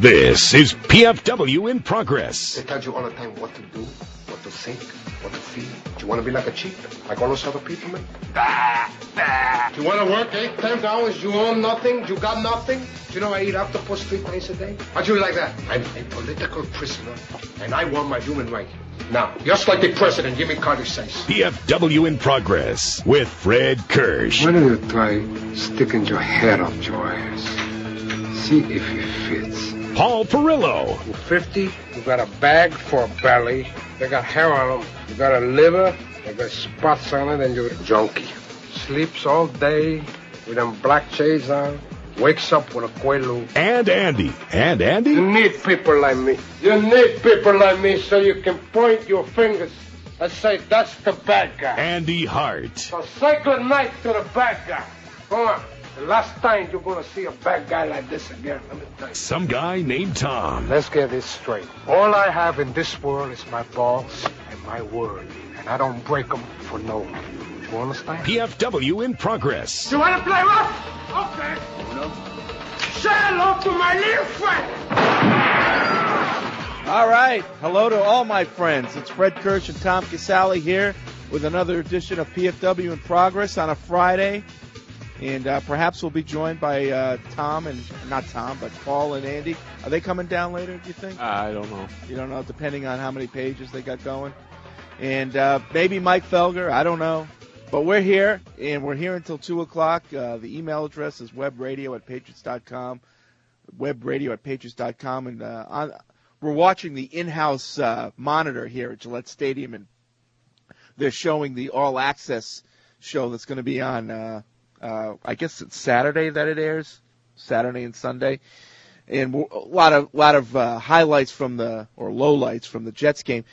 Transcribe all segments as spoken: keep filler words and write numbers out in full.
This is P F W in Progress. They tell you all the time what to do, what to think, what to feel. Do you want to be like a cheat, like all those other people, man? Bah, bah. Do you want to work eight, ten hours? You own nothing? You got nothing? Do you know I eat octopus three times a day? How'd you like that? I'm a political prisoner, and I want my human right. Now, just like the president, Jimmy Carter says. P F W in Progress with Fred Kirsch. Why don't you try sticking your head up your ass? See if it fits. Paul Perillo. You're fifty, you got a bag for a belly, they got hair on them, you got a liver, they got spots on it, and you're a junkie. Sleeps all day with them black shades on, wakes up with a quaalude. And Andy. And Andy? You need people like me. You need people like me so you can point your fingers and say, that's the bad guy. Andy Hart. So say good night to the bad guy. Go on. The last time you're going to see a bad guy like this again, let me tell you. Some guy named Tom. Let's get this straight. All I have in this world is my balls and my word. And I don't break them for no one. You understand? P F W in Progress. You want to play rough? Okay. No. Say hello to my little friend. All right. Hello to all my friends. It's Fred Kirsch and Tom Casale here with another edition of P F W in Progress on a Friday. And uh, perhaps we'll be joined by uh, Tom and, not Tom, but Paul and Andy. Are they coming down later, do you think? Uh, I don't know. You don't know, depending on how many pages they got going. And uh, maybe Mike Felger, I don't know. But we're here, and we're here until two o'clock. Uh, the email address is webradio at patriots dot com, webradio at patriots dot com. And uh, on, we're watching the in-house uh, monitor here at Gillette Stadium, and they're showing the All Access show that's going to be on uh, – Uh, I guess it's Saturday that it airs, Saturday and Sunday, and a lot of lot of uh, highlights from the or lowlights from the Jets game.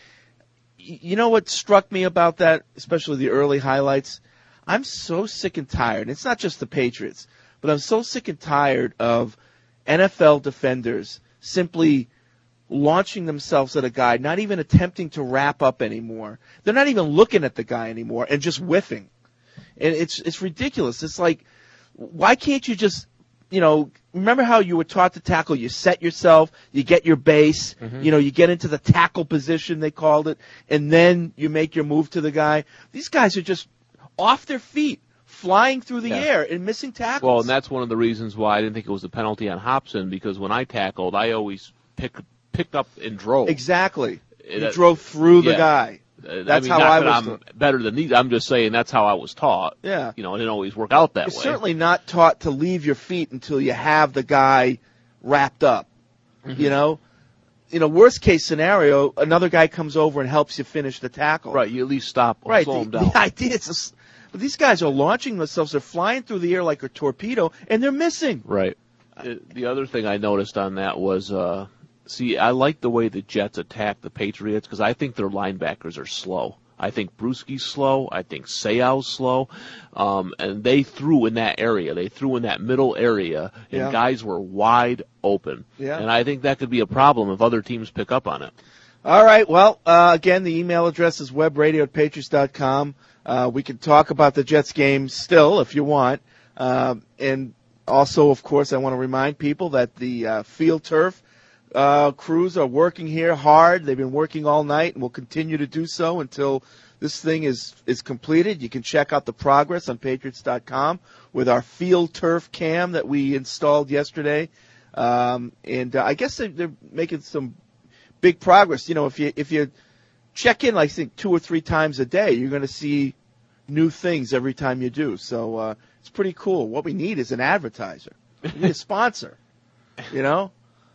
Y- you know what struck me about that, especially the early highlights? I'm so sick and tired. It's not just the Patriots, but I'm so sick and tired of N F L defenders simply launching themselves at a guy, not even attempting to wrap up anymore. They're not even looking at the guy anymore and just whiffing. And it's it's ridiculous. It's like, why can't you just, you know, remember how you were taught to tackle? You set yourself, you get your base, mm-hmm. you know, you get into the tackle position, they called it, and then you make your move to the guy. These guys are just off their feet, flying through the yeah. air and missing tackles. Well, and that's one of the reasons why I didn't think it was a penalty on Hobson, because when I tackled, I always pick, picked up and drove. Exactly. You it, drove through yeah. the guy. That's I mean, how not I that was. I'm better than these. I'm just saying that's how I was taught. Yeah. You know, it didn't always work out that You're way. certainly not taught to leave your feet until you have the guy wrapped up. Mm-hmm. You know, in a worst case scenario, another guy comes over and helps you finish the tackle. Right. You at least stop or right. slow the, him down. The idea is, just, but these guys are launching themselves. They're flying through the air like a torpedo, and they're missing. Right. It, the other thing I noticed on that was. Uh, See, I like the way the Jets attack the Patriots because I think their linebackers are slow. I think Bruschi's slow. I think Seau's slow. Um, and they threw in that area. They threw in that middle area, and yeah. guys were wide open. Yeah. And I think that could be a problem if other teams pick up on it. All right. Well, uh, again, the email address is webradio at patriots dot com. Uh, we can talk about the Jets game still if you want. Um, and also, of course, I want to remind people that the uh, Field Turf Uh, crews are working here hard. They've been working all night and will continue to do so until this thing is, is completed. You can check out the progress on patriots dot com with our Field Turf cam that we installed yesterday. Um, and uh, I guess they, they're making some big progress. You know, if you if you check in, like, I think, two or three times a day, you're going to see new things every time you do. So uh, it's pretty cool. What we need is an advertiser. We need a sponsor, you know?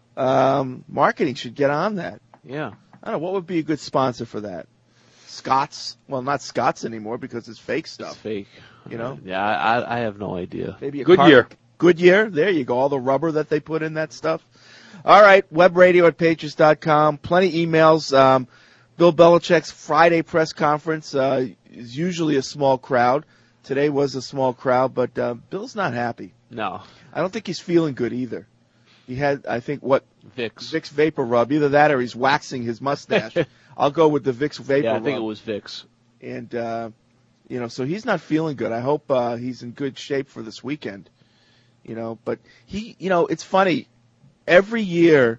Um, marketing should get on that. Yeah. I don't know, what would be a good sponsor for that? Scott's? Well, not Scott's anymore because it's fake stuff. It's fake. You know? Yeah, I, I have no idea. Maybe a Goodyear. car- Goodyear. There you go. All the rubber that they put in that stuff. All right. Webradio at patriots dot com. Plenty emails. Um, Bill Belichick's Friday press conference uh, is usually a small crowd. Today was a small crowd, but uh, Bill's not happy. No. I don't think he's feeling good either. He had, I think, what? Vicks. Vicks Vapor Rub. Either that or he's waxing his mustache. I'll go with the Vicks Vapor Rub. Yeah, I think it was Vicks. And, uh, you know, so he's not feeling good. I hope uh, he's in good shape for this weekend. You know, but he, you know, it's funny. every year,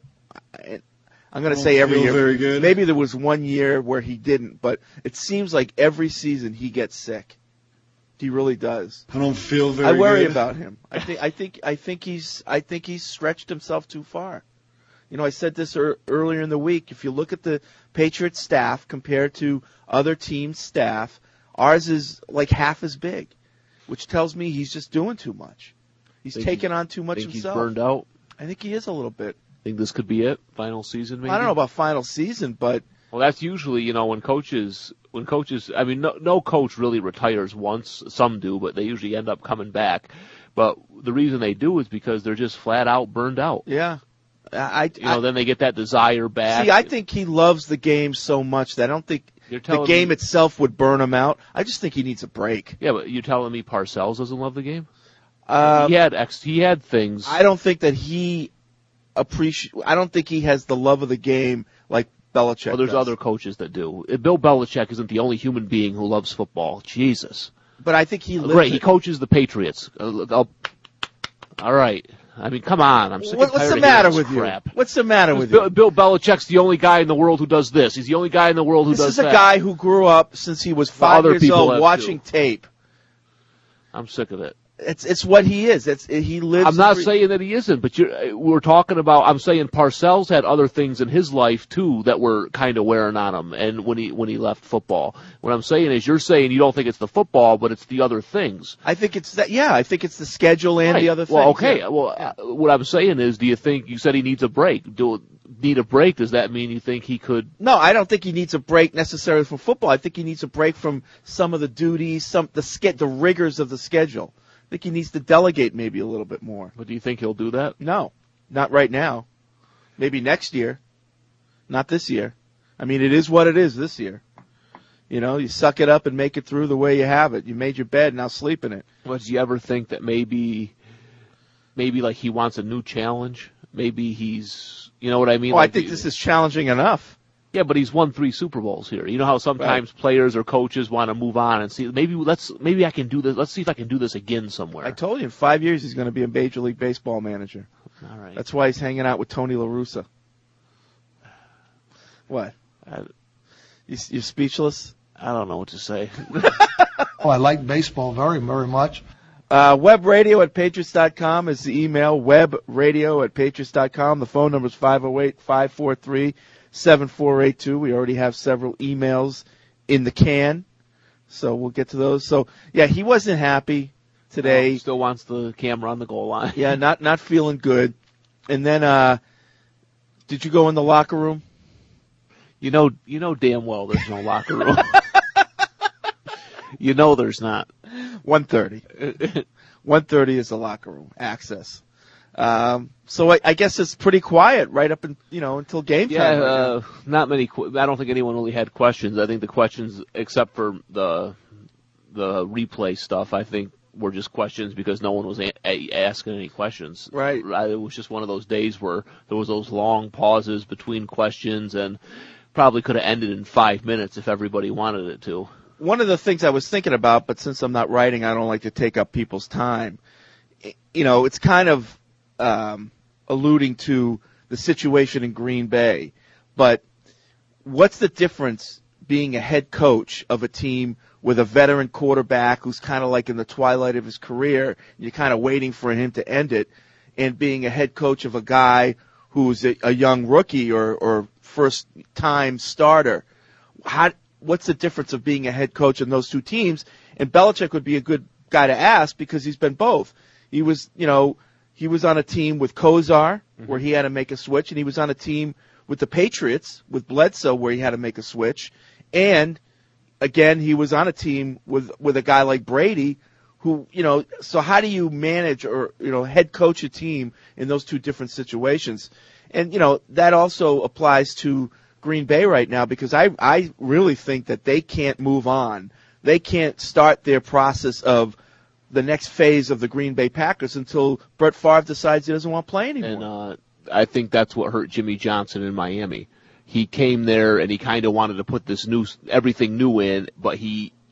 I'm going to say every year, very good. maybe there was one year where he didn't, but it seems like every season he gets sick. He really does. I don't feel very I worry good. about him. I think I think I think he's I think he's stretched himself too far. You know, I said this er, earlier in the week. If you look at the Patriots staff compared to other teams' staff, ours is like half as big, which tells me he's just doing too much. He's think taking he, on too much think himself. He's burned out. I think he is a little bit. Think this could be it? Final season, maybe? I don't know about final season, but well, that's usually, you know, when coaches, when coaches, I mean, no, no coach really retires once. Some do, but they usually end up coming back. But the reason they do is because they're just flat out burned out. yeah, I, You know, I then they get that desire back. see. I think he loves the game so much that I don't think You're the telling game me- itself would burn him out. I just think he needs a break. Yeah, but you're telling me Parcells doesn't love the game? Um, he had ex, he had things. I don't think that he appreciate. I don't think he has the love of the game like Belichick. well, there's does. other coaches that do. Bill Belichick isn't the only human being who loves football. Jesus. but I think he lives. Great, it. he coaches the Patriots. Uh, I'll- all right. I mean, come on. I'm sick What, and what's tired the of matter hearing with this you? crap. What's the matter with Bill, you? Bill Belichick's the only guy in the world who does this. He's the only guy in the world who This does is a that. guy who grew up since he was five other years people old have watching too. tape. I'm sick of it. It's it's what he is. It's he lives. I'm not and bre- saying that he isn't, but you're, we're talking about. I'm saying Parcells had other things in his life too that were kind of wearing on him. And when he when he left football, what I'm saying is, you're saying you don't think it's the football, but it's the other things. I think it's that. Yeah, I think it's the schedule and Right. the other things. Well, okay. Yeah. Well, uh, what I'm saying is, do you think you said he needs a break? Do need a break? Does that mean you think he could? No, I don't think he needs a break necessarily from football. I think he needs a break from some of the duties, some the ske- the rigors of the schedule. I think he needs to delegate maybe a little bit more. But do you think he'll do that? No, not right now. Maybe next year. Not this year. I mean, it is what it is this year. You know, you suck it up and make it through the way you have it. You made your bed, now sleep in it. But do you ever think that maybe, maybe like he wants a new challenge? Maybe he's, you know what I mean? Well, I Like think he- this is challenging enough. Yeah, but he's won three Super Bowls here. You know how sometimes players or coaches want to move on and see, maybe let's, maybe I can do this. Let's see if I can do this again somewhere. I told you, in five years he's going to be a Major League Baseball manager. All right. That's why he's hanging out with Tony La Russa. What? I, You, you're speechless? I don't know what to say. Oh, I like baseball very, very much. Uh, web radio at patriots dot com is the email. Web radio at patriots dot com. The phone number is five oh eight, five four three, seven four eight two. We already have several emails in the can, so we'll get to those. So, yeah, he wasn't happy today. Um, still wants the camera on the goal line. Yeah, not not feeling good. And then, uh, did you go in the locker room? You know, you know damn well there's no locker room. You know there's not. one thirty. one thirty is the locker room access. Um, so I, I guess it's pretty quiet right up in, you know, until game Yeah, time. right now. uh, not many. Qu- I don't think anyone really had questions. I think the questions, except for the the replay stuff, I think were just questions because no one was a- a- asking any questions. Right. It was just one of those days where there was those long pauses between questions, and probably could have ended in five minutes if everybody wanted it to. One of the things I was thinking about, but since I'm not writing, I don't like to take up people's time. You know, it's kind of um, alluding to the situation in Green Bay. But what's the difference being a head coach of a team with a veteran quarterback who's kind of like in the twilight of his career, and you're kind of waiting for him to end it, and being a head coach of a guy who's a, a young rookie or, or first-time starter? How What's the difference of being a head coach in those two teams? And Belichick would be a good guy to ask because he's been both. He was, you know, he was on a team with Kosar mm-hmm. where he had to make a switch, and he was on a team with the Patriots with Bledsoe where he had to make a switch. And again, he was on a team with with a guy like Brady who, you know, so how do you manage or, you know, head coach a team in those two different situations? And, you know, that also applies to Green Bay right now because I I really think that they can't move on. They can't start their process of the next phase of the Green Bay Packers until Brett Favre decides he doesn't want to play anymore. And uh, I think that's what hurt Jimmy Johnson in Miami. He came there and he kind of wanted to put this new everything new in, but he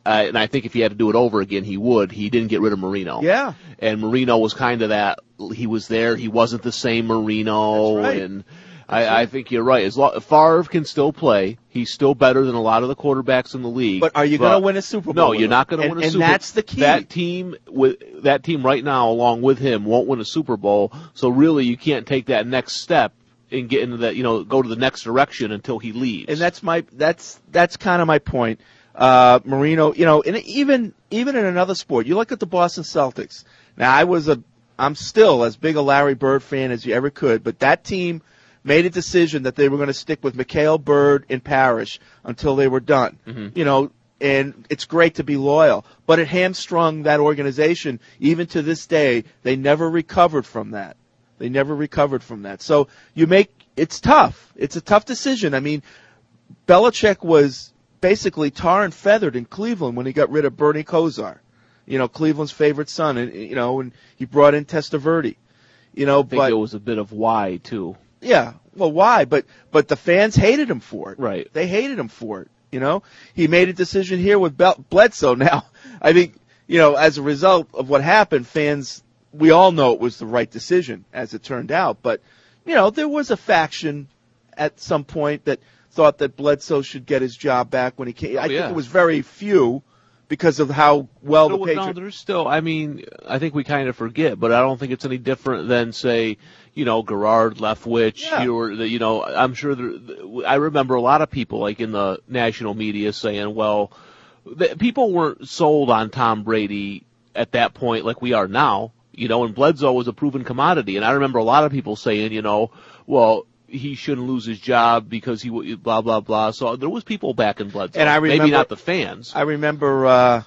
Uh, and I think if he had to do it over again, he would. He didn't get rid of Marino. Yeah. And Marino was kind of that. He was there. He wasn't the same Marino. That's right. And I, I think you're right. As long, Favre can still play. He's still better than a lot of the quarterbacks in the league. But are you going to win a Super Bowl? No, with you're him? not going to And- win a and Super Bowl. that's the key. That team with that team right now, along with him, won't win a Super Bowl. So really, you can't take that next step and get into that. You know, go to the next direction until he leaves. And that's my that's that's kind of my point. Uh, Marino, you know, and even even in another sport, you look at the Boston Celtics. Now, I was a, I'm still as big a Larry Bird fan as you ever could, but that team made a decision that they were going to stick with Mikhail Bird and Parrish until they were done. Mm-hmm. You know, and it's great to be loyal, but it hamstrung that organization. Even to this day, they never recovered from that. They never recovered from that. So you make it's tough. It's a tough decision. I mean, Belichick was basically tar and feathered in Cleveland when he got rid of Bernie Kosar, you know, Cleveland's favorite son, and you know, and he brought in Testaverde, you know, I think but it was a bit of why too. yeah, well, why? But but the fans hated him for it. Right. They hated him for it. You know, he made a decision here with Bel- Bledsoe. Now, I think you know, as a result of what happened, fans, we all know it was the right decision as it turned out. But you know, there was a faction at some point that thought that Bledsoe should get his job back when he came. I yeah. think it was very few because of how well the No, Patriots. no, there's still. I mean, I think we kind of forget, but I don't think it's any different than, say, you know, Gerard, Leftwich. Yeah. You, or the, you know, I'm sure. There, I remember a lot of people, like in the national media, saying, "Well, the, people weren't sold on Tom Brady at that point like we are now." You know, and Bledsoe was a proven commodity, and I remember a lot of people saying, you know, well, he shouldn't lose his job because he blah blah blah. So there was people backing Bledsoe, And I remember- maybe not the fans. I remember uh,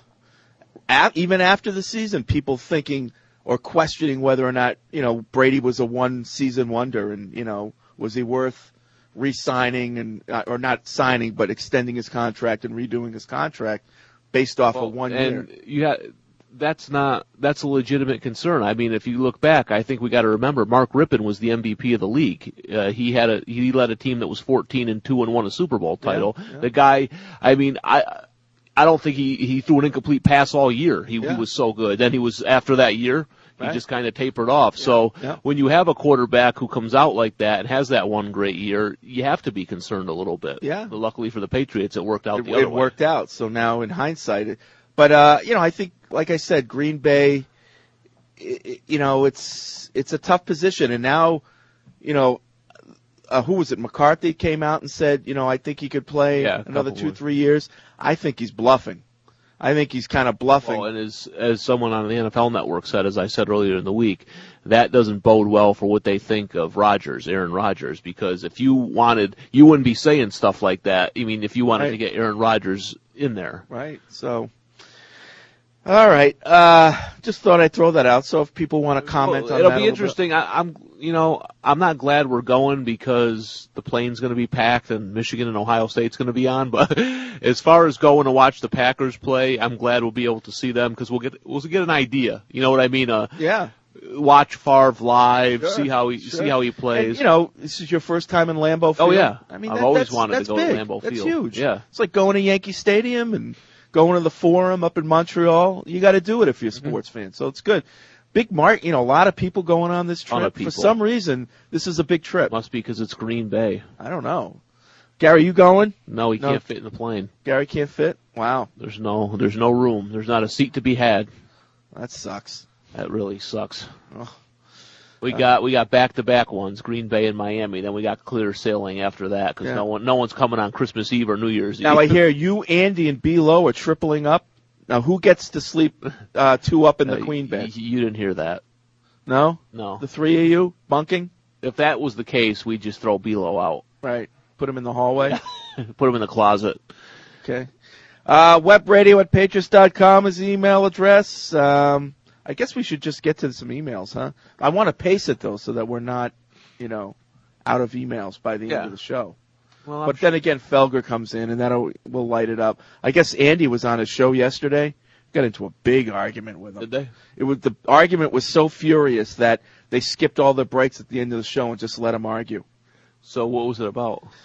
a even after the season, people thinking or questioning whether or not you know Brady was a one-season wonder, and you know was he worth re-signing and uh, or not signing, but extending his contract and redoing his contract based off Well, of one and year. you got, that's not that's a legitimate concern. I mean, if you look back, I think we got to remember Mark Rippon was the M V P of the league. Uh, he had a he led a team that was fourteen and two and won a Super Bowl title. Yeah, yeah. The guy, I mean, I I don't think he he threw an incomplete pass all year. He Yeah. he was so good. Then he was after that year. He Right. just kind of tapered off. So yeah. when you have a quarterback who comes out like that and has that one great year, you have to be concerned a little bit. Yeah. But luckily for the Patriots, it worked out It, the other it way. worked out. So now in hindsight, it, but uh, you know, I think, like I said, Green Bay, i i you know, it's it's a tough position, and now, you know, uh, who was it? McCarthy came out and said, you know, I think he could play Yeah, a another couple two, more. three years. I think he's bluffing. I think he's kind of bluffing. Well, and as as someone on the N F L Network said, as I said earlier in the week, that doesn't bode well for what they think of Rodgers, Aaron Rodgers, because if you wanted, you wouldn't be saying stuff like that. I mean, if you wanted Right. to get Aaron Rodgers in there. Right. So, all right. Uh, just thought I'd throw that out. So if people want to comment Well, on it'll that, a be little bit. interesting. I, I'm, you know, I'm not glad we're going because the plane's going to be packed and Michigan and Ohio State's going to be on. But as far as going to watch the Packers play, I'm glad we'll be able to see them because we'll get we'll get an idea. You know what I mean? Uh, Yeah. watch Favre live, Sure, see how he sure. see how he plays. And, you know, this is your first time in Lambeau Field. Oh, yeah. I mean, I've that, always that's, wanted to that's go to big. Lambeau That's Field. huge. Yeah. It's like going to Yankee Stadium and going to the Forum up in Montreal. You got to do it if you're a Mm-hmm. sports fan. So it's good. Big mark, you know, a lot of people going on this Ton of trip. For people. some reason, this is a big trip. Must be because it's Green Bay. I don't know. Gary, you going? No, he No. can't fit in the plane. Gary can't fit? Wow. There's no there's no room. There's not a seat to be had. That sucks. That really sucks. Ugh. We got we got back to back ones, Green Bay and Miami. Then we got clear sailing after that because Yeah. no one no one's coming on Christmas Eve or New Year's Eve. Now I hear you, Andy, and B. Lowe are tripling up. Now who gets to sleep uh, two up in the Uh, queen y- bed? You didn't hear that. No? No. The three of you bunking? If that was the case, we'd just throw Below out, Right. Put him in the hallway? put him in the closet. Okay. Uh, webradio at patriots dot com is the email address. Um, I guess we should just get to some emails, huh? I want to pace it, though, so that we're not, you know, out of emails by the Yeah. end of the show. Well, I'm But then again, Felger comes in, and that will light it up. I guess Andy was on his show yesterday. Got into a big argument with him. Did they? It was the argument was so furious that they skipped all the breaks at the end of the show and just let him argue. So what was it about?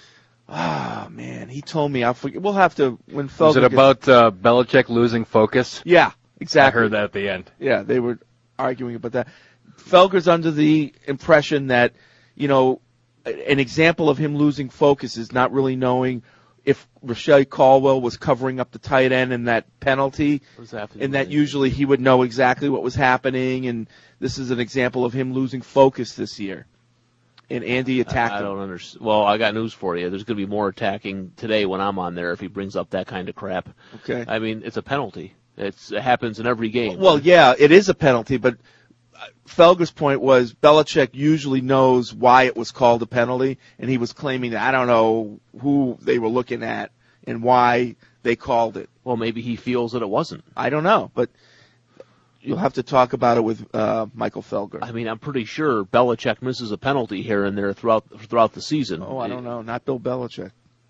Oh man, he told me. I forget. We'll have to when Felger. Was it gets- about uh, Belichick losing focus? Yeah, exactly. I heard that at the end. Yeah, they were arguing about that. Felger's under the impression that, you know, an example of him losing focus is not really knowing if Rochelle Caldwell was covering up the tight end in that penalty, What does that have to do and with that it? usually he would know exactly what was happening, and this is an example of him losing focus this year. And Andy attacked I, I him. don't understand. Well, I got news for you. There's going to be more attacking today when I'm on there if he brings up that kind of crap. Okay. I mean, it's a penalty. It's, it happens in every game. Well, yeah, it is a penalty, but Felger's point was Belichick usually knows why it was called a penalty, and he was claiming that I don't know who they were looking at and why they called it. Well, maybe he feels that it wasn't. I don't know, but you'll have to talk about it with uh, Michael Felger. I mean, I'm pretty sure Belichick misses a penalty here and there throughout throughout the season. Oh, I don't know. Not Bill Belichick.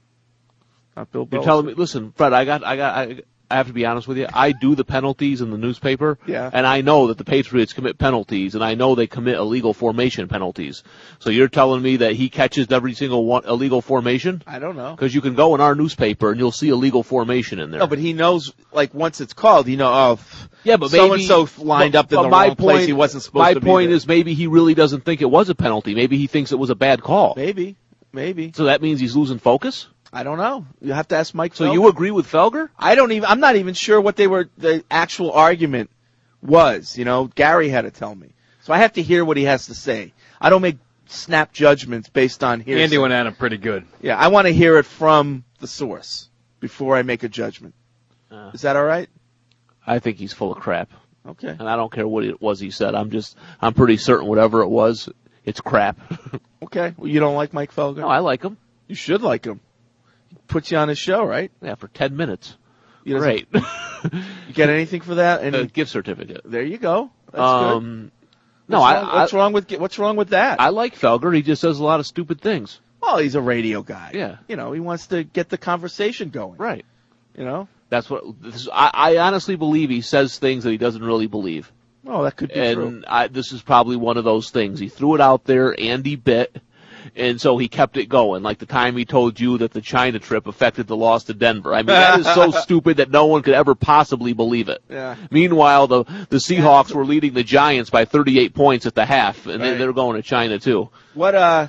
Not Bill Belichick. You're telling me, listen, Fred, I got, I got, I, I have to be honest with you. I do the penalties in the newspaper, Yeah. and I know that the Patriots commit penalties, and I know they commit illegal formation penalties. So you're telling me that he catches every single one illegal formation? I don't know. Because you can go in our newspaper and you'll see illegal formation in there. No, but he knows, like, once it's called, you know, oh, yeah, but so maybe, and so lined but, up in but the my wrong point, place. He wasn't supposed my to be point there. is maybe he really doesn't think it was a penalty. Maybe he thinks it was a bad call. Maybe, maybe. So that means he's losing focus? I don't know. You have to ask Mike. So Felger. you agree with Felger? I don't even. I'm not even sure what they were. The actual argument was. You know, Gary had to tell me. So I have to hear what he has to say. I don't make snap judgments based on hearsay. Andy went at him pretty good. Yeah, I want to hear it from the source before I make a judgment. Uh, Is that all right? I think he's full of crap. Okay. And I don't care what it was he said. I'm just, I'm pretty certain whatever it was, it's crap. Okay. Well, you don't like Mike Felger? No, I like him. You should like him. He puts you on his show, right? Yeah, for ten minutes. You doesn't- Great. You get anything for that? And A gift certificate. there you go. That's good. Um, no, What's I, wrong, what's I, wrong with what's wrong with that? I like Felger. He just says a lot of stupid things. well, he's a radio guy. Yeah. You know, he wants to get the conversation going. Right. You know. That's what, this is, I, I honestly believe he says things that he doesn't really believe. Oh, that could be true. And I, this is probably one of those things. He threw it out there, Andy bit, and so he kept it going. Like the time he told you that the China trip affected the loss to Denver. I mean, that is so stupid that no one could ever possibly believe it. Yeah. Meanwhile, the the Seahawks were leading the Giants by thirty-eight points at the half, and Right. then they're going to China too. What, uh,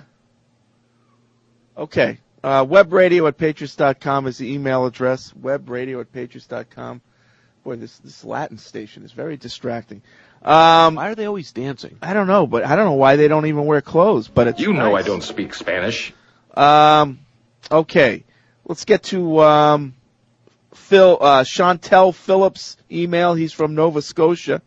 okay. Uh, webradio at patriots dot com is the email address. Webradio at patriots dot com. Boy, this, this Latin station is very distracting. Um, Why are they always dancing? I don't know, but I don't know why they don't even wear clothes, but it's You know nice. I don't speak Spanish. Um, okay. Let's get to, um, Phil, uh, Chantel Phillips' email. He's from Nova Scotia.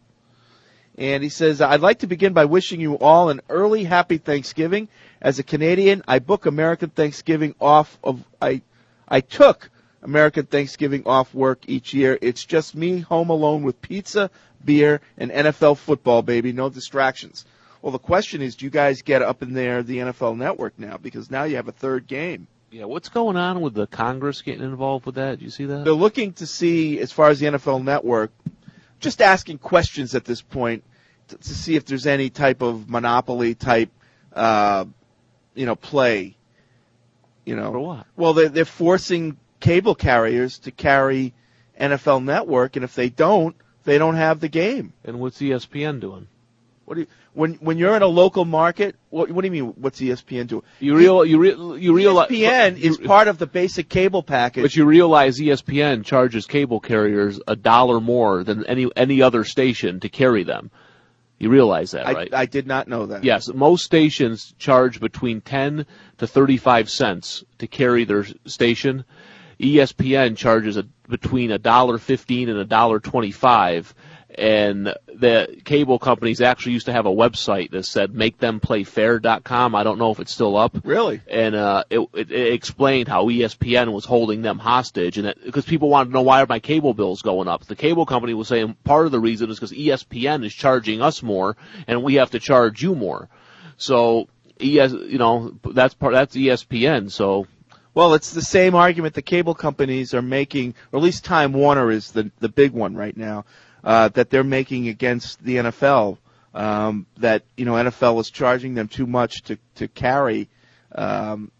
And he says, I'd like to begin by wishing you all an early happy Thanksgiving. As a Canadian, I book American Thanksgiving off of, I, I took American Thanksgiving off work each year. It's just me home alone with pizza, beer, and N F L football, baby. No distractions. Well, the question is, do you guys get up in there, the N F L Network now? Because now you have a third game. Yeah, what's going on with the Congress getting involved with that? Did you see that? They're looking to see, as far as the N F L Network, just asking questions at this point to, to see if there's any type of monopoly type, uh, you know, play. You know, For what? Well, they're, they're forcing cable carriers to carry N F L Network, and if they don't, they don't have the game. And what's E S P N doing? What do you, when when you're in a local market? What, what do you mean? What's E S P N doing? You real you re, you realize E S P N is part of the basic cable package. But you realize E S P N charges cable carriers a dollar more than any any other station to carry them. You realize that, I, right? I did not know that. Yes, most stations charge between ten to thirty-five cents to carry their station. E S P N charges a, between a dollar fifteen and a dollar twenty-five. And the cable companies actually used to have a website that said make them play fair dot com. I don't know if it's still up. Really? And uh, it, it, it explained how E S P N was holding them hostage, and because people wanted to know why are my cable bills going up. The cable company was saying part of the reason is because E S P N is charging us more, and we have to charge you more. So, E S, you know, that's part. That's E S P N. So. Well, it's the same argument the cable companies are making, or at least Time Warner is the the big one right now, uh, that they're making against the N F L. Um, that you know, N F L is charging them too much to to carry um,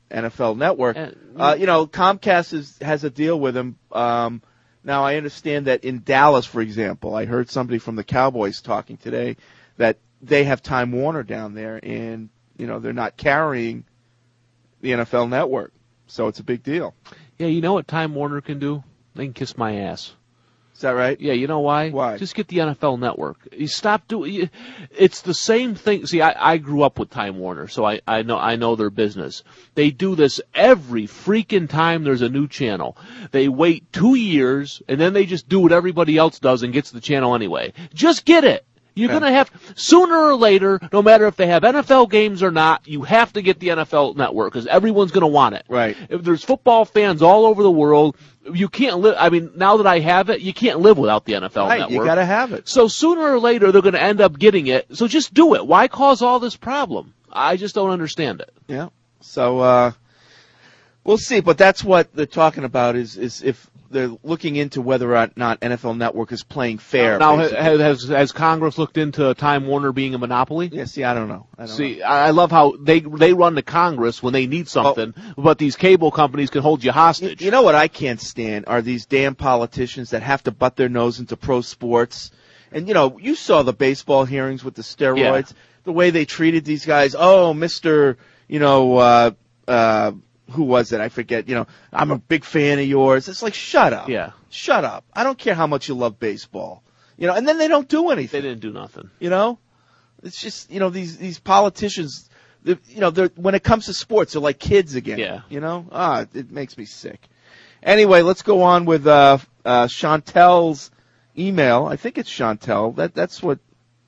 N F L Network. Uh, Uh, you know, Comcast is, has a deal with them. Um, now, I understand that in Dallas, for example, I heard somebody from the Cowboys talking today that they have Time Warner down there, and, you know, they're not carrying the N F L Network. So it's a big deal. Yeah, you know what Time Warner can do? They can kiss my ass. Is that right? Yeah, you know why? Why? Just get the N F L Network. You stop doing. It's the same thing. See, I, I grew up with Time Warner, so I, I know I know their business. They do this every freaking time there's a new channel. They wait two years and then they just do what everybody else does and gets the channel anyway. Just get it. You're Yeah. going to have, sooner or later, no matter if they have N F L games or not, you have to get the N F L Network because everyone's going to want it. Right. If there's football fans all over the world, you can't live, I mean, now that I have it, you can't live without the N F L Right, Network. you got to have it. So sooner or later, they're going to end up getting it. So just do it. Why cause all this problem? I just don't understand it. Yeah. So uh, we'll see. But that's what they're talking about is is if they're looking into whether or not N F L Network is playing fair. Now, basically. has, has, has Congress looked into Time Warner being a monopoly? Yeah, see, I don't know. I don't See, know. I I love how they they run to Congress when they need something, but these cable companies can hold you hostage. You know what I can't stand are these damn politicians that have to butt their nose into pro sports. And, you know, you saw the baseball hearings with the steroids, the way they treated these guys. Oh, Mister, you know, uh, uh, who was it? I forget. You know, I'm a big fan of yours. It's like, shut up. Yeah. Shut up. I don't care how much you love baseball. You know, and then they don't do They anything. didn't do nothing. You know? It's just, you know, these, these politicians, they're- you know, they're, when it comes to sports, they're like kids again. Yeah. You know? Ah, it makes me sick. Anyway, let's go on with, uh, uh, Chantel's email. I think it's Chantel. That, that's what,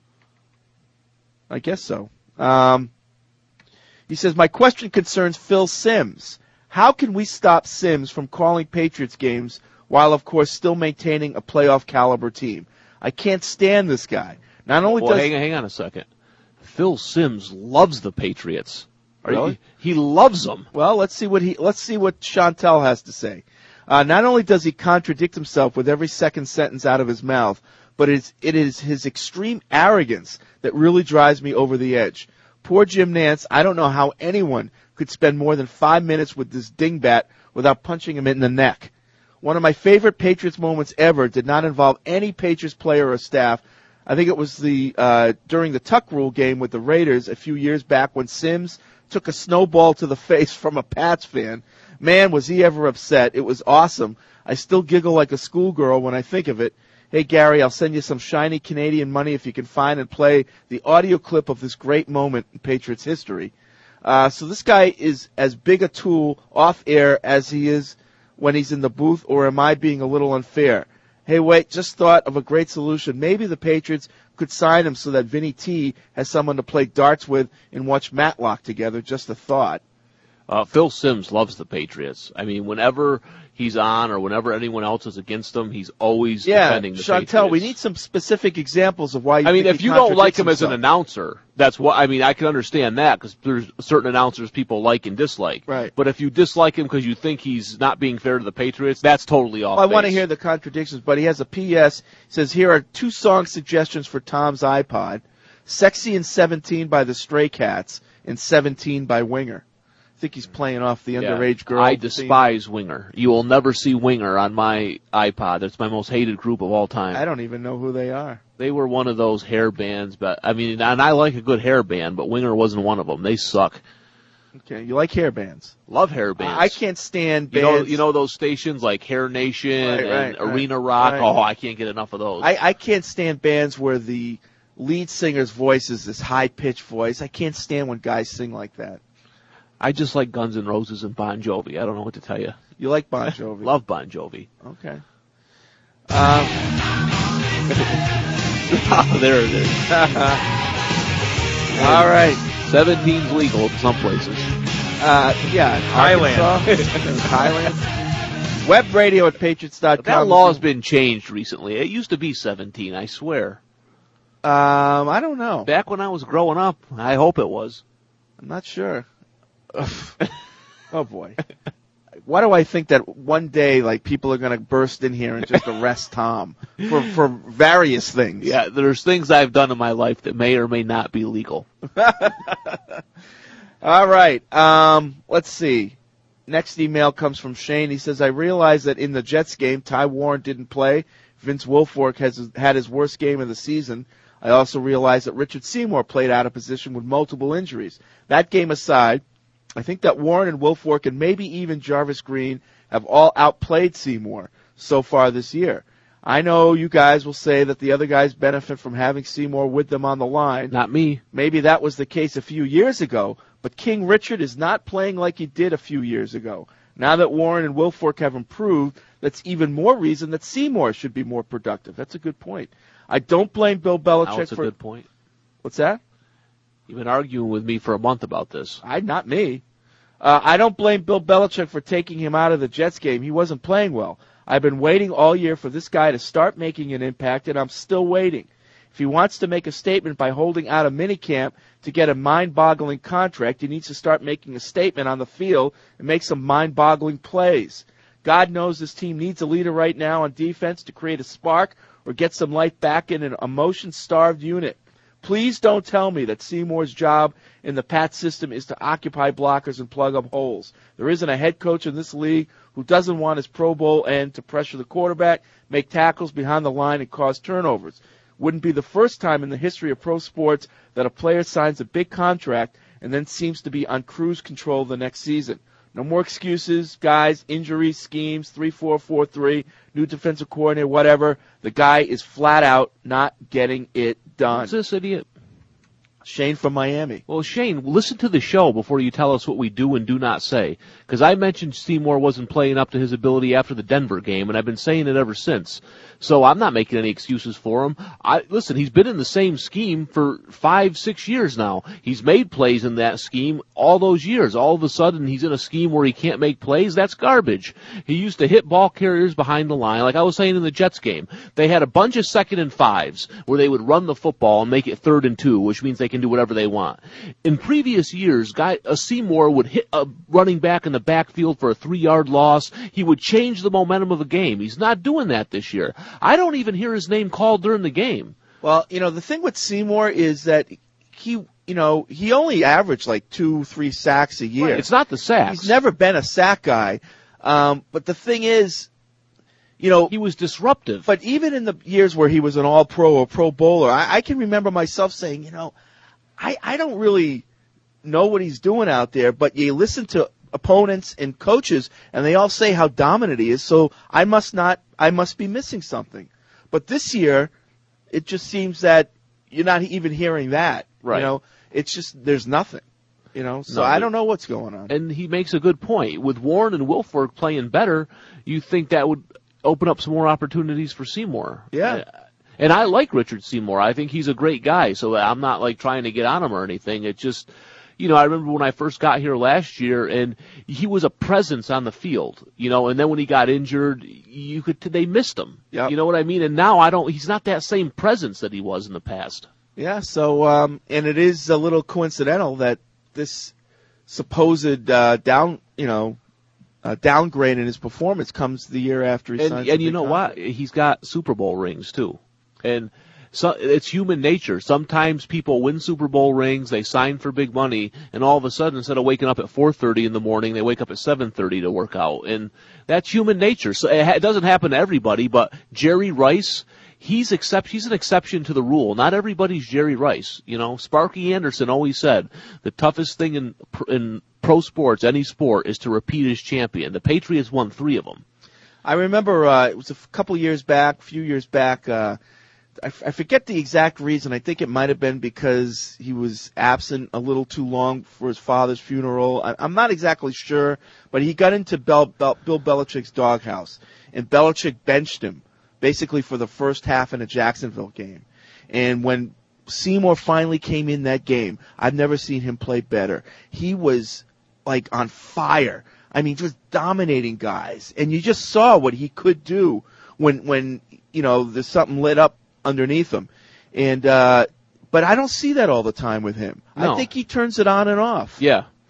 I guess so. Um, he says, my question concerns Phil Simms. How can we stop Simms from calling Patriots games while, of course, still maintaining a playoff caliber team? I can't stand this guy. Not only Well, does hang, hang on a second. Phil Simms loves the Patriots. Are you- Really? He loves them. Well, let's see what he let's see what Chantel has to say. Uh, not only does he contradict himself with every second sentence out of his mouth, but it's, it is his extreme arrogance that really drives me over the edge. Poor Jim Nantz, I don't know how anyone could spend more than five minutes with this dingbat without punching him in the neck. One of my favorite Patriots moments ever did not involve any Patriots player or staff. I think it was the uh, during the Tuck Rule game with the Raiders a few years back when Simms took a snowball to the face from a Pats fan. Man, was he ever upset. It was awesome. I still giggle like a schoolgirl when I think of it. Hey, Gary, I'll send you some shiny Canadian money if you can find and play the audio clip of this great moment in Patriots history. Uh, so this guy is as big a tool off air as he is when he's in the booth, or am I being a little unfair? Hey, wait, just thought of a great solution. Maybe the Patriots could sign him so that Vinny T has someone to play darts with and watch Matlock together. Just a thought. Uh, Phil Simms loves the Patriots. I mean, whenever he's on or whenever anyone else is against him, he's always Yeah, defending the Chantel, Patriots. we need some specific examples of why you I mean, think if he you don't like contradicts him as an himself. announcer, that's what I mean. I can understand that because there's certain announcers people like and dislike. Right. But if you dislike him because you think he's not being fair to the Patriots, that's totally off. Well, I want to base. hear the contradictions, but he has a P S. He says, here are two song suggestions for Tom's iPod. Sexy and seventeen by the Stray Cats and seventeen by Winger. I think he's playing off the Yeah. underage girl. I theme. despise Winger. You will never see Winger on my iPod. It's my most hated group of all time. I don't even know who they are. They were one of those hair bands, but I mean, and I like a good hair band, but Winger wasn't one of them. They suck. Okay, you like hair bands. Love hair bands. I I can't stand You know, bands. you know those stations like Hair Nation Right, and right, Arena right, Rock. right. Oh, I can't get enough of those. I, I can't stand bands where the lead singer's voice is this high-pitched voice. I can't stand when guys sing like that. I just like Guns N' Roses and Bon Jovi. I don't know what to tell you. You like Bon Jovi. Love Bon Jovi. Okay. Um, Oh, there it is. all right. seventeen's legal in some places. Uh, yeah. Thailand. Arkansas, Thailand. Web radio at patriots dot com. That law has been changed recently. It used to be seventeen, I swear. Um, I don't know. Back when I was growing up, I hope it was. I'm not sure. Oh boy. Why do I think that one day, like, people are going to burst in here and just arrest Tom for for various things? Yeah, there's things I've done in my life that may or may not be legal. All right. Um, let's see. Next email comes from Shane. He says, I realize that in the Jets game, Ty Warren didn't play. Vince Wilfork has had his worst game of the season. I also realize that Richard Seymour played out of position with multiple injuries. That game aside, I think that Warren and Wilfork and maybe even Jarvis Green have all outplayed Seymour so far this year. I know you guys will say that the other guys benefit from having Seymour with them on the line. Not me. Maybe that was the case a few years ago, but King Richard is not playing like he did a few years ago. Now that Warren and Wilfork have improved, that's even more reason that Seymour should be more productive. That's a good point. I don't blame Bill Belichick That's a for... good point. What's that? You've been arguing with me for a month about this. I, not me. Uh, I don't blame Bill Belichick for taking him out of the Jets game. He wasn't playing well. I've been waiting all year for this guy to start making an impact, and I'm still waiting. If he wants to make a statement by holding out a minicamp to get a mind-boggling contract, he needs to start making a statement on the field and make some mind-boggling plays. God knows this team needs a leader right now on defense to create a spark or get some life back in an emotion-starved unit. Please don't tell me that Seymour's job in the Pat system is to occupy blockers and plug up holes. There isn't a head coach in this league who doesn't want his Pro Bowl end to pressure the quarterback, make tackles behind the line, and cause turnovers. Wouldn't be the first time in the history of pro sports that a player signs a big contract and then seems to be on cruise control the next season. No more excuses, guys, injuries, schemes, three four four three, new defensive coordinator, whatever. The guy is flat out not getting it done. Who's this idiot? Shane from Miami. Well, Shane, listen to the show before you tell us what we do and do not say. Because I mentioned Seymour wasn't playing up to his ability after the Denver game, and I've been saying it ever since. So I'm not making any excuses for him. I listen, he's been in the same scheme for five, six years now. He's made plays in that scheme all those years. All of a sudden, he's in a scheme where he can't make plays. That's garbage. He used to hit ball carriers behind the line. Like I was saying in the Jets game, they had a bunch of second and fives where they would run the football and make it third and two, which means they can do whatever they want. In previous years, guy, a Seymour would hit a running back in the backfield for a three-yard loss. He would change the momentum of the game. He's not doing that this year. I don't even hear his name called during the game. Well, you know, the thing with Seymour is that he, you know, he only averaged like two, three sacks a year. Right, it's not the sacks. He's never been a sack guy. Um, but the thing is, you know, he was disruptive. But even in the years where he was an all-pro or pro bowler, I, I can remember myself saying, you know, I, I don't really know what he's doing out there, but you listen to opponents and coaches, and they all say how dominant he is, so I must not, I must be missing something. But this year, it just seems that you're not even hearing that. Right. You know, it's just, there's nothing. You know, so no, I don't know what's going on. And he makes a good point. With Warren and Wilfork playing better, you think that would open up some more opportunities for Seymour. Yeah. And I like Richard Seymour. I think he's a great guy, so I'm not like trying to get on him or anything. It just, you know, I remember when I first got here last year, and he was a presence on the field, you know, and then when he got injured, you could, they missed him. Yep. You know what I mean? And now I don't, he's not that same presence that he was in the past. Yeah, so, um, and it is a little coincidental that this supposed, uh, down, you know, uh, downgrade in his performance comes the year after he and, signs. And you know what? He's got Super Bowl rings too. And so it's human nature. Sometimes people win Super Bowl rings, they sign for big money, and all of a sudden, instead of waking up at four thirty in the morning, they wake up at seven thirty to work out. And that's human nature. So it doesn't happen to everybody, but Jerry Rice, he's except he's an exception to the rule. Not everybody's Jerry Rice. You know, Sparky Anderson always said the toughest thing in in pro sports, any sport, is to repeat as champion. The Patriots won three of them. I remember uh, it was a couple years back, a few years back. Uh, I, f- I forget the exact reason. I think it might have been because he was absent a little too long for his father's funeral. I, I'm not exactly sure, but he got into Bel- Bel- Bill Belichick's doghouse, and Belichick benched him basically for the first half in a Jacksonville game. And when Seymour finally came in that game, I've never seen him play better. He was like on fire. I mean, just dominating guys, and you just saw what he could do when when you know there's something lit up underneath him. And uh but I don't see that all the time with him. No. I think he turns it on and off. Yeah.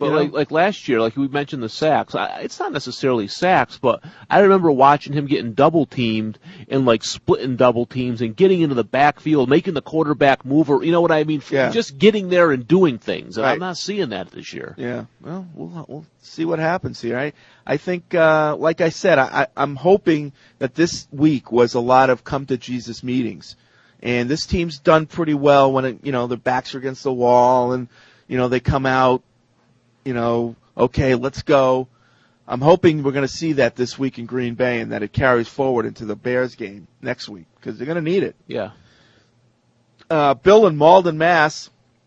But You know? like like last year, like we mentioned the sacks. I, it's not necessarily sacks, but I remember watching him getting double teamed and like splitting double teams and getting into the backfield, making the quarterback move. Or you know what I mean? Yeah. Just getting there and doing things. And Right. I'm not seeing that this year. Yeah, well, we'll we'll see what happens here. I I think, uh, like I said, I, I I'm hoping that this week was a lot of come to Jesus meetings, and this team's done pretty well when it, you know their backs are against the wall and you know they come out, you know, okay, let's go. I'm hoping we're going to see that this week in Green Bay and that it carries forward into the Bears game next week because they're going to need it. Yeah. Uh, Bill in Malden, Mass.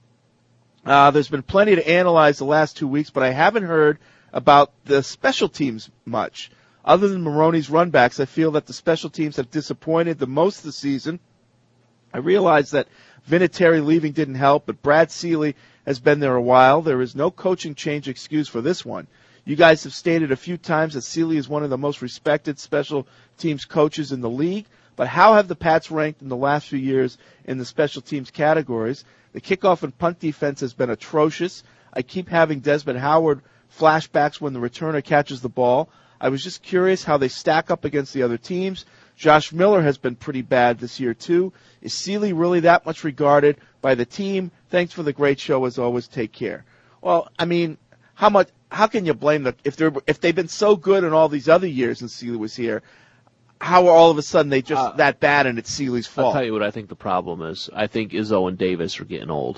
Uh, there's been plenty to analyze the last two weeks, but I haven't heard about the special teams much. Other than Maroney's runbacks, I feel that the special teams have disappointed the most this season. I realize that Vinatieri leaving didn't help, but Brad Seeley has been there a while. There is no coaching change excuse for this one. You guys have stated a few times that Seeley is one of the most respected special teams coaches in the league, but how have the Pats ranked in the last few years in the special teams categories? The kickoff and punt defense has been atrocious. I keep having Desmond Howard flashbacks when the returner catches the ball. I was just curious how they stack up against the other teams. Josh Miller has been pretty bad this year, too. Is Seeley really that much regarded by the team? Thanks for the great show, as always. Take care. Well, I mean, how much? How can you blame them if they're if they've been so good in all these other years since Seeley was here? How are all of a sudden they just Uh, that bad and it's Seeley's fault? I'll tell you what I think the problem is. I think Izzo and Davis are getting old.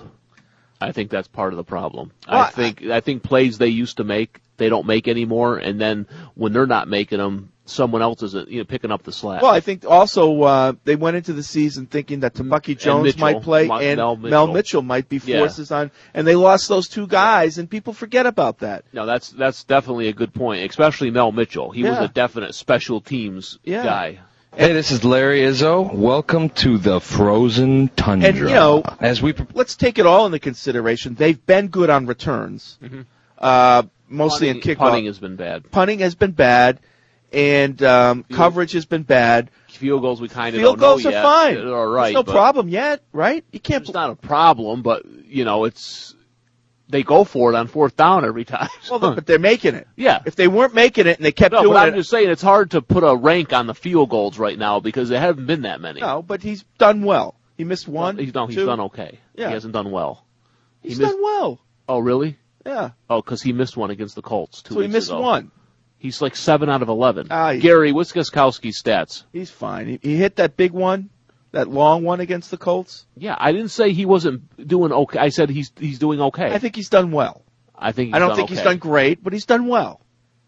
I think that's part of the problem. Well, I think I think plays they used to make, they don't make anymore, and then when they're not making them, someone else is you know picking up the slack. Well, I think also uh, they went into the season thinking that Tabucky Jones Mitchell, might play Ma- and Mel Mel Mitchell. Mitchell might be Yeah. forces on, and they lost those two guys, and people forget about that. No, that's that's definitely a good point, especially Mel Mitchell. He was Yeah. a definite special teams Yeah. guy. Hey, this is Larry Izzo. Welcome to the Frozen Tundra. And, you know, as we pre- Let's take it all into consideration. They've been good on returns, Mhm. uh, mostly punting, in kickoff. punting has been bad. Punting has been bad, and um, coverage has been bad. Field goals we kind of Field don't goals know are yet. fine. They're all right. There's no but problem yet, right? You can't. It's not a problem, but you know it's they go for it on fourth down every time. Well, but they're making it. Yeah. If they weren't making it and they kept No, doing but I'm it, just saying it's hard to put a rank on the field goals right now because there haven't been that many. no. But he's done well. He missed one. Well, he's, no, he's two. done okay. Yeah. He hasn't done well. He He's missed- done well. Oh, really? Yeah. Oh, because he missed one against the Colts two So he weeks missed ago. one. He's like seven out of eleven. Ah, he- Gary, what's Gostkowski's stats? He's fine. He, he hit that big one, that long one against the Colts. Yeah, I didn't say he wasn't doing okay. I said he's he's doing okay. I think he's done well. I think he's I don't done think okay. he's done great, but he's done well.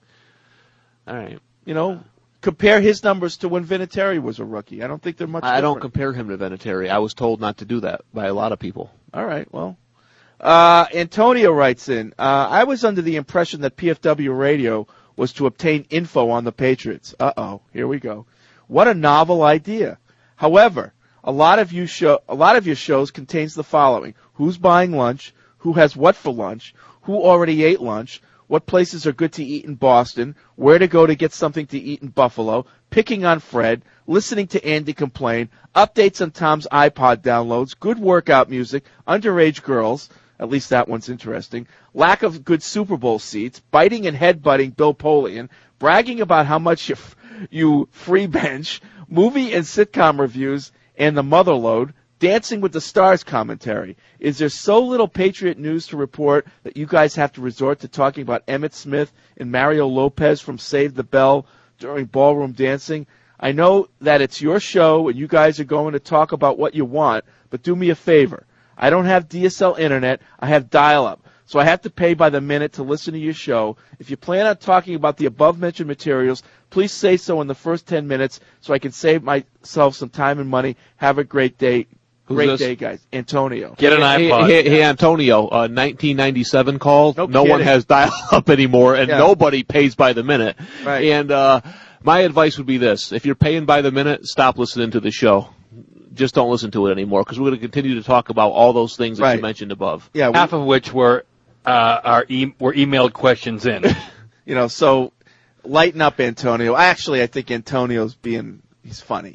All right. You know, compare his numbers to when Vinatieri was a rookie. I don't think they're much I don't different. compare him to Vinatieri. I was told not to do that by a lot of people. All right, well. Uh, Antonio writes in, uh, I was under the impression that P F W radio was to obtain info on the Patriots. Uh-oh, here we go. What a novel idea. However, a lot of you show, a lot of your shows contains the following: who's buying lunch, who has what for lunch, who already ate lunch, what places are good to eat in Boston, where to go to get something to eat in Buffalo, picking on Fred, listening to Andy complain, updates on Tom's iPod downloads, good workout music, underage girls, at least that one's interesting, lack of good Super Bowl seats, biting and headbutting Bill Polian, bragging about how much you, f- you free bench, movie and sitcom reviews, and the Motherlode, Dancing with the Stars commentary. Is there so little Patriot news to report that you guys have to resort to talking about Emmitt Smith and Mario Lopez from Save the Bell during ballroom dancing? I know that it's your show and you guys are going to talk about what you want, but do me a favor. I don't have D S L internet. I have dial-up. So I have to pay by the minute to listen to your show. If you plan on talking about the above-mentioned materials, please say so in the first ten minutes so I can save myself some time and money. Have a great day. Who's Great this? day, guys. Antonio. get an Hey, iPod. hey, hey, Antonio, uh, nineteen ninety-seven call. No No one kidding. has dial-up anymore, and Yeah. nobody pays by the minute. Right. And uh, my advice would be this: if you're paying by the minute, stop listening to the show. Just don't listen to it anymore because we're going to continue to talk about all those things that Right. you mentioned above. Yeah, we, Half of which were uh, our e- were emailed questions in. you know, so lighten up, Antonio. Actually, I think Antonio's being, he's funny.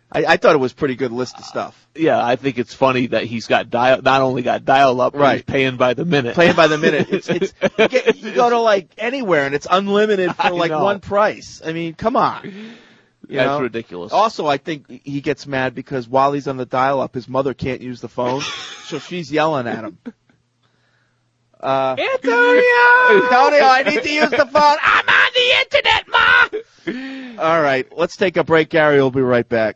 I, I thought it was a pretty good list of stuff. Yeah, I think it's funny that he's got dial, not only got dial-up, but Right. he's paying by the minute. Paying by the minute. It's, it's, you, get, you go to, like, anywhere, and it's unlimited for, I like, know. one price. I mean, come on. You That's know? ridiculous. Also, I think he gets mad because while he's on the dial-up, his mother can't use the phone, so she's yelling at him. Uh, Antonio! Antonio, I need to use the phone. I'm on the internet, Ma! All right, let's take a break, Gary. We'll be right back.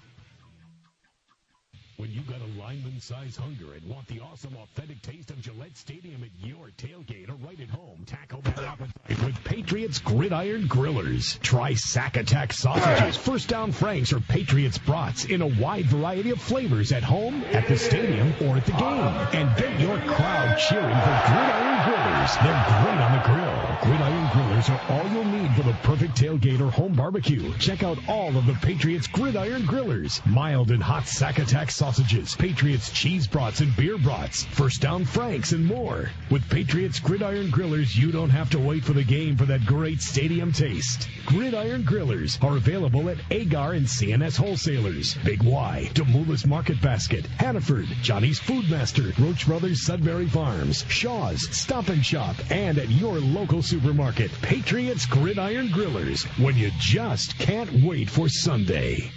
When you got a lineman-size hunger and want the awesome, authentic taste of Gillette Stadium at your tailgate or right at home, tackle that appetite with Patriots Gridiron Grillers. Try Sack Attack sausages, First Down Franks, or Patriots brats in a wide variety of flavors at home, at the stadium, or at the game. And get your crowd cheering for Gridiron Grillers. They're great on the grill. Gridiron Grillers are all you'll need for the perfect tailgate or home barbecue. Check out all of the Patriots Gridiron Grillers. Mild and hot Sack Attack sausages, Patriots cheese brats and beer brats, First Down Franks, and more. With Patriots Gridiron Grillers, you don't have to wait for the game for that great stadium taste. Gridiron Grillers are available at Agar and C N S Wholesalers, Big Y, Demoulas Market Basket, Hannaford, Johnny's Food Master, Roach Brothers Sudbury Farms, Shaw's, Stop and Shop, and at your local supermarket. Patriots Gridiron Grillers, when you just can't wait for Sunday.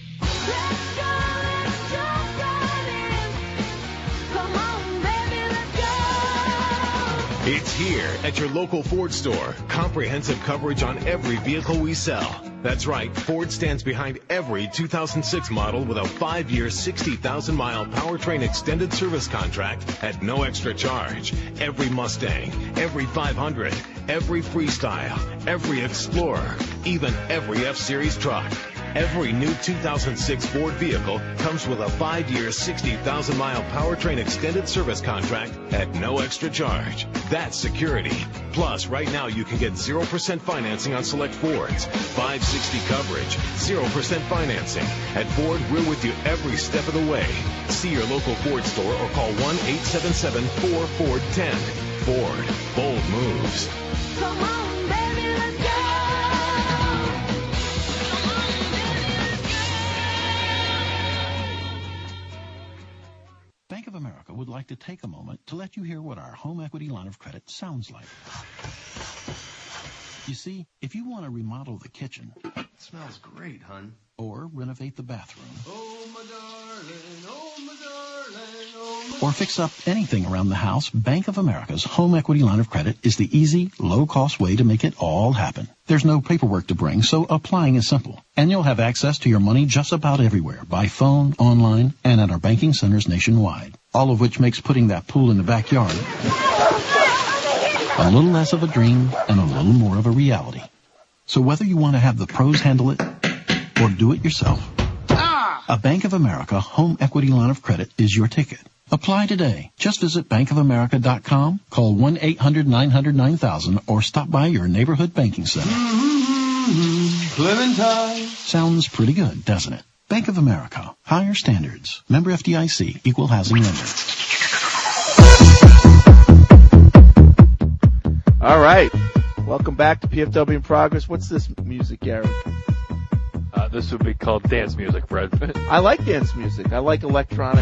It's here at your local Ford store. Comprehensive coverage on every vehicle we sell. That's right, Ford stands behind every two thousand six model with a five-year, sixty thousand mile powertrain extended service contract at no extra charge. Every Mustang, every five hundred, every Freestyle, every Explorer, even every F-Series truck. Every new two thousand six Ford vehicle comes with a five-year, sixty thousand mile powertrain extended service contract at no extra charge. That's security. Plus, right now you can get zero percent financing on select Fords, five sixty coverage, zero percent financing. At Ford, we're with you every step of the way. See your local Ford store or call one eight seven seven, four Ford ten. Ford, bold moves. Come on, baby, let's go. Bank of America would like to take a moment to let you hear what our home equity line of credit sounds like. You see, if you want to remodel the kitchen, It smells great, hon. or renovate the bathroom, Oh, my darling, oh, my darling, oh, my... or fix up anything around the house, Bank of America's home equity line of credit is the easy, low-cost way to make it all happen. There's no paperwork to bring, so applying is simple. And you'll have access to your money just about everywhere, by phone, online, and at our banking centers nationwide. All of which makes putting that pool in the backyard a little less of a dream and a little more of a reality. So whether you want to have the pros handle it or do it yourself, a Bank of America home equity line of credit is your ticket. Apply today. Just visit bank of america dot com, call one eight hundred nine hundred nine thousand, or stop by your neighborhood banking center. Clementine. Sounds pretty good, doesn't it? Bank of America. Higher standards. Member F D I C. Equal housing lender. All right. Welcome back to P F W in Progress. What's this music, Gary? Uh, this would be called dance music, Fred. I like dance music. I like electronic.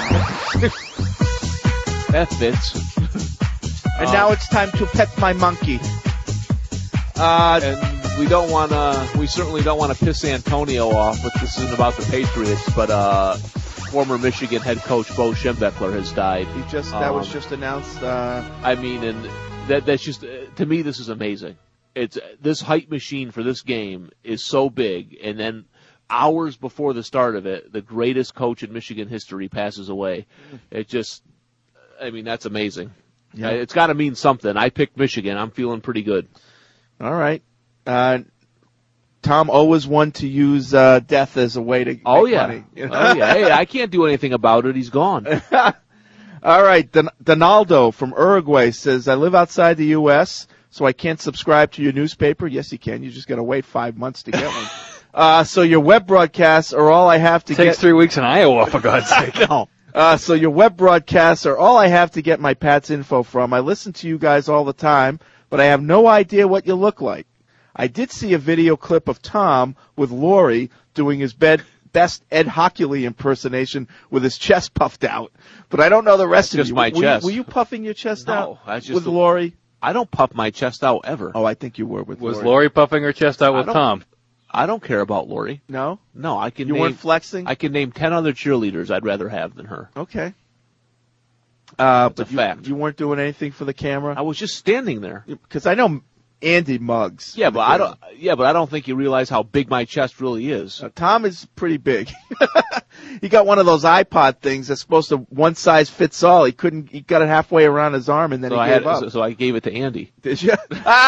That fits. And Um, now it's time to pet my monkey. Uh, And we don't want to, we certainly don't want to piss Antonio off, but this isn't about the Patriots, but uh, former Michigan head coach Bo Schembechler has died. he just that was Um, just announced. Uh, I mean, and that that's just, to me, this is amazing. It's this hype machine for this game is so big, and then hours before the start of it, the greatest coach in Michigan history passes away. It just, I mean, that's amazing. Yeah. It's got to mean something. I picked Michigan. I'm feeling pretty good. all right. Uh, Tom always wanted to use uh, death as a way to Oh make yeah, money. oh yeah. Hey, I can't do anything about it. He's gone. All right. Don- Donaldo from Uruguay says, I live outside the U S, so I can't subscribe to your newspaper. Yes, you can. You just got to wait five months to get one. Uh, so your web broadcasts are all I have to Takes get. three weeks in Iowa, for God's sake. No. Uh, so your web broadcasts are all I have to get my Pat's info from. I listen to you guys all the time, but I have no idea what you look like. I did see a video clip of Tom with Lori doing his bed best Ed Hockley impersonation with his chest puffed out. But I don't know the rest That's of just you. my were, chest. You, were you puffing your chest No, out that's just with the- Lori? I don't puff my chest out ever. Oh, I think you were with Was Lori. Lori puffing her chest out I with don't- Tom? I don't care about Lori. No? No, I can You name, weren't flexing? I can name ten other cheerleaders I'd rather have than her. Okay. Uh, It's but a you, fact. you weren't doing anything for the camera? I was just standing there. Because I know Andy mugs. Yeah, but I don't. Yeah, but I don't think you realize how big my chest really is. Uh, Tom is pretty big. He got one of those iPod things that's supposed to one size fits all. He couldn't. He got it halfway around his arm and then So he I gave had, up. so, so I gave it to Andy. Did you?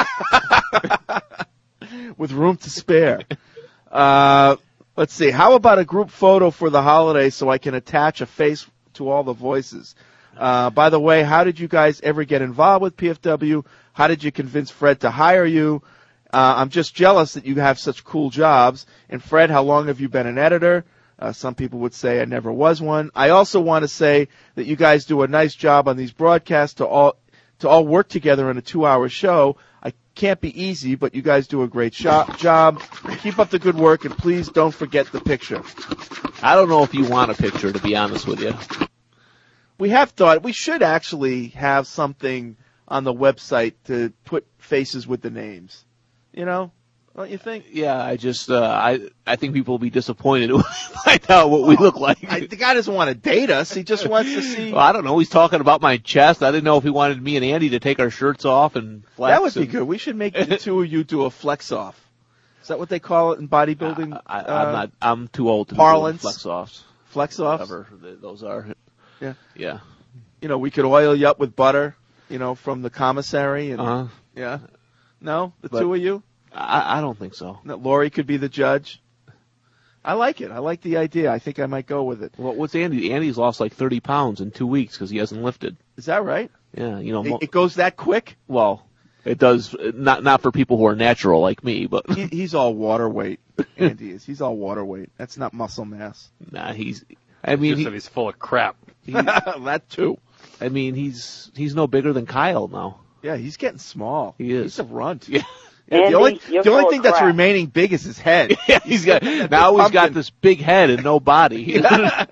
With room to spare. Uh, let's see. How about a group photo for the holiday so I can attach a face to all the voices? Uh, by the way, how did you guys ever get involved with P F W? How did you convince Fred to hire you? Uh, I'm just jealous that you have such cool jobs. And Fred, how long have you been an editor? Uh, some people would say I never was one. I also want to say that you guys do a nice job on these broadcasts to all to all work together in a two-hour show. I can't be easy, but you guys do a great sho- job. Keep up the good work, and please don't forget the picture. I don't know if you want a picture, to be honest with you. We have thought we should actually have something on the website to put faces with the names. You know, don't you think? Yeah, I just, uh, I, I think people will be disappointed when they find out what we look like. I, the guy doesn't want to date us. He just wants to see. Well, I don't know. He's talking about my chest. I didn't know if he wanted me and Andy to take our shirts off and flex. That would be and- good. We should make the two of you do a flex off. Is that what they call it in bodybuilding? I, I, uh, I'm not. I'm too old to parlance? do flex offs. Flex offs. Whatever th- those are. Yeah. Yeah. You know, we could oil you up with butter. You know, from the commissary. And, Uh huh. Yeah. No, the But- two of you. I, I don't think so. That Lori could be the judge. I like it. I like the idea. I think I might go with it. Well, what's Andy? Andy's lost like thirty pounds in two weeks because he hasn't lifted. Is that right? Yeah, you know. It, mo- it goes that quick? well, it does not not for people who are natural like me, but He, he's all water weight. Andy is. He's all water weight. That's not muscle mass. nah, he's. I mean, Just he, that he's full of crap. That too. I mean, he's he's no bigger than Kyle now. Yeah, he's getting small. He is. He's a runt. Yeah. Yeah, Andy, the only you're the only full of thing that's crap. remaining big is his head. Yeah, he's got now he's got pumpkin. this big head and no body.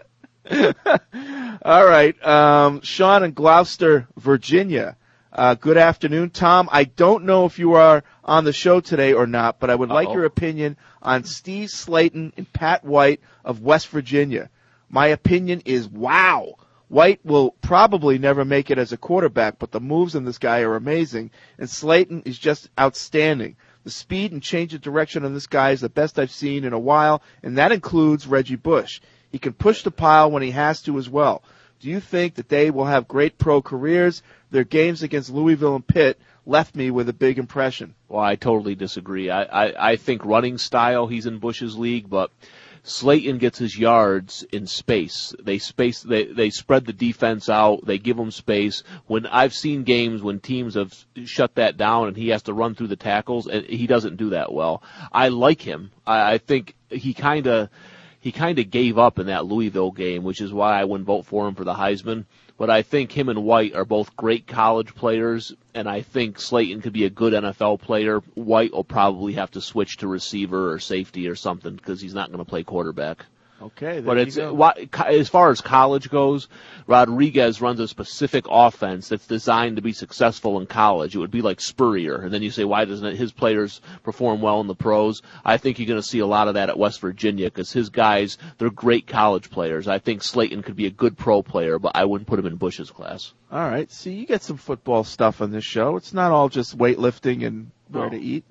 All right, um, Sean in Gloucester, Virginia. Uh, good afternoon, Tom. I don't know if you are on the show today or not, but I would like Uh-oh. your opinion on Steve Slayton and Pat White of West Virginia. My opinion is wow. White will probably never make it as a quarterback, but the moves in this guy are amazing, and Slayton is just outstanding. The speed and change of direction on this guy is the best I've seen in a while, and that includes Reggie Bush. He can push the pile when he has to as well. Do you think that they will have great pro careers? Their games against Louisville and Pitt left me with a big impression. Well, I totally disagree. I, I, I think running style, he's in Bush's league, but Slayton gets his yards in space. They space, they, they spread the defense out. They give him space. When I've seen games when teams have shut that down and he has to run through the tackles, and he doesn't do that well. I like him. I, I think he kind of, he kind of gave up in that Louisville game, which is why I wouldn't vote for him for the Heisman. But I think him and White are both great college players, and I think Slayton could be a good N F L player. White will probably have to switch to receiver or safety or something because he's not going to play quarterback. Okay, there But you it's go. why- as far as college goes, Rodriguez runs a specific offense that's designed to be successful in college. It would be like Spurrier, and then you say, why doesn't his players perform well in the pros? I think you're going to see a lot of that at West Virginia because his guys, they're great college players. I think Slayton could be a good pro player, but I wouldn't put him in Bush's class. All right. See, you get some football stuff on this show. It's not all just weightlifting and where No. to eat.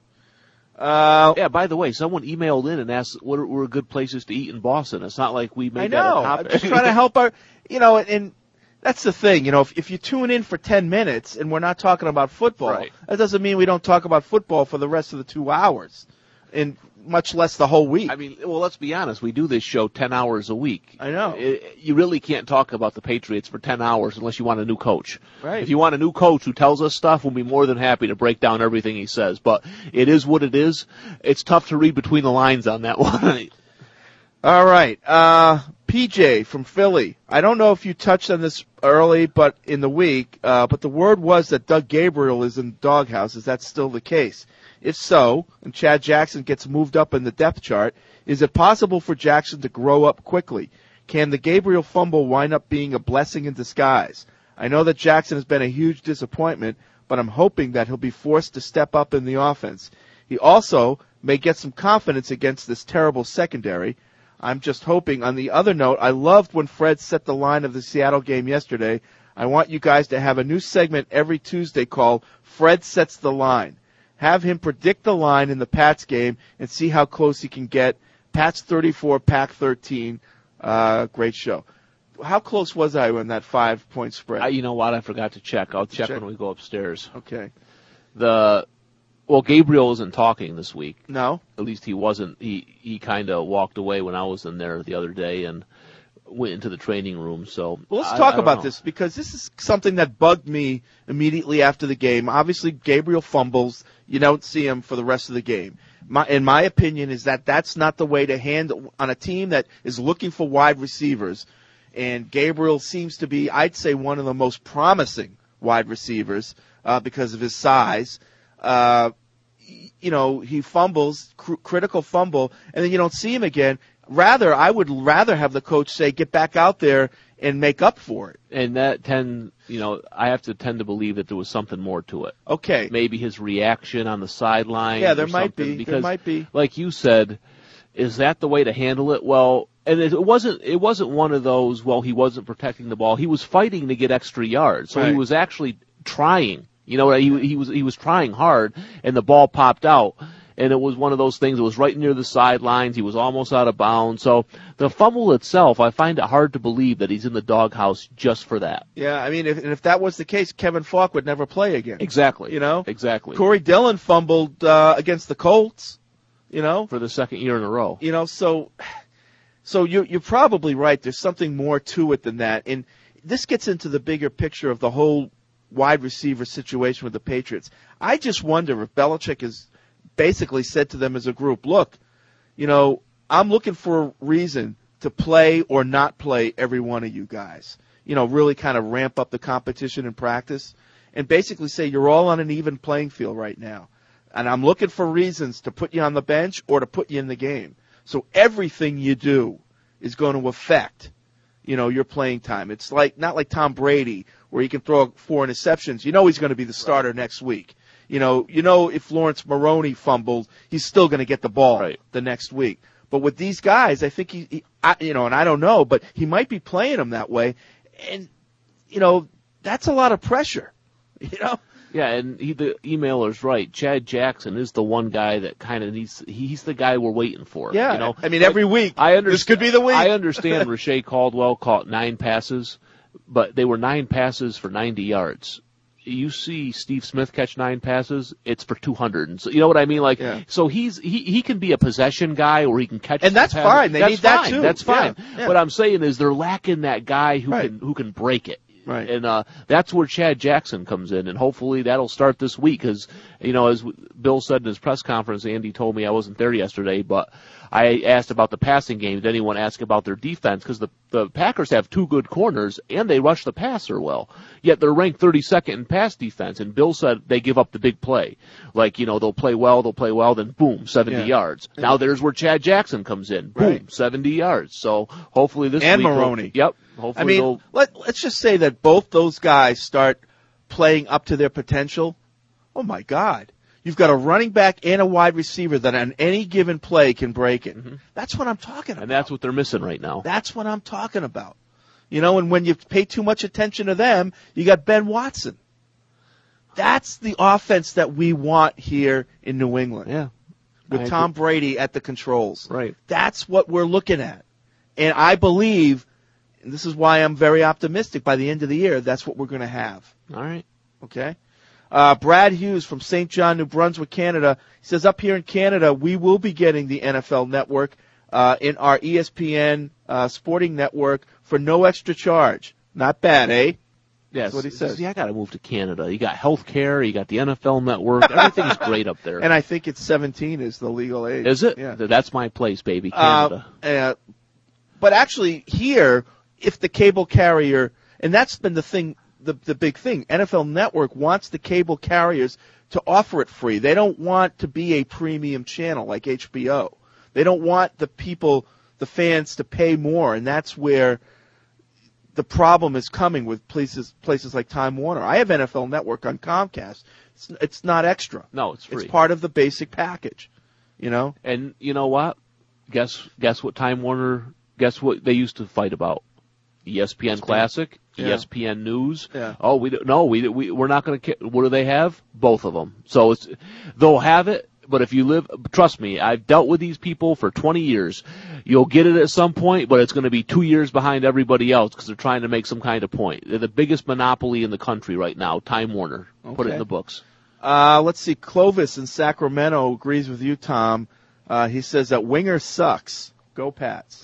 Uh, Yeah, by the way, someone emailed in and asked what were good places to eat in Boston. It's not like we made I that a know. topic. I'm just trying to help our, you know, and that's the thing. You know, if, if you tune in for ten minutes and we're not talking about football, Right. that doesn't mean we don't talk about football for the rest of the two hours, and much less the whole week. I mean, well, let's be honest. We do this show ten hours a week. I know. It, you really can't talk about the Patriots for ten hours unless you want a new coach. Right. If you want a new coach who tells us stuff, we'll be more than happy to break down everything he says. But it is what it is. It's tough to read between the lines on that one. All right. Uh, P J from Philly. I don't know if you touched on this early, but in the week, uh, but the word was that Doug Gabriel is in the doghouse. Is that still the case? If so, and Chad Jackson gets moved up in the depth chart, is it possible for Jackson to grow up quickly? Can the Gabriel fumble wind up being a blessing in disguise? I know that Jackson has been a huge disappointment, but I'm hoping that he'll be forced to step up in the offense. He also may get some confidence against this terrible secondary. I'm just hoping. On the other note, I loved when Fred set the line of the Seattle game yesterday. I want you guys to have a new segment every Tuesday called Fred Sets the Line. Have him predict the line in the Pats game and see how close he can get. Pats thirty-four, Pack thirteen. Uh, great show. How close was I on that five-point spread? Uh, you know what? I forgot to check. I'll check, check when we go upstairs. Okay. The Well, Gabriel isn't talking this week. No? At least he wasn't. He, he kind of walked away when I was in there the other day and went into the training room. So well, let's I, talk I about know. this because this is something that bugged me immediately after the game. Obviously, Gabriel fumbles. You don't see him for the rest of the game. My, in my opinion, is that that's not the way to handle on a team that is looking for wide receivers. And Gabriel seems to be, I'd say, one of the most promising wide receivers uh, because of his size. Uh, you know, he fumbles, cr- critical fumble, and then you don't see him again. Rather, I would rather have the coach say, get back out there and make up for it. And that tend, you know, I have to tend to believe that there was something more to it. Okay. Maybe his reaction on the sideline. Yeah, there or might something, be. Because, there might be. like you said, is that the way to handle it? Well, and it wasn't. It wasn't one of those. Well, he wasn't protecting the ball. He was fighting to get extra yards, so Right. he was actually trying. You know, he he was he was trying hard, and the ball popped out. And it was one of those things that was right near the sidelines. He was almost out of bounds. So the fumble itself, I find it hard to believe that he's in the doghouse just for that. Yeah, I mean, if, and if that was the case, Kevin Falk would never play again. Exactly. You know? Exactly. Corey Dillon fumbled uh, against the Colts, you know? For the second year in a row. You know, so so you're, you're probably right. There's something more to it than that. And this gets into the bigger picture of the whole wide receiver situation with the Patriots. I just wonder if Belichick has basically said to them as a group, look, you know, I'm looking for a reason to play or not play every one of you guys. You know, really kind of ramp up the competition in practice and basically say you're all on an even playing field right now. And I'm looking for reasons to put you on the bench or to put you in the game. So everything you do is going to affect, you know, your playing time. It's like not like Tom Brady where he can throw four interceptions. You know he's going to be the starter next week. You know, you know if Lawrence Maroney fumbled, he's still going to get the ball right. the next week. But with these guys, I think he, he I, you know, and I don't know, but he might be playing them that way. And, you know, that's a lot of pressure, you know? Yeah, and he, the emailer's right. Chad Jackson is the one guy that kind of needs, he's the guy we're waiting for. Yeah, you know? I mean, every week. I understand, this could be the week. I understand Rashay Caldwell caught nine passes, but they were nine passes for ninety yards. You see Steve Smith catch nine passes, it's for two hundred. And so, you know what I mean? Like, yeah. so he's, he, he can be a possession guy or he can catch. And that's passes. fine. They that's need fine. that too. That's fine. Yeah. Yeah. What I'm saying is they're lacking that guy who right. can, who can break it. Right. And, uh, that's where Chad Jackson comes in, and hopefully that'll start this week, cause, you know, as Bill said in his press conference, Andy told me I wasn't there yesterday, but I asked about the passing game. Did anyone ask about their defense? Cause the, the Packers have two good corners, and they rush the passer well. Yet they're ranked thirty-second in pass defense, and Bill said they give up the big play. Like, you know, they'll play well, they'll play well, then boom, seventy yeah. yards. Yeah. Now there's where Chad Jackson comes in. Boom, Right. seventy yards. So hopefully this and week. Maroney. Yep. Hopefully I mean, they'll, let, let's just say that both those guys start playing up to their potential. Oh, my God. You've got a running back and a wide receiver that on any given play can break it. Mm-hmm. That's what I'm talking about. and that's what they're missing right now. That's what I'm talking about. You know, and when you pay too much attention to them, you got Ben Watson. That's the offense that we want here in New England. Yeah. With I Tom agree. Brady at the controls. Right. That's what we're looking at. And I believe, and this is why I'm very optimistic, by the end of the year, that's what we're going to have. All right. Okay? Uh, Brad Hughes from Saint John, New Brunswick, Canada, he says, up here in Canada, we will be getting the N F L Network uh, in our E S P N uh, Sporting Network for no extra charge. Not bad, eh? Yes. That's what he says. See, I got to move to Canada. You got health care. You got the N F L Network. Everything's great up there. And I think it's seventeen is the legal age. Is it? Yeah. That's my place, baby. Canada. Uh, uh, but actually here, if the cable carrier, and that's been the thing, the the big thing, N F L Network wants the cable carriers to offer it free. They don't want to be a premium channel like H B O. They don't want the people, the fans, to pay more, and that's where the problem is coming with places places like Time Warner. I have N F L Network on Comcast. It's, it's not extra. No, it's free. It's part of the basic package, you know? And you know what? Guess guess what Time Warner, guess what they used to fight about? E S P N Classic, Yeah. E S P N News. Yeah. Oh, we don't, no, we we we're not going to. What do they have? Both of them. So it's they'll have it. But if you live, trust me, I've dealt with these people for twenty years. You'll get it at some point, but it's going to be two years behind everybody else because they're trying to make some kind of point. They're the biggest monopoly in the country right now, Time Warner. Put it Okay. in the books. Uh, let's see. Clovis in Sacramento agrees with you, Tom. Uh, he says that Winger sucks. Go Pats.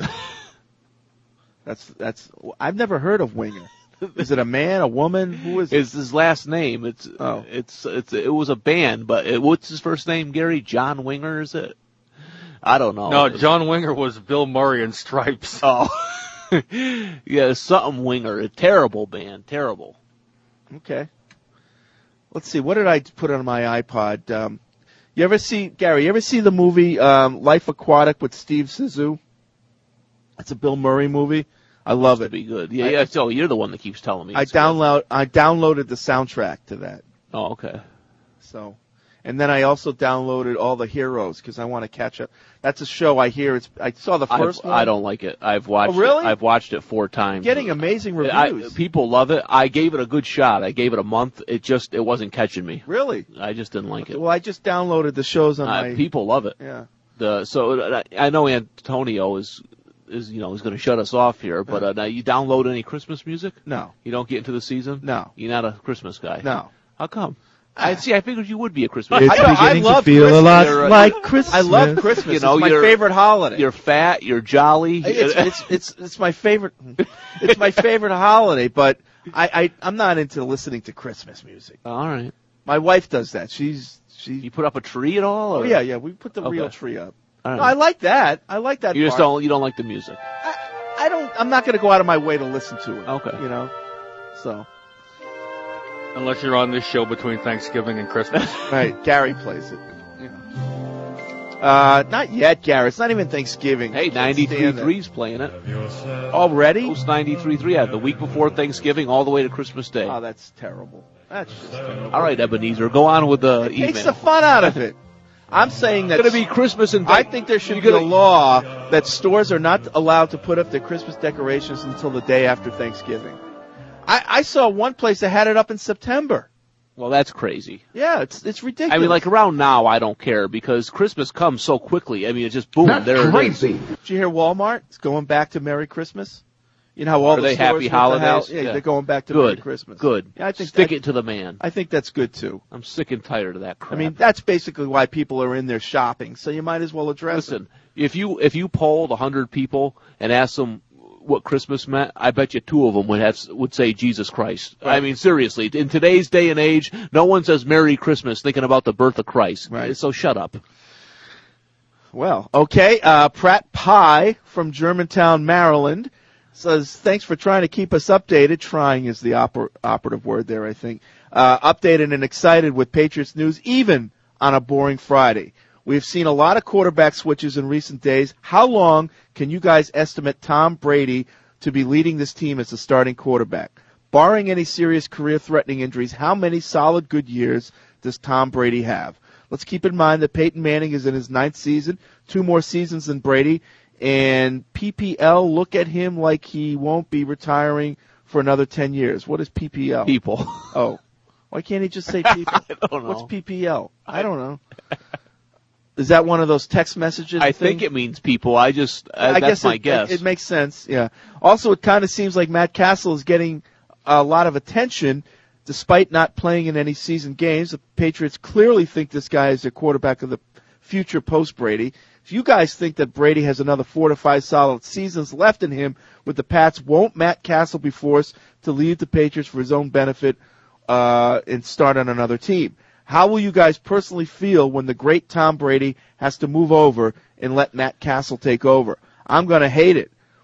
that's that's. I've never heard of Winger. Is it a man, a woman? Who is it? It's his last name. It's Oh. it's it's it was a band, but it, what's his first name? Gary John Winger, is it? I don't know. No, John Winger was Bill Murray in Stripes. Oh, yeah, something Winger. A terrible band, terrible. Okay. Let's see. What did I put on my iPod? Um, you ever see Gary? You ever see the movie um, Life Aquatic with Steve Zissou? It's a Bill Murray movie. I love it. Be good. Yeah, I- yeah. So you're the one that keeps telling me. I it's good. download. I downloaded the soundtrack to that. Oh, okay. So, and then I also downloaded all the Heroes because I want to catch up. That's a show I hear. It's. I saw the 1st I've, one. I don't like it. I've watched. Oh, really? It. I've watched it four times. Getting amazing I, reviews. people love it. I gave it a good shot. I gave it a month. It just it wasn't catching me. Really? I just didn't like it. Well, I just downloaded the shows on Uh, my. people love it. Yeah. The so uh, I know Antonio is is you know is going to shut us off here, but uh, now you download any Christmas music? No. You don't get into the season? No. You're not a Christmas guy. No. How come? I see. I figured you would be a Christmas. It's I know, I beginning to love feel a Christmas. lot You're, uh, like you're- Christmas. I love Christmas. You know, It's my you're- favorite holiday. You're fat. You're jolly. It's, it's it's it's my favorite. It's my favorite holiday, but I, I I'm not into listening to Christmas music. All right. My wife does that. She's she. You put up a tree at all? Oh or- yeah, yeah. We put the Okay. real tree up. All right. No, I like that. I like that. You just part. don't. You don't like the music. I, I don't. I'm not going to go out of my way to listen to it. Okay. You know. So Unless you're on this show between Thanksgiving and Christmas. right, Gary plays it. You know. Uh, not yet, Gary. It's not even Thanksgiving. Hey, I can't ninety-three stand point three's playing it. it. Already? Post ninety-three point three. Yeah, the week before Thanksgiving, all the way to Christmas Day. Oh, that's terrible. That's just terrible. All right, Ebenezer, go on with the email. Takes the fun out of it. I'm saying that It's going to be Christmas and I think there should You're be a gonna- law that stores are not allowed to put up their Christmas decorations until the day after Thanksgiving. I, I saw one place that had it up in September. Well, that's crazy. Yeah, it's it's ridiculous. I mean, like around now, I don't care because Christmas comes so quickly. I mean, it's just boom. That's there it is. crazy. Did you hear Walmart? It's going back to Merry Christmas. You know how all Are the they stores happy went to holidays? hell- Yeah, Yeah. they're going back to Merry Good. Christmas. Good. Yeah, I think Stick that- it to the man. I think that's good too. I'm sick and tired of that crap. I mean, that's basically why people are in there shopping. So you might as well address listen, if you if you polled a hundred people and asked them what Christmas meant, I bet you two of them would have would say Jesus Christ. I mean, seriously, in today's day and age, no one says Merry Christmas thinking about the birth of Christ. Right. So shut up. it. Well, okay. Uh, Pratt Pie from Germantown, Maryland says, thanks for trying to keep us updated. Trying is the oper- operative word there, I think. Uh, updated and excited with Patriots news, even on a boring Friday. We've seen a lot of quarterback switches in recent days. How long can you guys estimate Tom Brady to be leading this team as the starting quarterback? Barring any serious career-threatening injuries, how many solid good years does Tom Brady have? Let's keep in mind that Peyton Manning is in his ninth season, two more seasons than Brady, and P P L, look at him like he won't be retiring for another ten years. What is P P L? People. Oh. Why can't he just say people? I don't know. What's P P L? I don't know. Is that one of those text messages? I thing? think it means people. I just uh, I that's guess my it, guess. It, it makes sense. Yeah. Also, it kind of seems like Matt Castle is getting a lot of attention, despite not playing in any season games. The Patriots clearly think this guy is their quarterback of the future post Brady. If you guys think that Brady has another four to five solid seasons left in him with the Pats, won't Matt Castle be forced to leave the Patriots for his own benefit uh, and start on another team? How will you guys personally feel when the great Tom Brady has to move over and let Matt Castle take over? I'm going to hate it.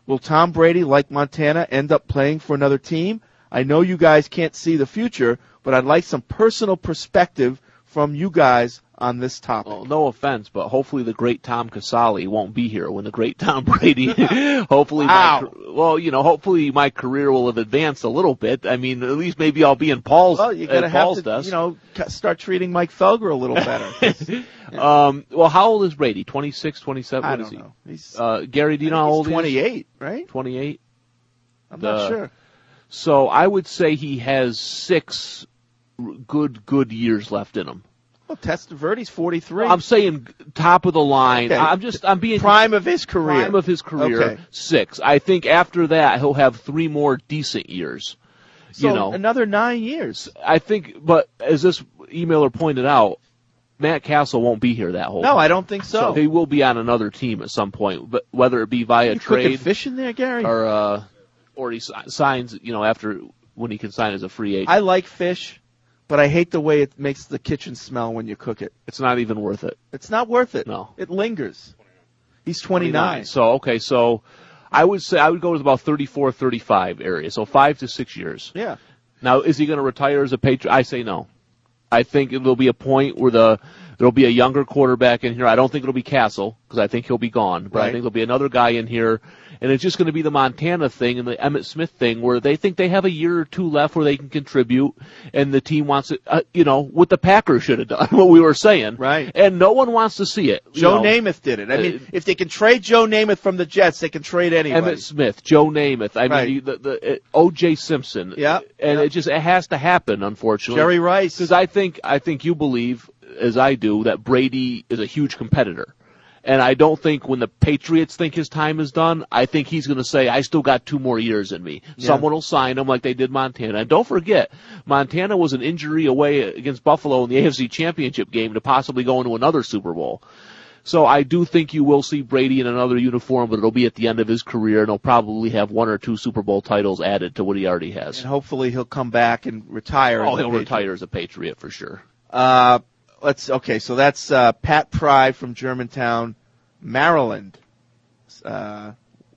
Will Tom Brady, like Montana, end up playing for another team? I know you guys can't see the future, but I'd like some personal perspective from you guys on this topic. Well, no offense, but hopefully the great Tom Casale won't be here when the great Tom Brady. hopefully, wow. my, well, you know, hopefully my career will have advanced a little bit. I mean, at least maybe I'll be in Paul's. Well, you gotta have Paul's to, desk. you know, start treating Mike Felger a little better. yeah. Um, well, how old is Brady? twenty-six, twenty-seven? I What don't is he? know. He's, uh, Gary, do you know how old he is? twenty-eight, right? twenty-eight. I'm the, not sure. So I would say he has six good, good years left in him. Well, Testaverde's forty-three. I'm saying top of the line. Okay. I'm just, I'm being prime of his career. Prime of his career. Okay. Six. I think after that he'll have three more decent years. So you know, another nine years. I think, but as this emailer pointed out, Matt Castle won't be here that whole No, time. I don't think so. So he will be on another team at some point, but whether it be via you cooking trade fish in there, Gary? or uh, or he signs, you know, after when he can sign as a free agent. I like fish, but I hate the way it makes the kitchen smell when you cook it. It's not even worth it. It's not worth it. No. It lingers. He's twenty-nine. So, okay, so I would say I would go with about thirty-four, thirty-five area. So five to six years. Yeah. Now, is he going to retire as a Patriot? I say no. I think there'll be a point where the there'll be a younger quarterback in here. I don't think it'll be Castle because I think he'll be gone. But Right. I think there'll be another guy in here, and it's just going to be the Montana thing and the Emmitt Smith thing where they think they have a year or two left where they can contribute, and the team wants it. Uh, you know what the Packers should have done, what we were saying, Right. And no one wants to see it. you Joe know. Namath did it. I mean, Uh, if they can trade Joe Namath from the Jets, they can trade anybody. Emmitt Smith, Joe Namath. I Right. mean, you- the, the uh, O J Simpson. Yeah, and yeah. it just it has to happen, unfortunately. Jerry Rice. Because I think I think you believe, as I do, that Brady is a huge competitor. And I don't think when the Patriots think his time is done, I think he's going to say, I still got two more years in me. Yeah. Someone will sign him like they did Montana. And don't forget, Montana was an injury away against Buffalo in the A F C Championship game to possibly go into another Super Bowl. So I do think you will see Brady in another uniform, but it'll be at the end of his career, and he'll probably have one or two Super Bowl titles added to what he already has. And hopefully he'll come back and retire. Oh, as a he'll Patriot. retire as a Patriot for sure. Uh, let's okay. So that's uh, Pat Pry from Germantown, Maryland. Uh, a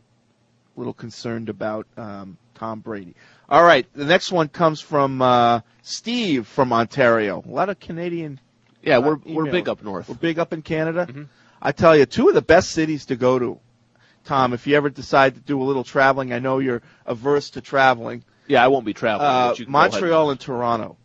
little concerned about um, Tom Brady. All right, the next one comes from uh, Steve from Ontario. A lot of Canadian. Yeah, uh, we're we're emails. big up north. We're big up in Canada. Mhm. I tell you, two of the best cities to go to. Tom, if you ever decide to do a little traveling, I know you're averse to traveling. Yeah, I won't be traveling. Uh, but you can go ahead. Montreal and Toronto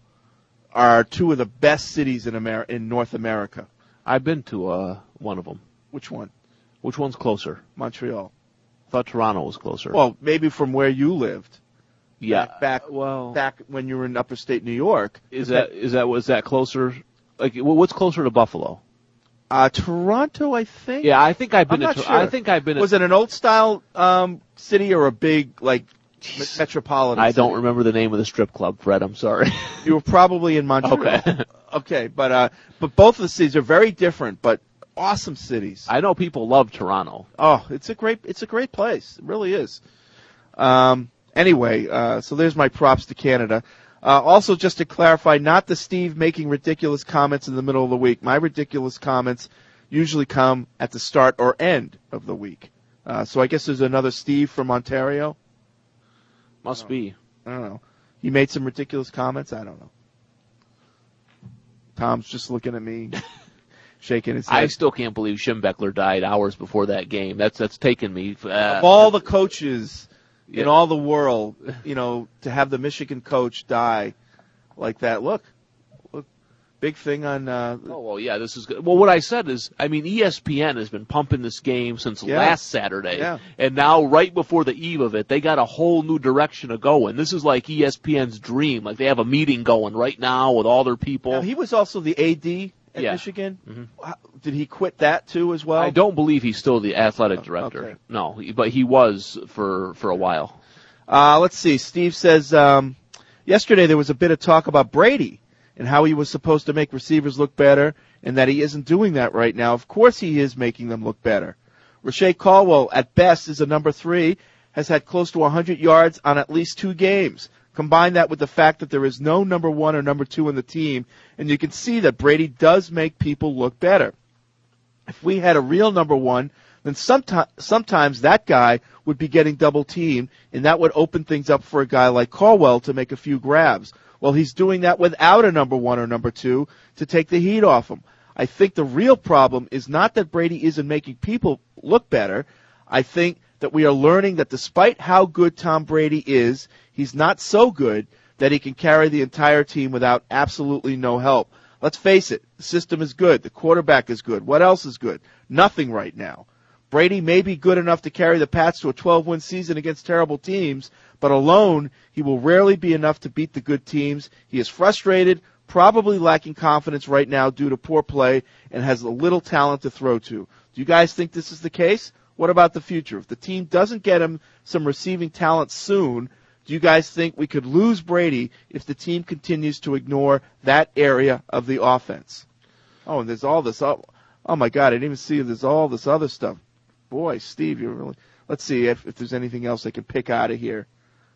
are two of the best cities in Amer- in North America. I've been to uh, one of them. Which one? Which one's closer? Montreal. I thought Toronto was closer. Well, maybe from where you lived. yeah. Back, back, well, back when you were in upper state New York. is that is that was that closer? Like, wh- what's closer to Buffalo? Uh, Toronto, I think. Yeah, I think I've been. I'm to not Tor- I sure. think I've been. Was at, it an old style um, city or a big like me- metropolitan? I don't city? remember the name of the strip club, Fred. I'm sorry. You were probably in Montreal. Okay. Okay, but uh, but both of the cities are very different, but awesome cities. I know people love Toronto. Oh, it's a great it's a great place. It really is. Um, anyway, uh, so there's my props to Canada. Uh, also, just to clarify, not the Steve making ridiculous comments in the middle of the week. My ridiculous comments usually come at the start or end of the week. Uh, so I guess there's another Steve from Ontario. Must be. I don't know. He made some ridiculous comments. I don't know. Tom's just looking at me, shaking his head. I still can't believe Schembechler died hours before that game. That's that's taken me. Uh, Of all the coaches in Yeah. all the world, you know, to have the Michigan coach die like that. Look, look, big thing on. Uh, Oh, well, yeah, this is good. Well, what I said is, I mean, E S P N has been pumping this game since Yeah. last Saturday. Yeah. And now, right before the eve of it, they got a whole new direction to go in. This is like E S P N's dream. Like, they have a meeting going right now with all their people. now, he was also the A D at Yeah. Michigan. Mhm. How- Did he quit that too as well? I don't believe he's still the athletic Oh, director. okay. No, he- but he was for, for a while. Uh, let's see. Steve says, um, yesterday there was a bit of talk about Brady and how he was supposed to make receivers look better and that he isn't doing that right now. Of course he is making them look better. Rashay Caldwell, at best, is a number three, has had close to one hundred yards on at least two games. Combine that with the fact that there is no number one or number two in the team, and you can see that Brady does make people look better. If we had a real number one, then someti- sometimes that guy would be getting double teamed, and that would open things up for a guy like Caldwell to make a few grabs. Well, he's doing that without a number one or number two to take the heat off him. I think the real problem is not that Brady isn't making people look better. I think that we are learning that despite how good Tom Brady is, he's not so good that he can carry the entire team without absolutely no help. Let's face it, the system is good. The quarterback is good. What else is good? Nothing right now. Brady may be good enough to carry the Pats to a twelve-win season against terrible teams, but alone, he will rarely be enough to beat the good teams. He is frustrated, probably lacking confidence right now due to poor play, and has a little talent to throw to. Do you guys think this is the case? What about the future? If the team doesn't get him some receiving talent soon, do you guys think we could lose Brady if the team continues to ignore that area of the offense? Oh, and there's all this. Oh, oh my God, I didn't even see there's all this other stuff. Boy, Steve, you're really. Let's see if, if there's anything else I can pick out of here.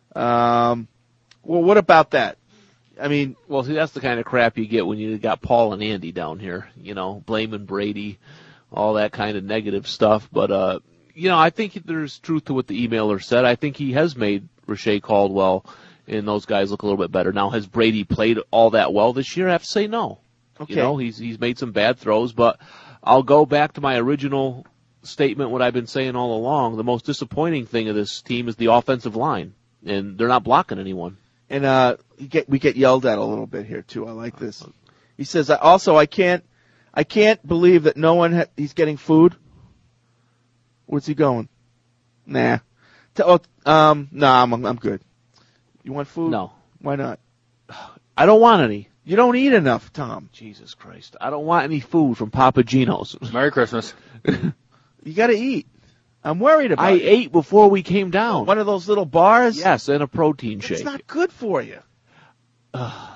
Um, well, what about that? I mean, well, see, that's the kind of crap you get when you got Paul and Andy down here. You know, blaming Brady, all that kind of negative stuff. But uh, you know, I think there's truth to what the emailer said. I think he has made Rashay Caldwell and those guys look a little bit better. Now, has Brady played all that well this year? I have to say no. Okay. You know, he's he's made some bad throws, but I'll go back to my original statement, what I've been saying all along. The most disappointing thing of this team is the offensive line, and they're not blocking anyone. And uh, you get, we get yelled at a little bit here too. I like this. He says, also, I can't, I can't believe that no one. Ha- he's getting food. Where's he going? Nah. T- oh, um, nah, I'm, I'm good. You want food? No. Why not? I don't want any. You don't eat enough, Tom. Jesus Christ. I don't want any food from Papa Gino's. Merry Christmas. You got to eat. I'm worried about I it. ate before we came down. One of those little bars? Yes, and a protein shake. It's not good for you. All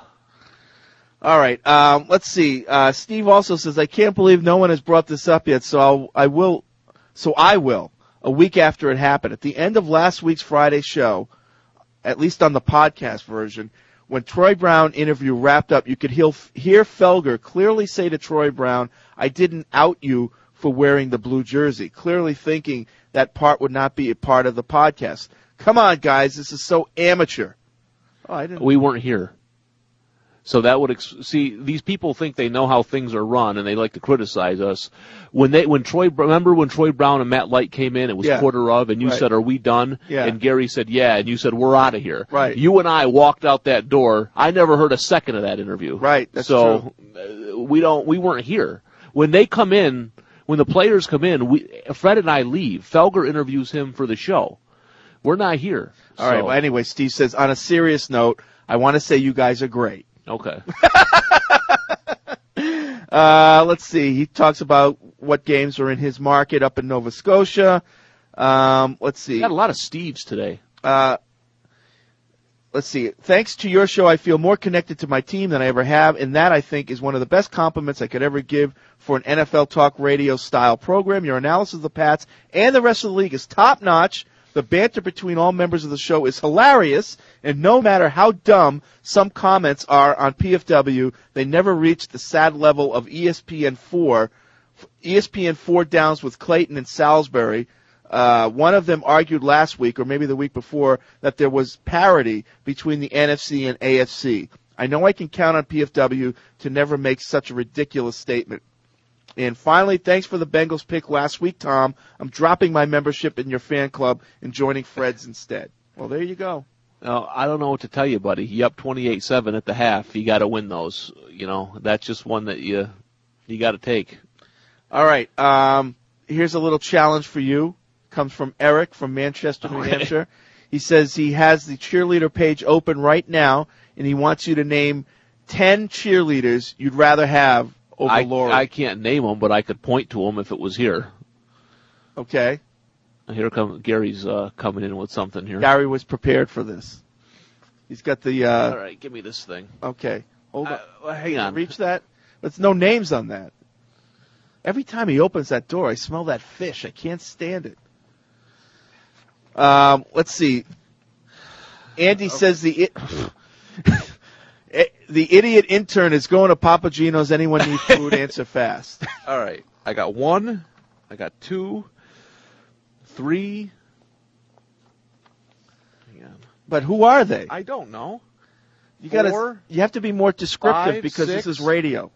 right. Um, let's see. Uh, Steve also says, I can't believe no one has brought this up yet, so I'll, I will. So I will. A week after it happened. At the end of last week's Friday show, at least on the podcast version, when Troy Brown interview wrapped up, you could hear, hear Felger clearly say to Troy Brown, I didn't out you for wearing the blue jersey, clearly thinking that part would not be a part of the podcast. Come on, guys, this is so amateur. Oh, I didn't. We weren't here. So that would ex- see these people think they know how things are run and they like to criticize us. When they when Troy remember when Troy Brown and Matt Light came in, it was Yeah. quarter of, and you Right. said, "Are we done?" Yeah. And Gary said, "Yeah," and you said, "We're out of here." Right. You and I walked out that door. I never heard a second of that interview. Right. That's so uh, we don't we weren't here when they come in. When the players come in, we Fred and I leave. Felger interviews him for the show. We're not here. All right. So- Well, anyway, Steve says, on a serious note, I want to say you guys are great. Okay. Uh, let's see. He talks about what games are in his market up in Nova Scotia. Um, let's see. Got a lot of Steves today. Uh, let's see. Thanks to your show, I feel more connected to my team than I ever have, and that, I think, is one of the best compliments I could ever give for an N F L talk radio style program. Your analysis of the Pats and the rest of the league is top notch. The banter between all members of the show is hilarious, and no matter how dumb some comments are on P F W, they never reach the sad level of E S P N four. E S P N four downs with Clayton and Salisbury. Uh, one of them argued last week, or maybe the week before, that there was parity between the N F C and A F C. I know I can count on P F W to never make such a ridiculous statement. And finally, thanks for the Bengals pick last week, Tom. I'm dropping my membership in your fan club and joining Fred's instead. Well, there you go. Uh, I don't know what to tell you, buddy. You up twenty-eight seven at the half. You got to win those. You know, that's just one that you you got to take. All right. Um, here's a little challenge for you. Comes from Eric from Manchester, New Okay. Hampshire. He says he has the cheerleader page open right now, and he wants you to name ten cheerleaders you'd rather have over I, Lori. I can't name them, but I could point to them if it was here. Okay. Here comes Gary's uh, coming in with something here. Gary was prepared for this. He's got the. Uh, All right, give me this thing. Okay. Hold on. Uh, well, hang on. Reach that. There's no names on that. Every time he opens that door, I smell that fish. I can't stand it. Um, let's see. Andy says the it, the idiot intern is going to Papa Gino's. Anyone need food? Answer fast. All right, I got one. I got two. three. Hang on. But who are they? I don't know. You got to. Four, You have to be more descriptive five, because six. this is radio.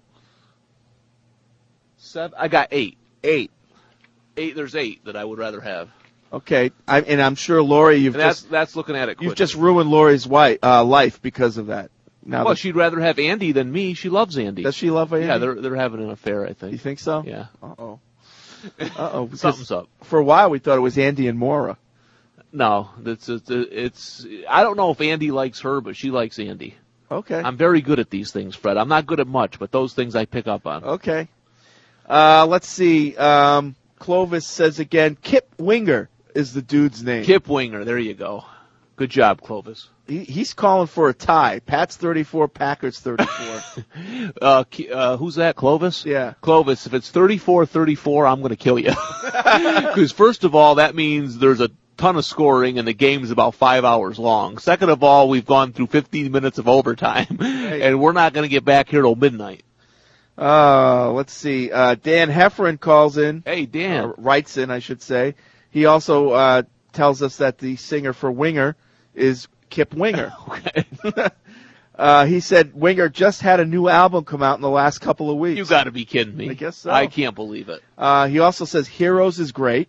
Seven. I got eight. Eight. Eight. There's eight that I would rather have. Okay, I, and I'm sure Lori, you've And that's just that's looking at it. you've quick. just ruined Lori's wife, uh, life because of that. Now, Well, that- she'd rather have Andy than me. She loves Andy. does she love Andy? Yeah, they're they're having an affair. I think. You think so? Yeah. Uh oh. Uh oh. Something's up. For a while, we thought it was Andy and Maura. No, it's, it's it's I don't know if Andy likes her, but she likes Andy. Okay. I'm very good at these things, Fred. I'm not good at much, but those things I pick up on. Okay. Uh, let's see. Um, Clovis says again, Kip Winger is the dude's name. Kip Winger, there you go. Good job, Clovis. He, he's calling for a tie. Pat's thirty-four, Packers thirty-four. uh, uh, who's that, Clovis? Yeah. Clovis, if it's thirty-four thirty-four, I'm going to kill you. Because first of all, that means there's a ton of scoring and the game's about five hours long. Second of all, we've gone through fifteen minutes of overtime, Hey. and we're not going to get back here till midnight. Uh, let's see. Uh, Dan Heffernan calls in. Hey, Dan. Uh, writes in, I should say. He also uh, tells us that the singer for Winger is Kip Winger. Okay. uh, he said Winger just had a new album come out in the last couple of weeks. You got to be kidding me. I guess so. I can't believe it. Uh, he also says Heroes is great.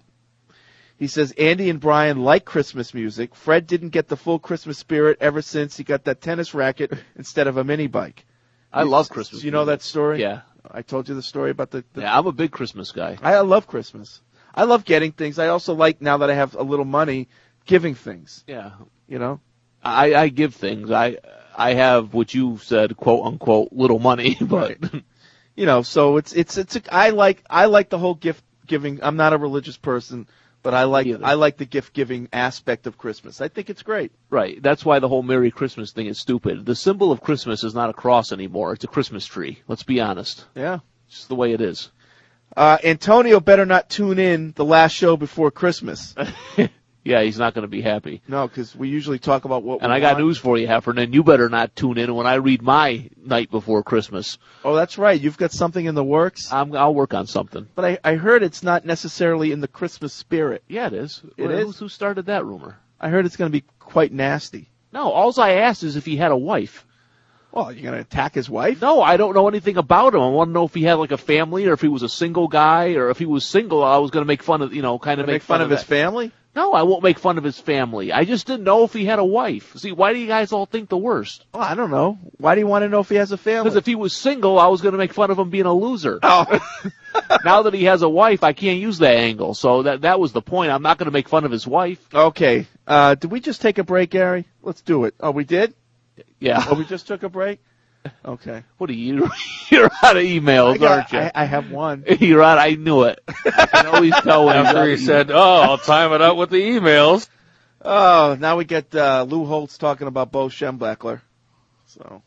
He says Andy and Brian like Christmas music. Fred didn't get the full Christmas spirit ever since he got that tennis racket instead of a mini bike. I love Christmas You know music. that story? Yeah. I told you the story about the. the Yeah, I'm a big Christmas guy. I love Christmas. I love getting things. I also like, now that I have a little money, giving things. Yeah. You know? I, I give things. I I have what you said, quote unquote, little money, but Right. You know, so it's it's it's. A, I like I like the whole gift giving. I'm not a religious person, but I like Either. I like the gift giving aspect of Christmas. I think it's great. right. That's why the whole Merry Christmas thing is stupid. The symbol of Christmas is not a cross anymore. It's a Christmas tree. Let's be honest. Yeah. It's just the way it is. Uh, Antonio better not tune in the last show before Christmas. Yeah, he's not going to be happy. No, because we usually talk about what. And we I got want. news for you, Heffernan. You better not tune in when I read my night before Christmas. Oh, that's right. You've got something in the works. I'm, I'll work on something. But I, I heard it's not necessarily in the Christmas spirit. Yeah, it is. It Who- is? Who started that rumor? I heard it's going to be quite nasty. No, all I asked is if he had a wife. Well, you're going to attack his wife? No, I don't know anything about him. I want to know if he had like a family or if he was a single guy or if he was single. I was going to make fun of, you know, kind of Make, make, fun of his that. family? No, I won't make fun of his family. I just didn't know if he had a wife. See, why do you guys all think the worst? Well, I don't know. Why do you want to know if he has a family? Because if he was single, I was going to make fun of him being a loser. Oh. Now that he has a wife, I can't use that angle. So that that was the point. I'm not going to make fun of his wife. Okay. Uh, did we just take a break, Gary? Let's do it. Oh, we did? Yeah. Oh, we just took a break? Okay. What are you? You're out of emails, I, got- aren't you? I, I have one. You're out. I knew it. I can always tell when he's out After he of said, "Oh, I'll time it up with the emails." Oh, now we get uh, Lou Holtz talking about Bo Schembechler. So,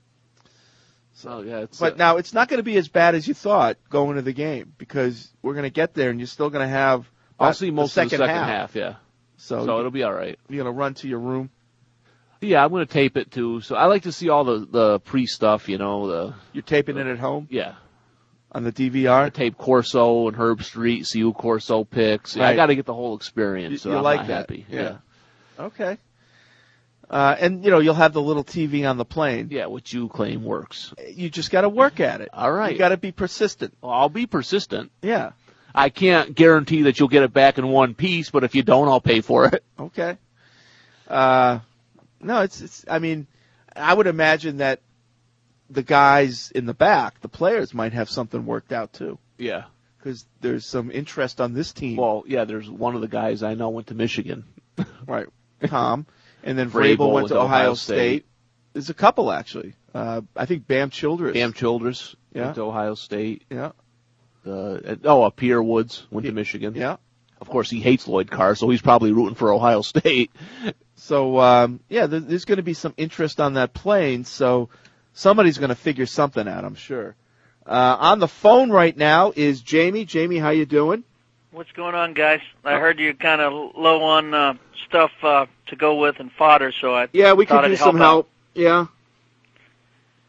So yeah, it's, but uh, now it's not going to be as bad as you thought going to the game because we're going to get there and you're still going to have. I'll uh, see most the of the second second half. half. Yeah. So, So it'll be all right. you're going to run to your room. Yeah, I'm going to tape it too. So I like to see all the the pre stuff. You know, the You're taping it at home yeah, on the D V R. I tape Corso and Herb Street, see who Corso picks. Yeah, Right. I got to get the whole experience. You- so you I'm like not that. happy. Yeah. Okay. Uh, and you know you'll have the little T V on the plane. Yeah, which you claim works. You just got to work at it. All right. You got to be persistent. Well, I'll be persistent. Yeah. I can't guarantee that you'll get it back in one piece, but if you don't, I'll pay for it. Okay. Uh, no, it's it's. I mean, I would imagine that the guys in the back, the players, might have something worked out too, Yeah. because there's some interest on this team. Well, yeah, there's one of the guys I know went to Michigan. Right. Tom, and then Vrabel Vrabel went to Ohio, Ohio State. State. There's a couple actually. Uh, I think Bam Childress. Bam Childress Yeah. went to Ohio State. Yeah. Uh, oh, uh, Pierre Woods went to Michigan. Yeah. Of course, he hates Lloyd Carr, so he's probably rooting for Ohio State. So um, yeah, there, there's going to be some interest on that plane. So somebody's going to figure something out, I'm sure. Uh, on the phone right now is Jamie. Jamie, how you doing? What's going on, guys? I heard you're kind of low on uh, stuff uh, to go with and fodder, so I Yeah, we thought could I'd use some help out. help. Yeah.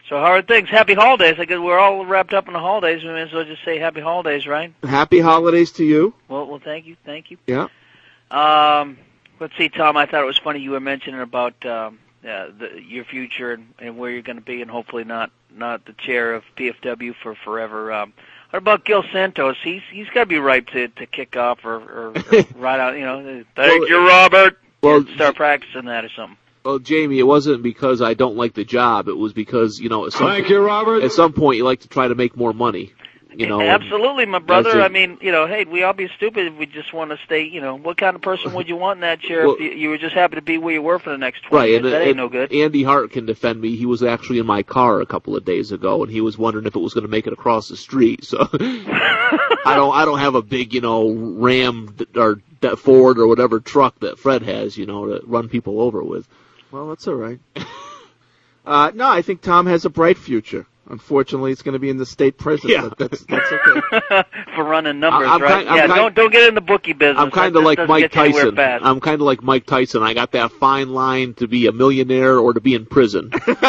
So how are things? Happy holidays. I guess we're all wrapped up in the holidays. We may as well just say happy holidays, right? Happy holidays to you. Well, well, thank you, thank you. Yeah. Um, let's see, Tom. I thought it was funny you were mentioning about um, uh, the, your future and, and where you're going to be, and hopefully not not the chair of P F W for forever. Um, what about Gil Santos? He's he's got to be ripe to to kick off or, or, or ride out. You know, thank well, you, Robert. Well, start practicing that or something. Well, Jamie, it wasn't because I don't like the job. It was because, you know, at some, Thank you, Robert. At some point you like to try to make more money. You know, absolutely, my brother. a, I mean, you know, hey, we all be stupid if we just want to stay. You know, what kind of person would you want in that chair well, if you, you were just happy to be where you were for the next twenty right, years? and, That ain't and no good. Andy Hart can defend me. He was actually in my car a couple of days ago, and he was wondering if it was going to make it across the street. So I don't, I don't have a big, you know, Ram or Ford or whatever truck that Fred has, you know, to run people over with. Well, that's all right. uh, no, I think Tom has a bright future. Unfortunately, it's going to be in the state prison, yeah. but that's, that's okay. For running numbers, I'm right? Kind, I'm yeah, kind, don't don't get in the bookie business. I'm kind of like Mike Tyson. Fast. I'm kind of like Mike Tyson. I got that fine line to be a millionaire or to be in prison.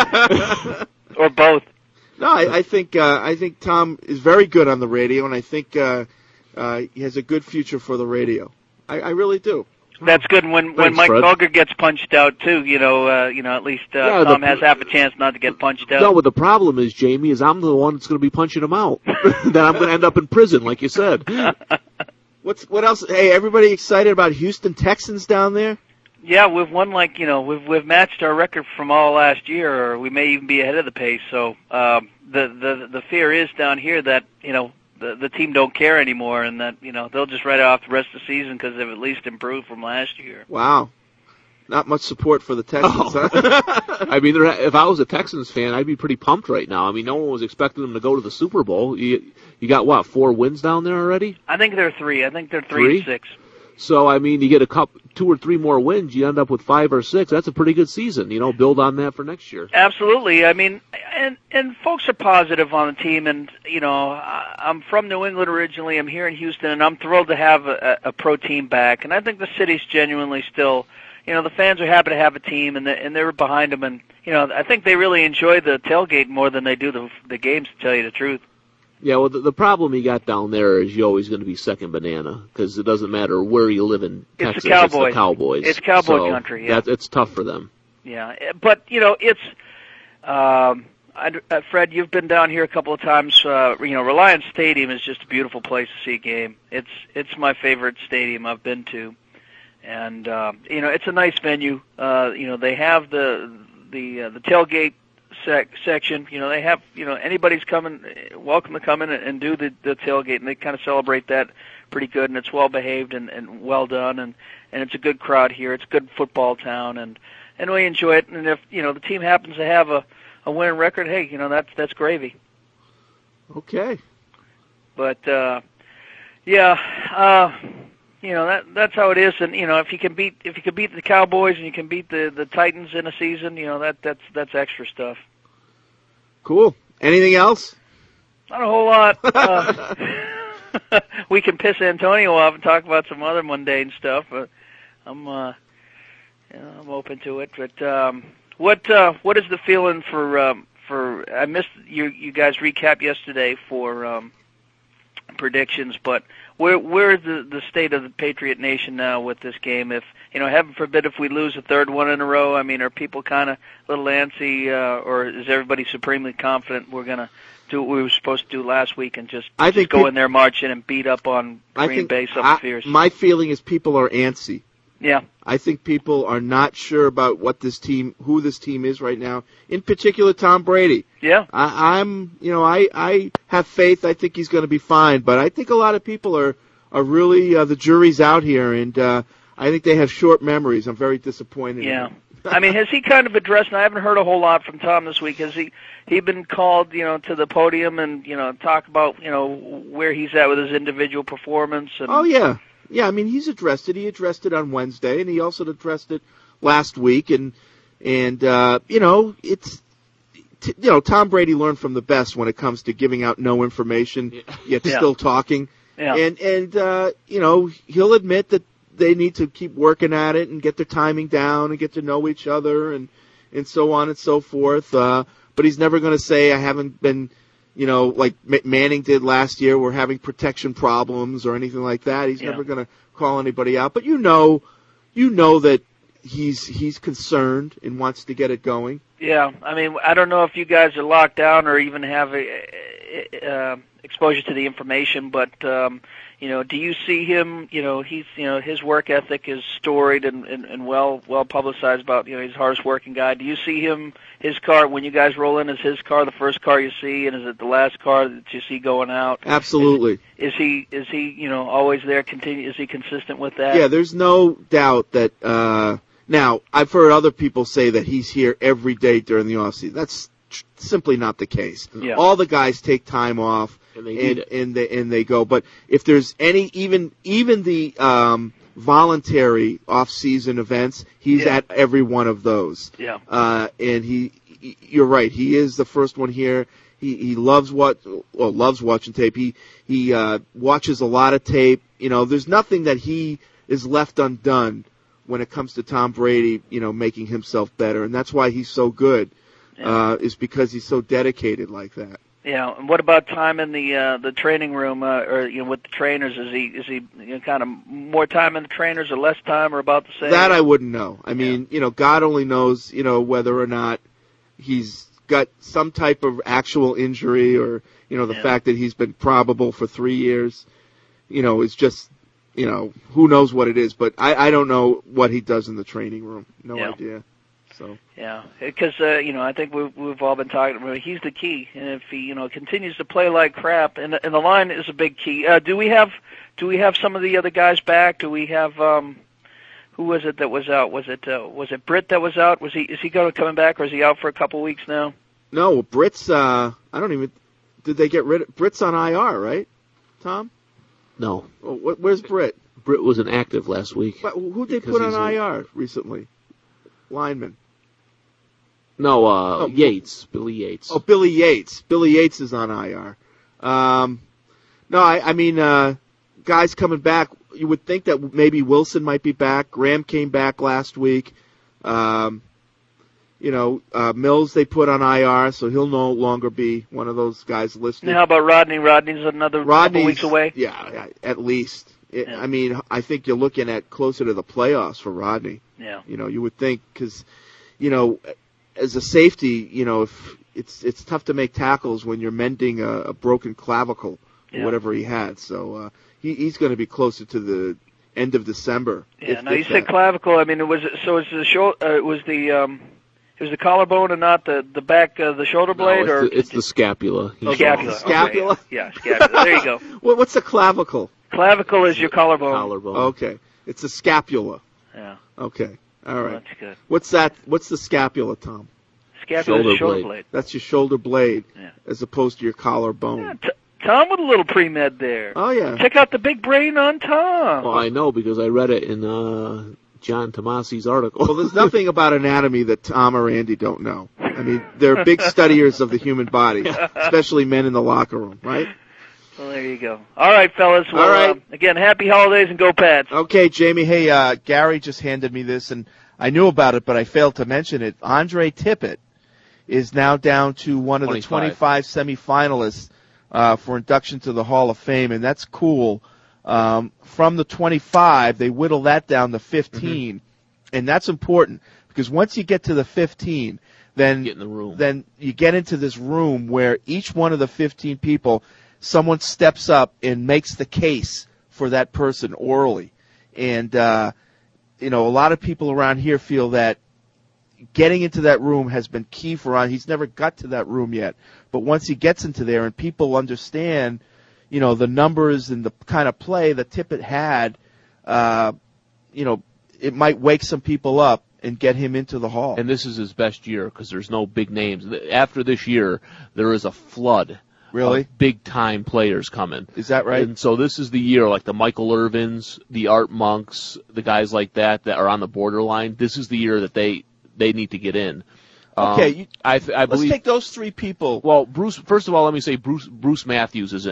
Or both. No, I, I think uh, I think Tom is very good on the radio, and I think uh, uh, he has a good future for the radio. I, I really do. That's good. When Thanks, when Mike Fred. Felger gets punched out too, you know, uh, you know, at least uh, Yeah, Tom the- has half a chance not to get punched out. No, but the problem is, Jamie, is I'm the one that's going to be punching him out. Then I'm going to end up in prison, like you said. What's what else? Hey, everybody excited about Houston Texans down there? Yeah, we've won like you know we've we've matched our record from all last year, or we may even be ahead of the pace. So um, the the the fear is down here that you know the the team don't care anymore, and that you know they'll just write off the rest of the season because they've at least improved from last year. Wow, not much support for the Texans. Oh. Huh? I mean, there- if I was a Texans fan, I'd be pretty pumped right now. I mean, no one was expecting them to go to the Super Bowl. You, you got, what, four wins down there already? I think they're three. I think they're three, Three? and six. So, I mean, you get a couple, two or three more wins, you end up with five or six. That's a pretty good season. You know, build on that for next year. Absolutely. I mean, and and folks are positive on the team, and you know, I- I'm from New England originally. I'm here in Houston, and I'm thrilled to have a, a pro team back. And I think the city's genuinely still, you know, the fans are happy to have a team, and they, and they're behind them. And you know, I think they really enjoy the tailgate more than they do the the games, to tell you the truth. Yeah, well, the, the problem you got down there is you're always going to be second banana because it doesn't matter where you live in It's Texas. the Cowboys. It's the Cowboys. It's cowboy So country, yeah. That, it's tough for them. Yeah, but you know, it's um, I, uh, Fred. You've been down here a couple of times. Uh, you know, Reliance Stadium is just a beautiful place to see a game. It's it's my favorite stadium I've been to, and uh, you know, it's a nice venue. Uh, you know, they have the the uh, the tailgate sec- section. You know, they have you know anybody's coming, welcome to come in and, and do the, the tailgate, and they kind of celebrate that pretty good, and it's well behaved and, and well done, and and it's a good crowd here. It's a good football town, and and we enjoy it. And if you know the team happens to have a, a winning record, hey, you know that's that's gravy. Okay. But uh, yeah, uh, you know that that's how it is. And you know if you can beat if you can beat the Cowboys and you can beat the, the Titans in a season, you know that that's that's extra stuff. Cool. Anything else? Not a whole lot. Uh, we can piss Antonio off and talk about some other mundane stuff, but I'm uh, you know, I'm open to it. But um, what uh, what is the feeling for um, for? I missed you you guys recap yesterday for um, predictions, but where where is the the state of the Patriot Nation now with this game? If you know, heaven forbid, if we lose a third one in a row, I mean, are people kind of a little antsy, uh, or is everybody supremely confident we're gonna do what we were supposed to do last week and just, I just think go peop- in there, march in, and beat up on I Green think Bay something I, fierce? my feeling is people are antsy. Yeah. I think people are not sure about what this team, who this team is right now. In particular, Tom Brady. Yeah. I, I'm, you know, I, I have faith. I think he's going to be fine. But I think a lot of people are, are really, uh, the jury's out here, and uh, I think they have short memories. I'm very disappointed. in Yeah. them. I mean, has he kind of addressed, and I haven't heard a whole lot from Tom this week, has he he been called, you know, to the podium and, you know, talk about, you know, where he's at with his individual performance? And Oh, yeah. Yeah, I mean, he's addressed it. He addressed it on Wednesday, and he also addressed it last week. And, and uh, you know, it's, t- you know, Tom Brady learned from the best when it comes to giving out no information, yet Yeah. still talking. Yeah. And, and uh, you know, he'll admit that they need to keep working at it and get their timing down and get to know each other and, and so on and so forth. Uh, but he's never going to say, I haven't been, you know, like M- Manning did last year, we're having protection problems or anything like that. He's Yeah. never going to call anybody out. But you know, you know that he's he's concerned and wants to get it going. Yeah, I mean, I don't know if you guys are locked down or even have a, uh, exposure to the information, but um, you know, do you see him? You know, he's you know his work ethic is storied and, and, and well well publicized about you know he's a hardest working guy. Do you see him? His car when you guys roll in, is his car the first car you see, and is it the last car that you see going out? Absolutely. Is, is he is he you know always there? Continue? Is he consistent with that? Yeah, there's no doubt that. Uh, now, I've heard other people say that he's here every day during the offseason. That's tr- simply not the case. Yeah. All the guys take time off And they need and, it. and they and they go. But if there's any, even even the um, voluntary off-season events, he's Yeah. at every one of those. Yeah. Uh, and he, he, you're right. He is the first one here. He he loves what well loves watching tape. He he uh, watches a lot of tape. You know, there's nothing that he is left undone when it comes to Tom Brady, you know, making himself better, and that's why he's so good. Yeah. Uh, is because he's so dedicated like that. Yeah, and what about time in the uh, the training room, uh, or you know, with the trainers? Is he is he you know, kind of more time in the trainers, or less time, or about the same? That I wouldn't know. I mean, you know, God only knows, you know, whether or not he's got some type of actual injury, or you know, the Yeah. fact that he's been probable for three years, you know, is just, you know, who knows what it is. But I, I don't know what he does in the training room. No Yeah. idea. So. Yeah, because uh, you know I think we've we've all been talking about he's the key, and if he you know continues to play like crap, and the, and the line is a big key. Uh, do we have do we have some of the other guys back? Do we have um, who was it that was out? Was it uh, was it Britt that was out? Was he is he going to coming back, or is he out for a couple weeks now? No, Britt's. Uh, I don't even. Did they get rid of Britt's on I R? Right, Tom? No. Well, wh- where's Britt? Britt was inactive last week. But who did they Because put on he's a- I R recently? Lineman. No, uh, Oh, Yates, Billy Yates. Oh, Billy Yates. Billy Yates is on I R. Um, no, I, I mean, uh, guys coming back. You would think that maybe Wilson might be back. Graham came back last week. Um, you know, uh, Mills they put on I R, so he'll no longer be one of those guys listed. And how about Rodney? Rodney's another Rodney's, couple weeks away. Yeah, yeah, at least. It, Yeah. I mean, I think you're looking at closer to the playoffs for Rodney. Yeah. You know, you would think because, you know, as a safety, you know, if it's it's tough to make tackles when you're mending a, a broken clavicle or Yeah. whatever he had. So uh, he, he's going to be closer to the end of December. Yeah. if- Now you if said that. clavicle. I mean, it was so. It's the shoulder. Uh, it was the um, it was the collarbone and not the the back of the shoulder No, blade, it's, or the, it's the scapula. He's- scapula. Oh, Scapula? Okay. Yeah, scapula. There you go. What, what's the clavicle? Clavicle is your collarbone. Collarbone. Okay, it's the scapula. Yeah. Okay, all right. That's good. What's that? What's the scapula, Tom? Scapula is Shoulder the shoulder blade. blade. That's your shoulder blade, Yeah. as opposed to your collarbone. Yeah, t- Tom with a little pre-med there. Oh yeah. Check out the big brain on Tom. Well, I know because I read it in uh, John Tomasi's article. Well, there's nothing about anatomy that Tom or Andy don't know. I mean, they're big studiers of the human body, especially men in the locker room, right? Well, there you go. All right, fellas. Well, All right. uh, again, happy holidays and go Pats. Okay, Jamie. Hey, uh, Gary just handed me this, and I knew about it, but I failed to mention it. Andre Tippett is now down to one of the twenty-five. twenty-five semifinalists uh, for induction to the Hall of Fame, and that's cool. Um, from the twenty-five, they whittle that down to fifteen, and that's important because once you get to the fifteen, then Get in the room. then you get into this room where each one of the fifteen people, someone steps up and makes the case for that person orally. And, uh, you know, a lot of people around here feel that getting into that room has been key for Ron. He's never got to that room yet. But once he gets into there and people understand, you know, the numbers and the kind of play that Tippett had, uh, you know, it might wake some people up and get him into the Hall. And this is his best year because there's no big names. After this year, there is a flood Really? of big-time players coming. Is that right? And so this is the year, like the Michael Irvins, the Art Monks, the guys like that that are on the borderline. This is the year that they they need to get in. Okay, Um, you- I, I Let's believe. take those three people. Well, Bruce. First of all, let me say Bruce Bruce Matthews is in.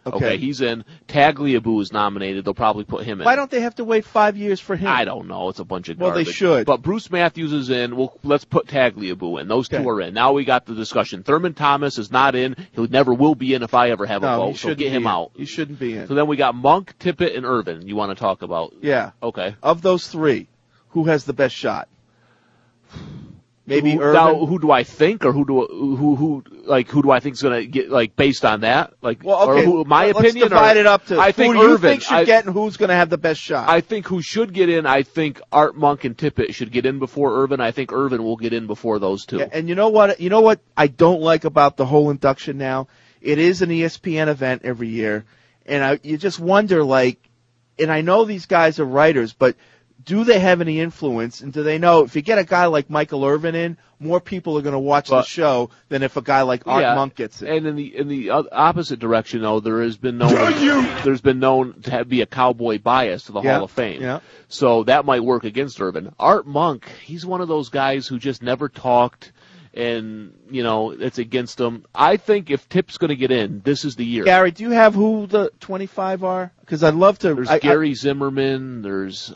Okay. he's in. Tagliabue is nominated. They'll probably put him in. Why don't they have to wait five years for him? I don't know. It's a bunch of Well, garbage. they should. But Bruce Matthews is in. Well, let's put Tagliabue in. Those Okay. two are in. Now we got the discussion. Thurman Thomas is not in. He never will be in if I ever have a No, vote. he So shouldn't get him be in. out. He shouldn't be in. So then we got Monk, Tippett, and Irvin. You want to talk about? Yeah. Okay. Of those three, who has the best shot? Maybe who, Irvin. Now, who do I think, or who do who who like who do I think is going to get like based on that? Like, Well, okay. or who, my Let's opinion. divide or, it up to I think who do you Irvin. think should I, get and who's going to have the best shot. I think who should get in. I think Art Monk and Tippett should get in before Irvin. I think Irvin will get in before those two. Yeah, and you know what? You know what I don't like about the whole induction now? It is an E S P N event every year, and I, you just wonder, like, and I know these guys are writers, but do they have any influence? And do they know if you get a guy like Michael Irvin in, more people are going to watch But- the show than if a guy like Art Yeah, Monk gets in? And in the in the o- opposite direction, though, there has been known there's been known to have, be a cowboy bias to the Yeah, Hall of Fame. yeah. So that might work against Irvin. Art Monk, he's one of those guys who just never talked, and you know it's against him. I think if Tip's going to get in, this is the year. Gary, do you have who the twenty-five are? Because I'd love to. There's I, Gary Zimmerman. There's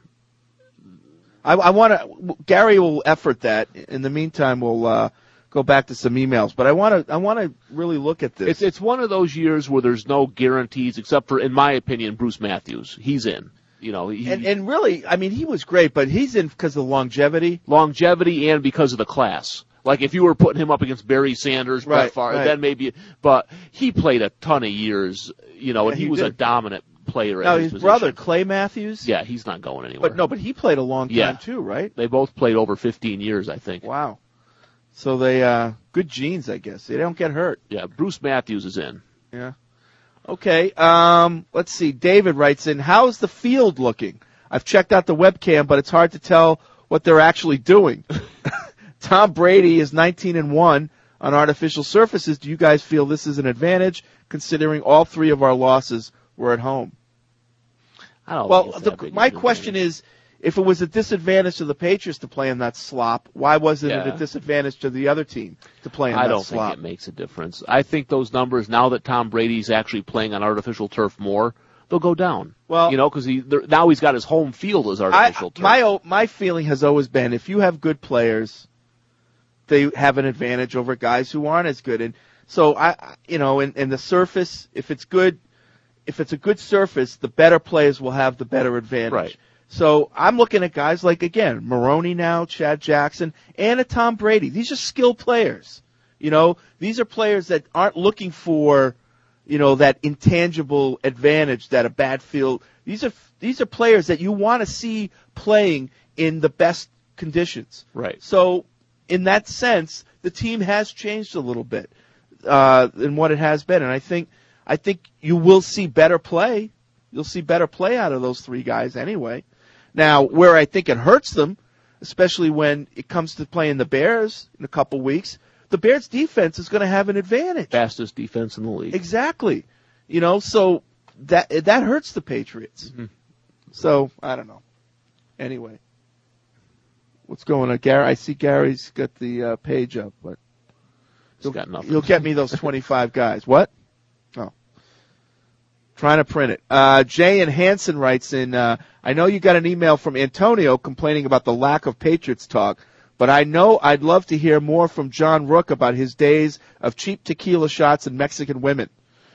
I, I want to. Gary will effort that. In the meantime, we'll uh, go back to some emails. But I want to. I want to really look at this. It's it's one of those years where there's no guarantees, except for, in my opinion, Bruce Matthews. He's in. You know, he, and and really, I mean, he was great, but he's in because of longevity. longevity and because of the class. Like if you were putting him up against Barry Sanders, Right, Brett Favre, right. then maybe. But he played a ton of years. You know, Yeah, and he, he was a did. dominant player. Now at his his brother position. Clay Matthews. Yeah, he's not going anywhere. But no, but he played a long time Yeah. too, right? They both played over fifteen years, I think. Wow. So they uh good genes, I guess. They don't get hurt. Yeah, Bruce Matthews is in. Yeah. Okay. Um let's see. David writes in, how's the field looking? I've checked out the webcam, but it's hard to tell what they're actually doing. Tom Brady is nineteen and one on artificial surfaces. Do you guys feel this is an advantage considering all three of our losses were at home? I don't Well, think it's the, that big my of an question is, if it was a disadvantage to the Patriots to play in that slop, why wasn't it Yeah. a disadvantage to the other team to play in I that don't slop? think it makes a difference. I think those numbers, now that Tom Brady's actually playing on artificial turf more, they'll go down. Well- you know, because he they're- now he's got his home field as I, artificial turf. my o- my feeling has always been, if you have good players, they have an advantage over guys who aren't as good. And so I, I- you know, and, and the surface, if it's good, if it's a good surface, the better players will have the better advantage. Right. So I'm looking at guys like, again, Maroney now, Chad Jackson, and a Tom Brady. These are skilled players. You know, these are players that aren't looking for, you know, that intangible advantage that a bad field. These are these are players that you want to see playing in the best conditions. Right. So, in that sense, the team has changed a little bit uh, than what it has been, and I think I think you will see better play. You'll see better play out of those three guys anyway. Now, where I think it hurts them, especially when it comes to playing the Bears in a couple weeks, the Bears defense is going to have an advantage. Fastest defense in the league. Exactly. You know, so that that hurts the Patriots. Mm-hmm. So, I don't know. Anyway. What's going on, Gary? I see Gary's got the uh, page up, but He's got nothing. you'll get me those twenty-five guys. What? Oh. Trying to print it. Uh, Jay and Hanson writes in, uh, I know you got an email from Antonio complaining about the lack of Patriots talk, but I know I'd love to hear more from John Rook about his days of cheap tequila shots and Mexican women.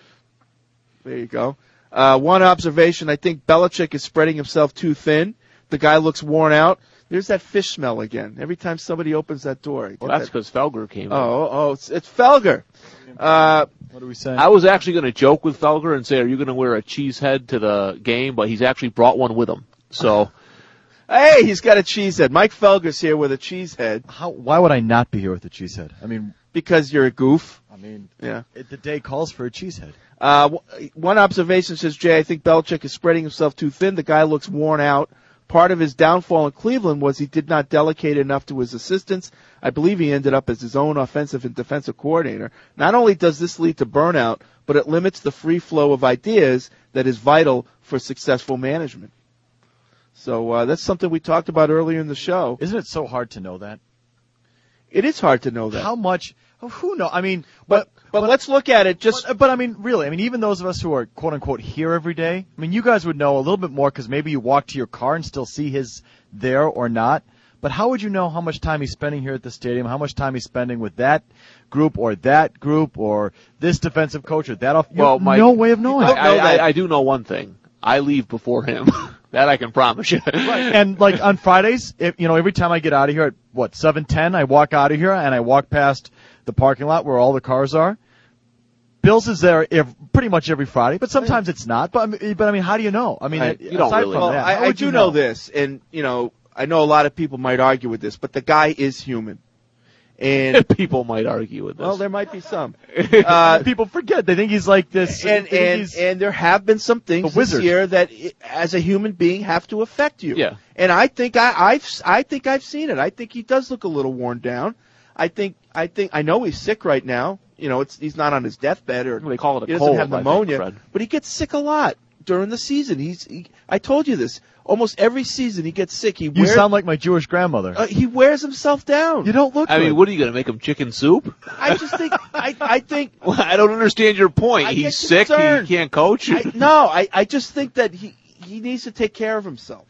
There you go. Uh, one observation, I think Belichick is spreading himself too thin. The guy looks worn out. There's that fish smell again. Every time somebody opens that door. I get Well, that's that- because Felger came in. Oh, oh, it's, it's Felger. Uh, What are we saying? I was actually going to joke with Felger and say, are you going to wear a cheese head to the game? But he's actually brought one with him. So, hey, he's got a cheese head. Mike Felger's here with a cheese head. How? Why would I not be here with a cheesehead? I mean, Because you're a goof. I mean, Yeah. it, the day calls for a cheesehead. Uh, w- one observation says, Jay, I think Belichick is spreading himself too thin. The guy looks worn out. Part of his downfall in Cleveland was he did not delegate enough to his assistants. I believe he ended up as his own offensive and defensive coordinator. Not only does this lead to burnout, but it limits the free flow of ideas that is vital for successful management. So uh, that's something we talked about earlier in the show. Isn't it so hard to know that? It is hard to know that. How much? Who knows? I mean, but But, but let's look at it just. But, but I mean, really, I mean, even those of us who are quote unquote here every day, I mean, you guys would know a little bit more because maybe you walk to your car and still see his there or not. But how would you know how much time he's spending here at the stadium, how much time he's spending with that group or that group or this defensive coach or that off? You well, have my, no way of knowing. I, I, I, I do know one thing. I leave before him. That I can promise you. Right. And like on Fridays, if, you know, every time I get out of here at what seven ten, I walk out of here and I walk past the parking lot where all the cars are. Bill's is there if, pretty much every Friday, but sometimes it's not. But but I mean, how do you know? I mean, I, it, you don't aside really. from Well, that, I, how I would do you know know this, and you know, I know a lot of people might argue with this, but the guy is human. And people might argue with this. Well, there might be some. Uh, people forget. They think he's like this. And and, and there have been some things this year that, as a human being, have to affect you. Yeah. And I think I, I've I think I've seen it. I think he does look a little worn down. I think I think I know he's sick right now. You know, it's he's not on his deathbed or they call it a he doesn't cold, have pneumonia, I think, Fred. but he gets sick a lot during the season. He's he, I told you this. Almost every season he gets sick. He You wears, sound like my Jewish grandmother. uh, he wears himself down. You don't look I good. mean, what are you going to make him chicken soup? I just think I I think Well, I don't understand your point. I He's get sick. He concerned. can't coach. I, no, I I just think that he he needs to take care of himself.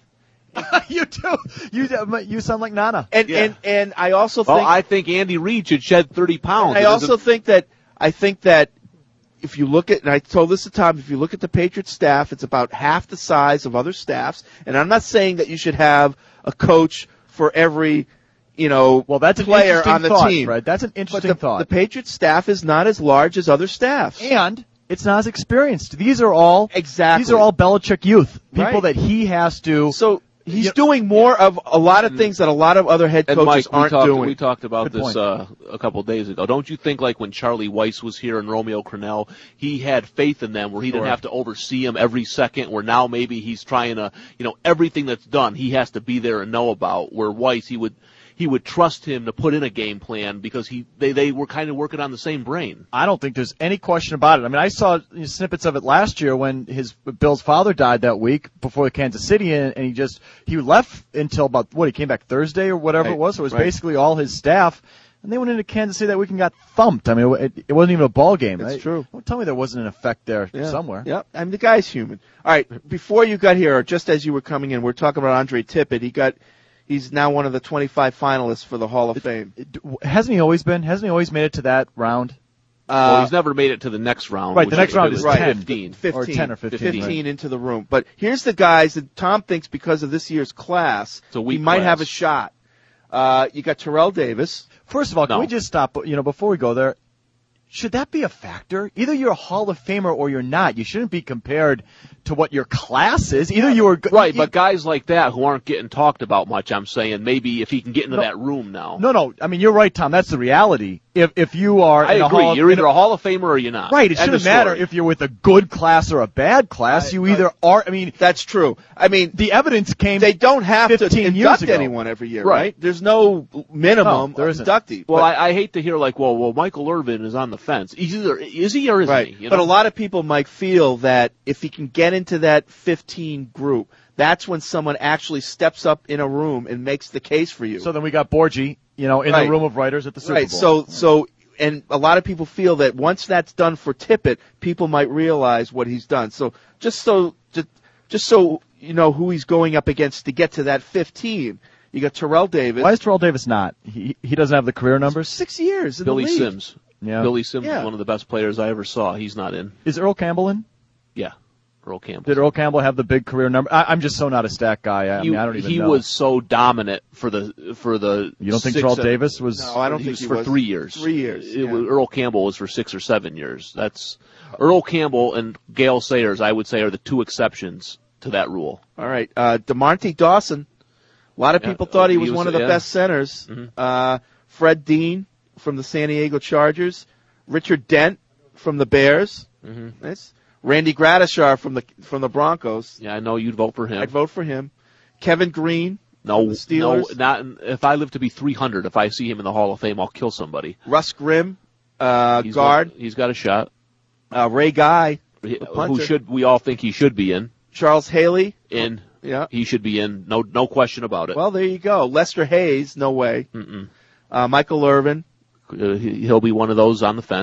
you do. You you sound like Nana. And Yeah. and and I also Well, think I think Andy Reid should shed thirty pounds. I It also doesn't- think that I think that if you look at, and I told this to Tom, if you look at the Patriots staff, it's about half the size of other staffs. And I'm not saying that you should have a coach for every, you know, well, that's an player interesting on the thought, team. Fred. That's an But interesting the, thought. the Patriots staff is not as large as other staffs. And it's not as experienced. These are all Exactly. These are all Belichick youth, people Right. that he has to. So he's You- doing more of a lot of things that a lot of other head And coaches Mike, we aren't talked, doing. we talked about Good this point. uh, a couple of days ago. Don't you think, like when Charlie Weiss was here and Romeo Crennel, he had faith in them, where he didn't Sure. have to oversee them every second. Where now maybe he's trying to, you know, everything that's done, he has to be there and know about. Where Weiss, he would he would trust him to put in a game plan because he they they were kind of working on the same brain. I don't think there's any question about it. I mean, I saw snippets of it last year when his Bill's father died that week before the Kansas City, and, and he just he left until about what he came back Thursday or whatever Right, it was. So it was right. basically all his staff, and they went into Kansas City that week and got thumped. I mean, it, it wasn't even a ball game. That's I- true. Don't tell me there wasn't an effect there Yeah. somewhere. Yeah, I mean the guy's human. All right, before you got here, or just as you were coming in, we're talking about Andre Tippett. He got, he's now one of the twenty-five finalists for the Hall of Fame. Hasn't he always been? Hasn't he always made it to that round? well, Uh, he's never made it to the next round. Right, which the next round is was ten. fifteen. fifteen, Or ten or fifteen, fifteen right. into the room. But here's the guys that Tom thinks because of this year's class, It's a he weak might class. have a shot. Uh, you got Terrell Davis. First of all, can No. we just stop, you know, before we go there, should that be a factor? Either you're a Hall of Famer or you're not. You shouldn't be compared to what your class is. Either you were good. Right, but guys like that who aren't getting talked about much, I'm saying maybe if he can get into No. that room now. No, no. I mean, you're right, Tom. That's the reality. If if you are I in a agree. Hall of, You're in either a Hall of Famer or you're not. right. It End shouldn't of matter story. if you're with a good class or a bad class. you either are. I mean, That's true. I mean, the evidence came. they don't have to fifteen years induct ago. anyone every year, right? Right. There's no minimum No, there of isn't. inductee. Well, but, I, I hate to hear like, well, well, Michael Irvin is on the fence. He's either is he or isn't right. he? You But know? a lot of people might feel that if he can get into that fifteen group, that's when someone actually steps up in a room and makes the case for you. So then we got Borgie, you know, in Right. the room of writers at the Super right. Bowl. So, so, and a lot of people feel that once that's done for Tippett, people might realize what he's done. So, just so, just, just so you know who he's going up against to get to that fifteen, you got Terrell Davis. why is Terrell Davis not? He he doesn't have the career numbers. Six years in Billy the league. Sims. Yeah. Billy Sims Yeah. is one of the best players I ever saw. He's not in. Is Earl Campbell in? Yeah, Earl Campbell. Did Earl Campbell have the big career number? I, I'm just so not a stat guy. I, I he, mean, I don't even he know. was so dominant for the for the. You don't think six, Terrell seven- Davis was? No, I don't he think was he for was. three years. Three years, It yeah. was- Earl Campbell was for six or seven years. That's Earl Campbell and Gale Sayers. I would say are the two exceptions to that rule. All right. Uh, DeMonte Dawson. A lot of Yeah, people thought he he was, was- one of the yeah. best centers. Mhm. Uh, Fred Dean from the San Diego Chargers. Richard Dent from the Bears. hmm Nice. Randy Gradishar from the from the Broncos. Yeah, I know you'd vote for him. I'd vote for him. Kevin Green. no, from the no, Steelers. not if I live to be three hundred. If I see him in the Hall of Fame, I'll kill somebody. Russ Grimm, uh, He's guard. got, he's got a shot. Uh, Ray Guy. He- The Who punter. should we all think he should be in? Charles Haley. In. Yeah. He should be in. No, no question about it. Well, there you go. Lester Hayes. No way. Mm-mm. Uh, Michael Irvin. Uh, he- he'll be one of those on the fence.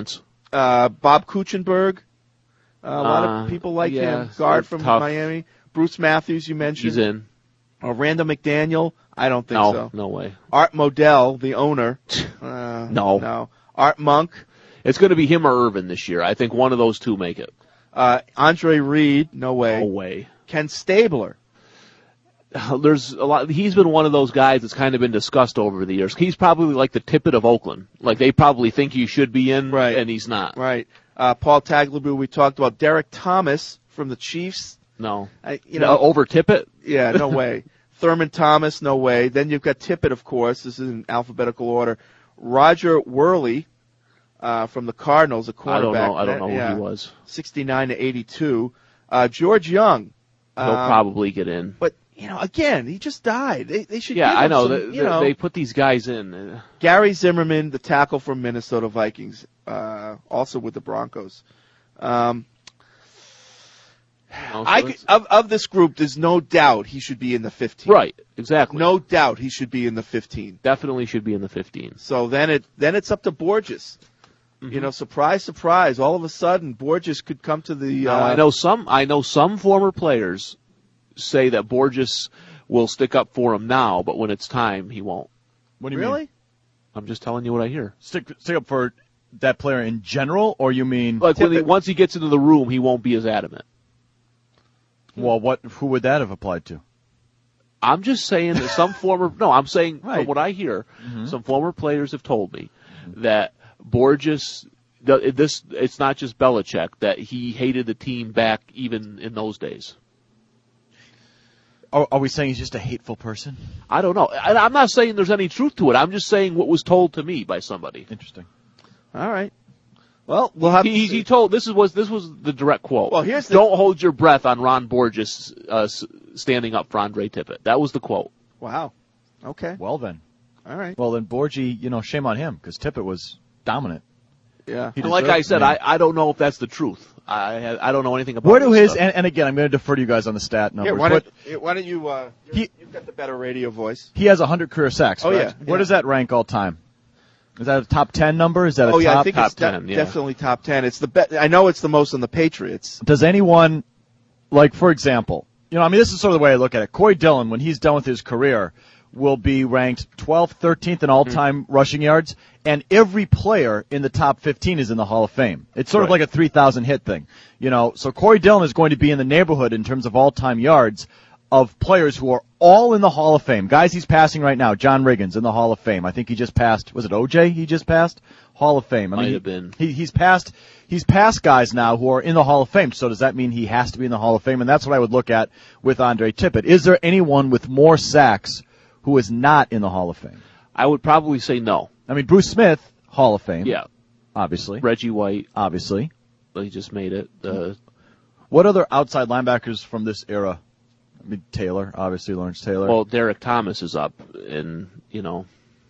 Uh, Bob Kuchenberg. Uh, a lot Uh, of people like yeah, him. Guard it's from tough. Miami. Bruce Matthews, you mentioned. He's in. Uh, Randall McDaniel. I don't think No, so. no way. Art Modell, the owner. Uh, No. No. Art Monk. It's going to be him or Irvin this year. I think one of those two make it. Uh, Andre Reed. No way. No way. Ken Stabler. There's a lot. He's been one of those guys that's kind of been discussed over the years. He's probably like the Tippett of Oakland. Like they probably think he should be in, Right. and he's not. Right. Uh, Paul Tagliabue, we talked about. Derek Thomas from the Chiefs. No. I, you No, know, over Tippett? Yeah, no way. Thurman Thomas, no way. Then you've got Tippett, of course. This is in alphabetical order. Roger Worley uh, from the Cardinals, a I don't quarterback. know. I don't know Yeah. who he was. sixty-nine to eighty-two. Uh, George Young. He'll um, probably get in. But, you know, again, he just died. They, they should Yeah, give I him know. some, They, you know. they put these guys in. Gary Zimmerman, the tackle from Minnesota Vikings, uh, also with the Broncos. Um, No, so I it's- could, of of this group, there's no doubt he should be in the fifteen. Right, exactly. No doubt he should be in the fifteen. Definitely should be in the fifteen. So then it then it's up to Borges. Mm-hmm. You know, surprise, surprise. All of a sudden, Borges could come to the. Now, Uh, I know some. I know some former players say that Borges will stick up for him now, but when it's time, he won't. What do you really? mean? I'm just telling you what I hear. Stick, stick up for that player in general, or you mean? Like when he, once he gets into the room, he won't be as adamant. Well, what? Who would that have applied to? I'm just saying that some former. No, I'm saying Right. from what I hear, Mhm. some former players have told me that Borges. the- This it's not just Belichick that he hated the team back even in those days. Are, are we saying he's just a hateful person? I don't know. And I'm not saying there's any truth to it. I'm just saying what was told to me by somebody. Interesting. All right. Well, we'll have. He, to he, see. he told this was this was the direct quote. Well, here's the- don't hold your breath on Ron Borges uh, s- standing up for Andre Tippett. That was the quote. Wow. Okay. Well then. All right. Well then, Borgie, you know, shame on him because Tippett was dominant. Yeah. He And like deserved- I said, mean, I, I don't know if that's the truth. I I don't know anything about. where do this his stuff. and, and again, I'm going to defer to you guys on the stat numbers. Here, why but don't, here, why don't you? Uh, you He- you've got the better radio voice. he has one hundred career sacks. Oh, right? yeah, Where yeah. does that rank all time? Is that a top ten number? Is that a Oh yeah, top? I think top it's de- ten, yeah. definitely top ten. It's the be- I know it's the most on the Patriots. Does anyone, like for example, you know, I mean, this is sort of the way I look at it. Corey Dillon, when he's done with his career, will be ranked twelfth, thirteenth in all-time Mm-hmm. rushing yards, and every player in the top fifteen is in the Hall of Fame. It's sort of Right. like a three thousand hit thing, you know. So Corey Dillon is going to be in the neighborhood in terms of all-time yards of players who are all in the Hall of Fame. Guys he's passing right now, John Riggins in the Hall of Fame. I think he just passed, was it O J he just passed? Hall of Fame. I Might mean, have been. He, he's passed, he's passed guys now who are in the Hall of Fame. So does that mean he has to be in the Hall of Fame? And that's what I would look at with Andre Tippett. Is there anyone with more sacks who is not in the Hall of Fame? I would probably say no. I mean, Bruce Smith, Hall of Fame. Yeah, Obviously. Reggie White, Obviously. he just made it. Uh, What other outside linebackers from this era? I mean, Taylor, obviously, Lawrence Taylor. well, Derek Thomas is up, and you know,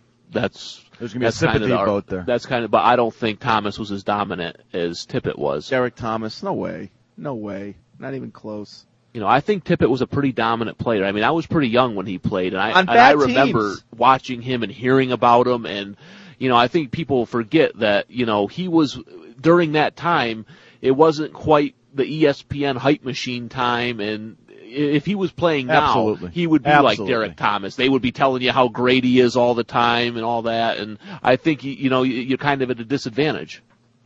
that's There's going to be a that's kind of sympathy the- vote there. That's kind of, but I don't think Thomas was as dominant as Tippett was. Derek Thomas, no way, no way, not even close. You know, I think Tippett was a pretty dominant player. I mean, I was pretty young when he played, and I On and bad I remember teams. watching him and hearing about him. And you know, I think people forget that you know he was during that time. It wasn't quite the E S P N hype machine time, and if he was playing now, Absolutely. he would be Absolutely. like Derek Thomas. They would be telling you how great he is all the time and all that. And I think you know you're kind of at a disadvantage.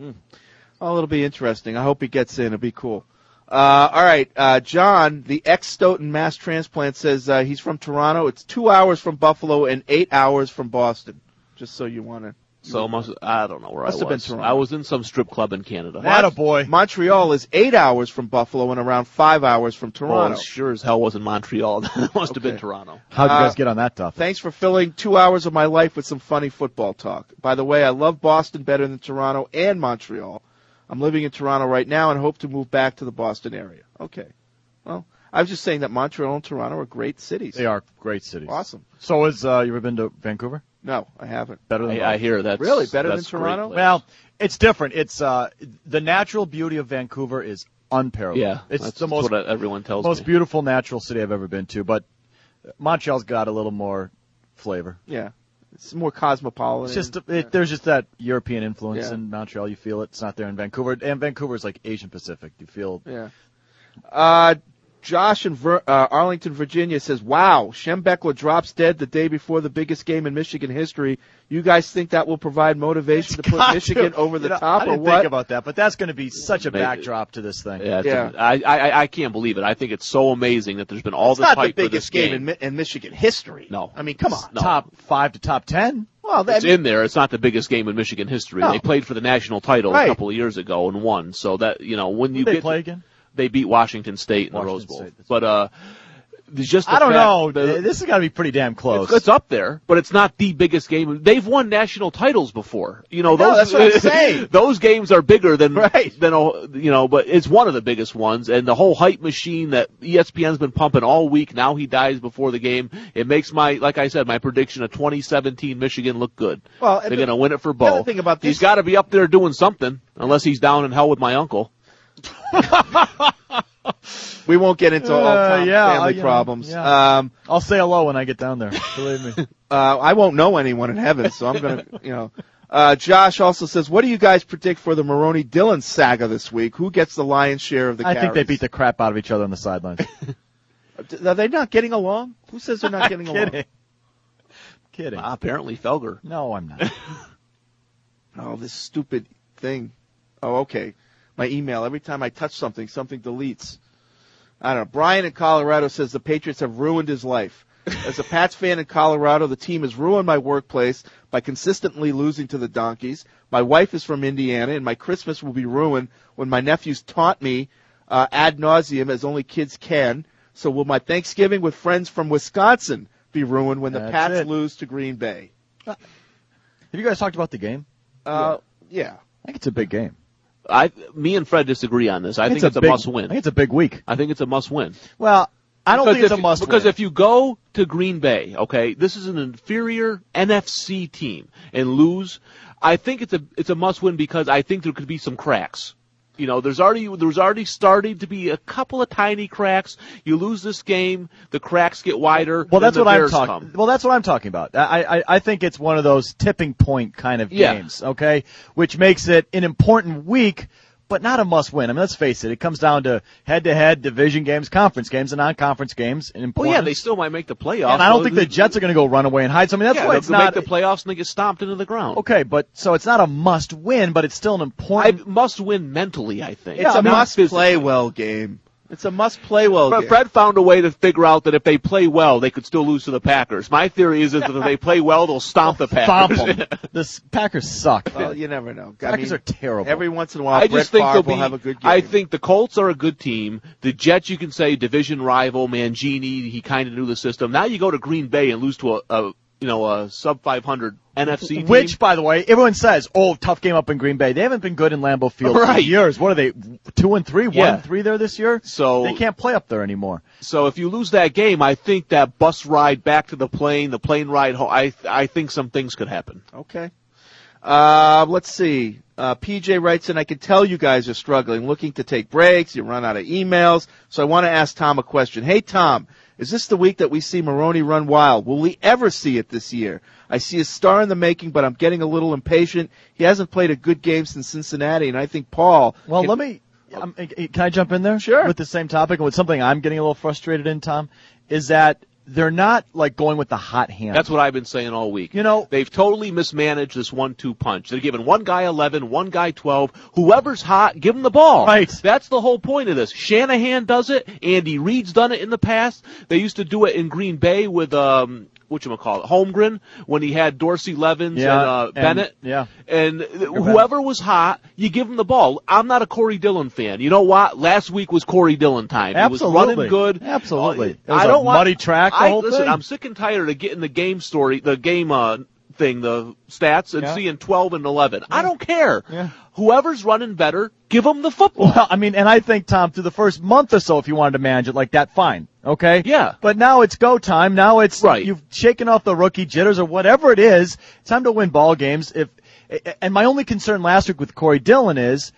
Oh, it'll be interesting. I hope he gets in. It'll be cool. Uh, all right, uh, John, the ex-Stoughton mass transplant says uh, he's from Toronto. It's two hours from Buffalo and eight hours from Boston. Just so you want to. So must I don't know where Must I have been was. Toronto. I was in some strip club in Canada. Attaboy. Montreal is eight hours from Buffalo and around five hours from Well, Toronto. it sure as hell wasn't Montreal. It must have been Okay. Toronto. How'd you Uh, guys get on that topic? Thanks for filling two hours of my life with some funny football talk. By the way, I love Boston better than Toronto and Montreal. I'm living in Toronto right now and hope to move back to the Boston area. Okay. Well, I was just saying that Montreal and Toronto are great cities. They are great cities. Awesome. So is, uh, you ever been to Vancouver? No, I haven't. Better than I, I hear that's Really? Better that's than a great Toronto? place. Well, it's different. It's uh, the natural beauty of Vancouver is unparalleled. yeah, it's that's, the that's most what everyone tells most me. beautiful natural city I've ever been to. But Montreal's got a little more flavor. Yeah. It's more cosmopolitan. It's just it, there's just that European influence Yeah. in Montreal. You feel it. It's not there in Vancouver. And Vancouver's like Asian Pacific. You feel. Yeah. Uh, Josh in Ver- uh, Arlington, Virginia says, wow, Schembechler drops dead the day before the biggest game in Michigan history. You guys think that will provide motivation It's to put got Michigan to. over the You know, top I or didn't what? think about that, but that's going to be such a Maybe. backdrop to this thing. Yeah, it's Yeah. a- I, I I can't believe it. I think it's so amazing that there's been all It's this not the hype for this biggest game, game. in, Mi- in Michigan history. No. I mean, come on. No. Top five to top ten. Well, that, It's in there. It's not the biggest game in Michigan history. No. They played for the national title Right. a couple of years ago and won. So that you know when you Who'd they get play again? they beat Washington State in the Washington Rose Bowl. State, that's But uh, there's just the I don't fact know. that- This has got to be pretty damn close. It's, it's up there, but it's not the biggest game. They've won national titles before. You know, I know, those that's what I'm saying. those games are bigger than Right. than a- you know, but it's one of the biggest ones. And the whole hype machine that E S P N's been pumping all week. Now he dies before the game. It makes my, like I said, my prediction of twenty seventeen Michigan look good. Well, They're and going to win it for the other Bo. thing about this- He's got to be up there doing something, unless he's down in hell with my uncle. we won't get into all Uh, Tom's yeah, family uh, yeah, problems. yeah. Um, I'll say hello when I get down there. Believe me. uh, I won't know anyone in heaven, so I'm going to, you know. Uh, Josh also says, what do you guys predict for the Maroney-Dillon saga this week? Who gets the lion's share of the I carries? think they beat the crap out of each other on the sidelines. Are they not getting along? Who says they're not getting along? Kidding. Kidding. Ah, apparently Felger. No, I'm not. Oh, this stupid thing. Oh, okay. My email. Every time I touch something, something deletes. I don't know. Brian in Colorado says the Patriots have ruined his life. As a Pats fan in Colorado, the team has ruined my workplace by consistently losing to the Donkeys. My wife is from Indiana, and my Christmas will be ruined when my nephews taunt me uh, ad nauseum, as only kids can. So will my Thanksgiving with friends from Wisconsin be ruined when the That's Pats it. lose to Green Bay? Have you guys talked about the game? Uh, yeah. I think it's a big game. I, me and Fred disagree on this. I think it's a big, must I win. think it's a big week. I think it's a must win. Well, I don't Because think it's if a must you, Because win. if you go to Green Bay, okay, this is an inferior N F C team and lose, I think it's a it's a must win because I think there could be some cracks. You know, there's already there's already starting to be a couple of tiny cracks. You lose this game, the cracks get wider. Well, that's then what the I'm Bears talking. come. Well, that's what I'm talking about. I, I I think it's one of those tipping point kind of Yeah. games, okay, which makes it an important week, but not a must win. I mean, let's face it. It comes down to head to head division games, conference games, and non-conference games. And Well, importance. yeah, they still might make the playoffs. And I don't so think the they- Jets are going to go run away and hide. So I mean, that's yeah, why they'll it's not. make the playoffs and they get stomped into the ground. Okay, but so it's not a must win, but it's still an I important. must win mentally, I think. It's Yeah, a I mean, must physically. play well game. It's a must play well But game. Fred found a way to figure out that if they play well, they could still lose to the Packers. My theory is, is that if they play well, they'll stomp the Stomp Packers. 'em. The s- Packers suck. Well, you never know. I Packers mean, are terrible. Every once in a while, I Brett just think Favre they'll will be. have a good game. I think the Colts are a good team. The Jets, you can say division rival. Mangini, he kind of knew the system. Now you go to Green Bay and lose to a, a you know a sub five hundred N F C team. Which, by the way, everyone says, oh, tough game up in Green Bay. They haven't been good in Lambeau Field for Right. years. What are they, two and three, one Yeah. and three there this year? So They can't play up there anymore. So if you lose that game, I think that bus ride back to the plane, the plane ride home, I I think some things could happen. Okay. Uh, let's see. Uh, P J writes in, I can tell you guys are struggling, looking to take breaks. You run out of emails. So I want to ask Tom a question. Hey, Tom, is this the week that we see Maroney run wild? Will we ever see it this year? I see a star in the making, but I'm getting a little impatient. He hasn't played a good game since Cincinnati, and I think Paul. Well, can- let me, um, can I jump in there? Sure. With the same topic, and with something I'm getting a little frustrated in, Tom, is that they're not like going with the hot hand. That's what I've been saying all week. You know, they've totally mismanaged this one two punch. They're giving one guy eleven, one guy twelve. Whoever's hot, give him the ball. Right. That's the whole point of this. Shanahan does it. Andy Reid's done it in the past. They used to do it in Green Bay with um whatchamacallit, Holmgren, when he had Dorsey Levens Yeah, and uh and- Bennett. yeah. And th- whoever was hot, you give him the ball. I'm not a Corey Dillon fan. You know what? Last week was Corey Dillon time. Absolutely. He was running good. Absolutely. Uh, It was I a don't want, muddy track, the I, whole listen, thing. I'm sick and tired of getting the game story, the game uh thing, the stats, and Yeah. seeing twelve and eleven. I don't care. Yeah. Whoever's running better, give them the football. Well, I mean, and I think, Tom, through the first month or so, if you wanted to manage it like that, fine. Okay? Yeah. But now it's go time. Now it's, Right. you've shaken off the rookie jitters or whatever it is. It's time to win ball games. If, and my only concern last week with Corey Dillon is,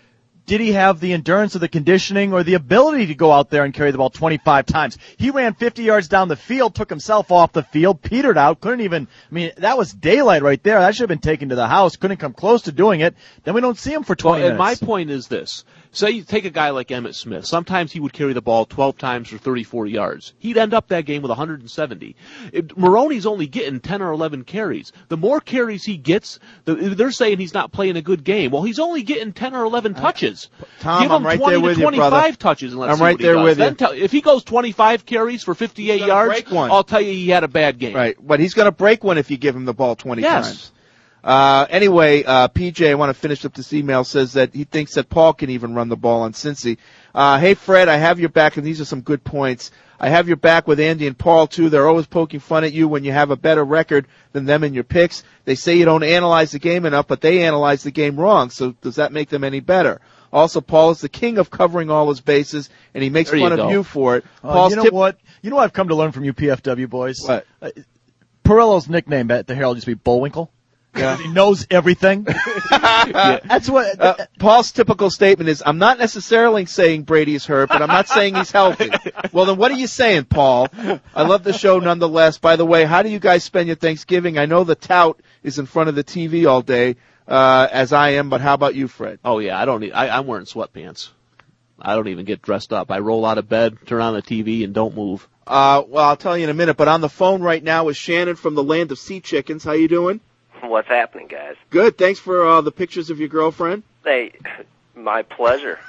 did he have the endurance or the conditioning or the ability to go out there and carry the ball twenty-five times? He ran fifty yards down the field, took himself off the field, petered out, couldn't even, I mean, that was daylight right there. That should have been taken to the house, couldn't come close to doing it. Then we don't see him for twenty well, and minutes. my point is this. Say you take a guy like Emmitt Smith. Sometimes he would carry the ball twelve times for thirty-four yards. He'd end up that game with one hundred seventy. It, Maroney's only getting ten or eleven carries. The more carries he gets, the, they're saying he's not playing a good game. Well, he's only getting ten or eleven touches. Tom, Give him I'm right twenty there with to you, twenty-five brother. touches and let's I'm see right what he there does. with Then you. tell, if he goes twenty-five carries for fifty-eight gonna yards, break one. I'll tell you he had a bad game. Right, but he's going to break one if you give him the ball twenty Yes. times. Uh, anyway, uh, P J, I want to finish up this email, says that he thinks that Paul can even run the ball on Cincy. Uh, hey, Fred, I have your back, and these are some good points. I have your back with Andy and Paul, too. They're always poking fun at you when you have a better record than them in your picks. They say you don't analyze the game enough, but they analyze the game wrong, so does that make them any better? Also, Paul is the king of covering all his bases, and he makes There fun you of go. you for it. Uh, Paul's you know tip- what? You know what I've come to learn from you P F W boys? What? Uh, Perillo's nickname at the Herald used to be Bullwinkle. Yeah. He knows everything. Yeah. That's what. Uh, Paul's typical statement is, I'm not necessarily saying Brady's hurt, but I'm not saying he's healthy. Well, then what are you saying, Paul? I love the show nonetheless. By the way, how do you guys spend your Thanksgiving? I know the tout is in front of the T V all day, uh, as I am, but how about you, Fred? Oh yeah, I don't need. I, I'm wearing sweatpants. I don't even get dressed up. I roll out of bed, turn on the T V, and don't move. Uh, well, I'll tell you in a minute, but on the phone right now is Shannon from the land of sea chickens. How you doing? What's happening, guys? Good. Thanks for uh, the pictures of your girlfriend. Hey, my pleasure.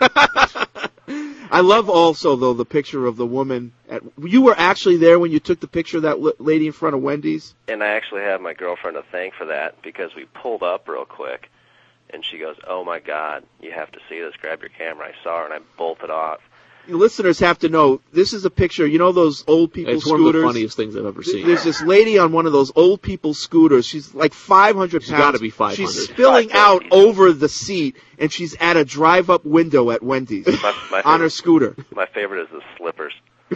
I love also, though, the picture of the woman. At, you were actually there when you took the picture of that l- lady in front of Wendy's? And I actually have my girlfriend to thank for that because we pulled up real quick, and she goes, oh, my God, you have to see this. Grab your camera. I saw her, and I bolted off. You listeners have to know, this is a picture, you know those old people It's scooters? one of the funniest things I've ever seen. There's this lady on one of those old people scooters. She's like five hundred She's pounds. gotta be five hundred. She's spilling out over the seat, and she's at a drive-up window at Wendy's My, my on her favorite- scooter. My favorite is the slippers.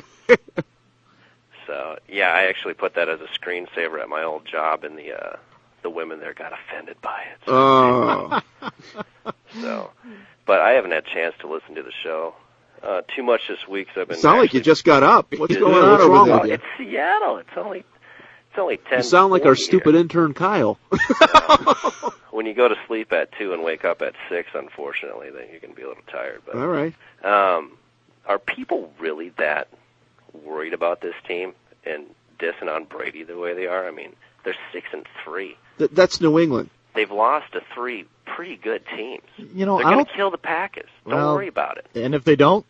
So, yeah, I actually put that as a screensaver at my old job, and the uh, the women there got offended by it. Oh. So, but I haven't had a chance to listen to the show uh, too much this week. So I've been Sound like actually- you just got up. What's Yeah, going on what's over wrong there? with you? It's Seattle. It's only it's only ten. You sound like our forty stupid here. intern Kyle. When you go to sleep at two and wake up at six, unfortunately, then you can be a little tired. But All right. um, are people really that worried about this team and dissing on Brady the way they are? I mean, they're six and three. Th- that's New England. They've lost to three pretty good teams. You know, They're I going don't. to kill the Packers. Don't Well- worry about it. And if they don't,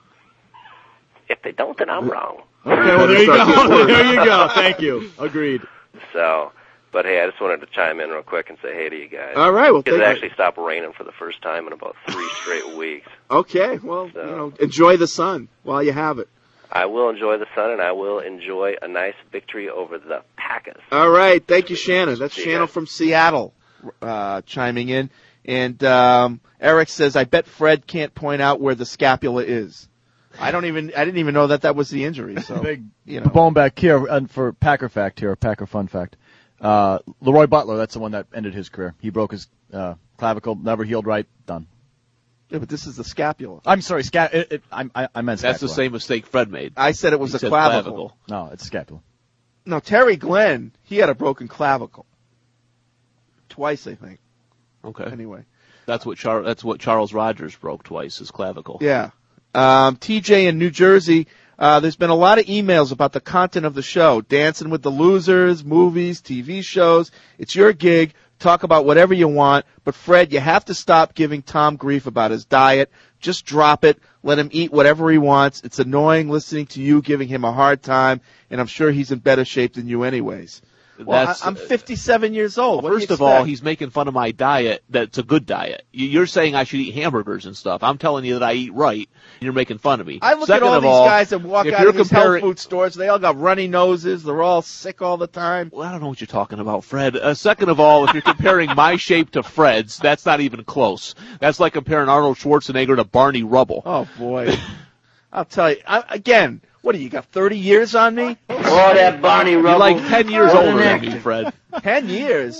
If they don't, then I'm wrong. okay. Well, there you go. There you go. Thank you. Agreed. So, but hey, I just wanted to chime in real quick and say hey to you guys. All right, well, because it thank you. actually stopped raining for the first time in about three straight weeks. Okay, well, So- you know, enjoy the sun while you have it. I will enjoy the sun, and I will enjoy a nice victory over the Packers. All right, thank you, Shannon. That's See you Shannon guys. from Seattle uh, chiming in. And um, Eric says, I bet Fred can't point out where the scapula is. I don't even, I didn't even know that that was the injury. So, Big you know. bone back here, and for Packer fact here, Packer fun fact. Uh, Leroy Butler, that's the one that ended his career. He broke his uh, clavicle, never healed right, done. Yeah, but this is the scapula. I'm sorry, sca- it, it, I, I, I meant That's the scapula. same mistake Fred made. I said it was He a said clavicle. No, it's scapula. No, Terry Glenn, he had a broken clavicle. Twice, I think. Okay. Anyway. That's what Char- that's what Charles Rogers broke twice, his clavicle. Yeah. Um, T J in New Jersey, uh, there's been a lot of emails about the content of the show. Dancing with the Losers, movies, T V shows. It's your gig. Talk about whatever you want. But Fred, you have to stop giving Tom grief about his diet. Just drop it. Let him eat whatever he wants. It's annoying listening to you giving him a hard time, and I'm sure he's in better shape than you anyways. Well, That's- I, I'm fifty-seven years old. What do you First of all, expect? he's making fun of my diet. That's a good diet. You- You're saying I should eat hamburgers and stuff. I'm telling you that I eat right. And you're making fun of me. I look Second at all of these all, guys that walk if out you're of these comparing- health food stores. They all got runny noses. They're all sick all the time. Well, I don't know what you're talking about, Fred. Uh, second of all, if you're comparing my shape to Fred's, that's not even close. That's like comparing Arnold Schwarzenegger to Barney Rubble. Oh boy, I'll tell you I, again. What do you got? Thirty years on me? Oh, that Barney You're Rubble. like ten years What an older than me, actor. Fred. Ten years?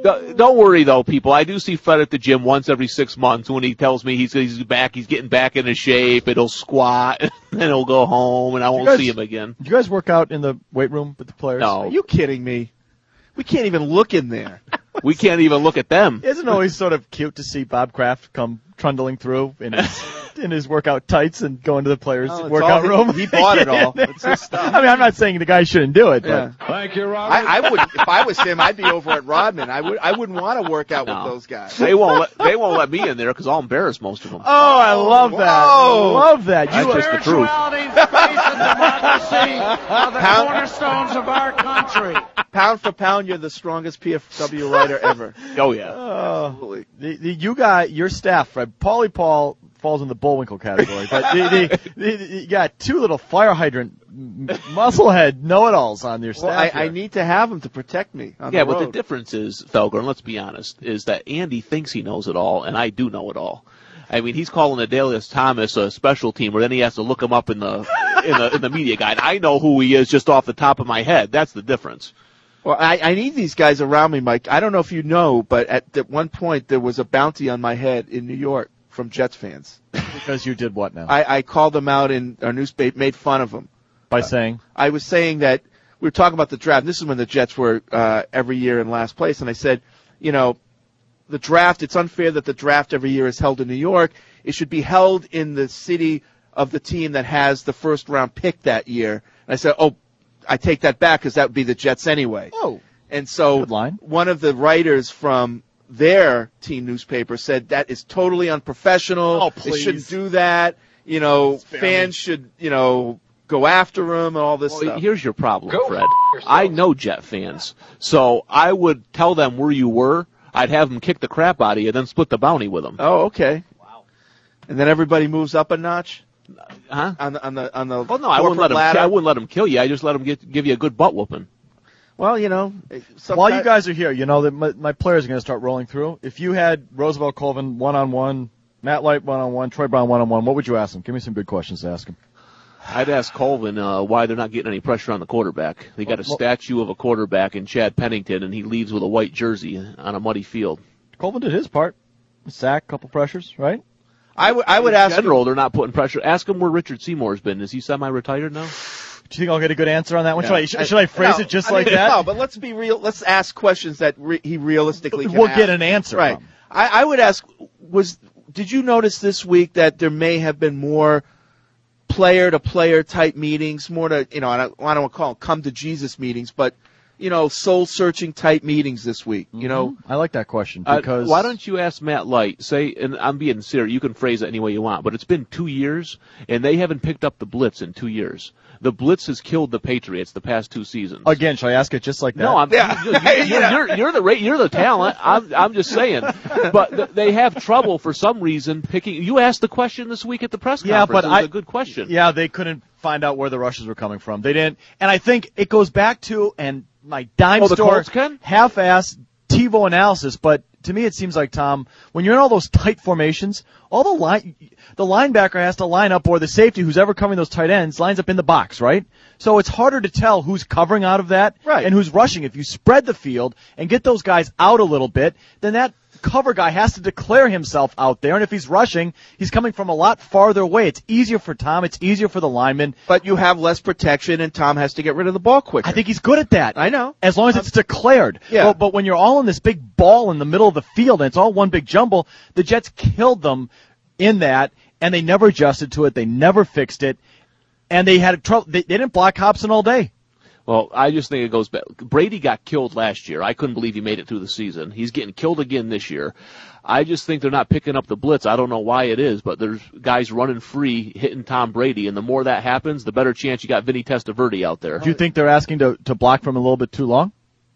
Don't don't worry, though, people. I do see Fred at the gym once every six months when he tells me he's he's back, he's getting back into shape, and he'll squat, and then he'll go home, and I won't guys- see him again. Do you guys work out in the weight room with the players? No. Are you kidding me? We can't even look in there. We can't even look at them. Isn't it always sort of cute to see Bob Kraft come trundling through in his, in his workout tights and go into the players' Oh, it's workout all- room? he bought it all. It's his stuff. I mean, I'm not saying the guy shouldn't do it, Yeah. but Thank you, Robert. I, I would, if I was him, I'd be over at Rodman. I would, I wouldn't want to work out No. with those guys. They won't let, they won't let me in there because I'll embarrass most of them. oh, I love that. Whoa. I love that. That's You just the truth. Spirituality, faith, and democracy are the Pound- cornerstones of our country. Pound for pound, you're the strongest P F W writer ever. Oh, yeah. Oh, Absolutely. the, the, you got your staff, Fred. Paulie Paul falls in the Bullwinkle category, but the, the, the, the, you got two little fire hydrant m- musclehead know-it-alls on your staff. Well, I, here. I need to have them to protect me on Yeah, the but the road. difference is, Felger, and let's be honest, is that Andy thinks he knows it all, and I do know it all. I mean, he's calling Adelius Thomas a special teamer, then he has to look him up in the in the in the media guide. I know who he is just off the top of my head. That's the difference. Well, I, I need these guys around me, Mike. I don't know if you know, but at, at one point there was a bounty on my head in New York from Jets fans. Because you did what now? I, I called them out in our newspaper, made fun of them. By saying? I was saying that we were talking about the draft. This is when the Jets were uh, every year in last place, and I said, you know, the draft, it's unfair that the draft every year is held in New York. It should be held in the city of the team that has the first round pick that year. And I said, oh, I take that back because that would be the Jets anyway. Oh. And so Good line. one of the writers from their team newspaper said that is totally unprofessional. Oh, They please. shouldn't do that. You know, Spare fans me. should, you know, go after him and all this Well, stuff. here's your problem, Go Fred. f- yourself. I know Jet fans, so I would tell them where you were. I'd have them kick the crap out of you, then split the bounty with them. Oh, okay. Wow. And then everybody moves up a notch Huh? on the on the on the Well, no, I wouldn't let corporate them. ladder. I wouldn't let them kill you. I just let them get, give you a good butt whooping. Well, you know, sometimes, While you guys are here, you know that my, my players are going to start rolling through. If you had Roosevelt Colvin one-on-one, Matt Light one-on-one, Troy Brown one-on-one, what would you ask them? Give me some good questions to ask them. I'd ask Colvin uh, why they're not getting any pressure on the quarterback. They got a Well- statue of a quarterback in Chad Pennington, and he leaves with a white jersey on a muddy field. Colvin did his part. Sack, couple pressures, right? I would I would in ask general, they're not putting pressure. Ask him where Richard Seymour's been. Is he semi-retired now? Do you think I'll get a good answer on that one? Yeah. Should I should, should I phrase no, it just I like mean, that? No, but let's be real. Let's ask questions that re- he realistically can We'll ask. get an answer Right. from. I, I would ask: Was did you notice this week that there may have been more player-to-player type meetings, more to you know? I don't, I don't want to call them come to Jesus meetings, but you know, soul-searching type meetings this week. You know, I like that question Uh, because why don't you ask Matt Light? Say, and I'm being serious. You can phrase it any way you want, but it's been two years, and they haven't picked up the blitz in two years. The blitz has killed the Patriots the past two seasons. again? Should I ask it just like that? No, I'm, Yeah. you, you, you're, you're, you're the ra- you're the talent. I'm I'm just saying, but th- they have trouble for some reason picking. You asked the question this week at the press Yeah, conference. but it was I- a good question. Yeah, they couldn't find out where the rushes were coming from. They didn't, and I think it goes back to and my dime Oh, the store Colts can? half-ass TiVo analysis. But to me, it seems like Tom, when you're in all those tight formations, all the line, the linebacker has to line up, or the safety who's ever covering those tight ends lines up in the box, right? So it's harder to tell who's covering out of that Right. and who's rushing. If you spread the field and get those guys out a little bit, then that cover guy has to declare himself out there, and if he's rushing, he's coming from a lot farther away. It's easier for Tom. It's easier for the lineman. but you have less protection, and Tom has to get rid of the ball quicker. I think he's good at that. I know. As long as it's declared. Yeah. But, but when you're all in this big ball in the middle of the field and it's all one big jumble, the Jets killed them in that, and they never adjusted to it. They never fixed it, and they had trouble. They, they didn't block Hobson all day. Well, I just think it goes back. Brady got killed last year. I couldn't believe he made it through the season. He's getting killed again this year. I just think they're not picking up the blitz. I don't know why it is, but there's guys running free, hitting Tom Brady, and the more that happens, the better chance you got Vinny Testaverde out there. Do you think they're asking to, to block from a little bit too long?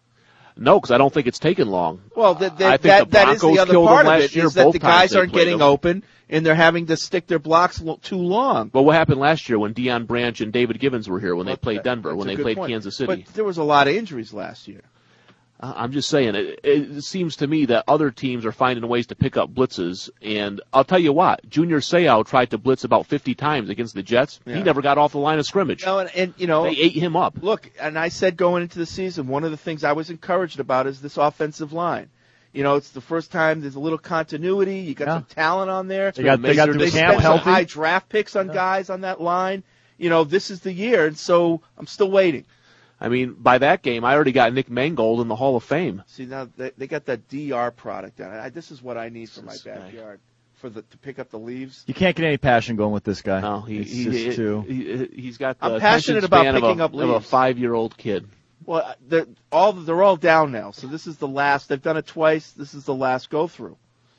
No, because I don't think it's taken long. Well, that, that, I think that, the that is Broncos the other killed part them of last it, year, is that both the times guys they aren't played getting them. open, and they're having to stick their blocks a little too long. But what happened last year when Deion Branch and David Gibbons were here when they played Denver, That's when a they good played point. Kansas City? But there was a lot of injuries last year. Uh, I'm just saying, it, it seems to me that other teams are finding ways to pick up blitzes, and I'll tell you what, Junior Seau tried to blitz about fifty times against the Jets. Yeah. He never got off the line of scrimmage. No, and, and you know, They ate him up. Look, and I said going into the season, one of the things I was encouraged about is this offensive line. You know, it's the first time there's a little continuity. You got Yeah. some talent on there. They got- they got they the spent camp some healthy. high draft picks on guys on that line. You know, this is the year, and so I'm still waiting. I mean, by that game, I already got Nick Mangold in the Hall of Fame. See, now they, they got that D R product on it. I, this is what I need for my backyard, for the to pick up the leaves. You can't get any passion going with this guy. No, he, it's he, just he, too. he, he's got the I'm attention passionate about span of picking a, up of a leaves. five-year-old kid. Well, they're all they're all down now, so this is the last. They've done it twice. This is the last go through.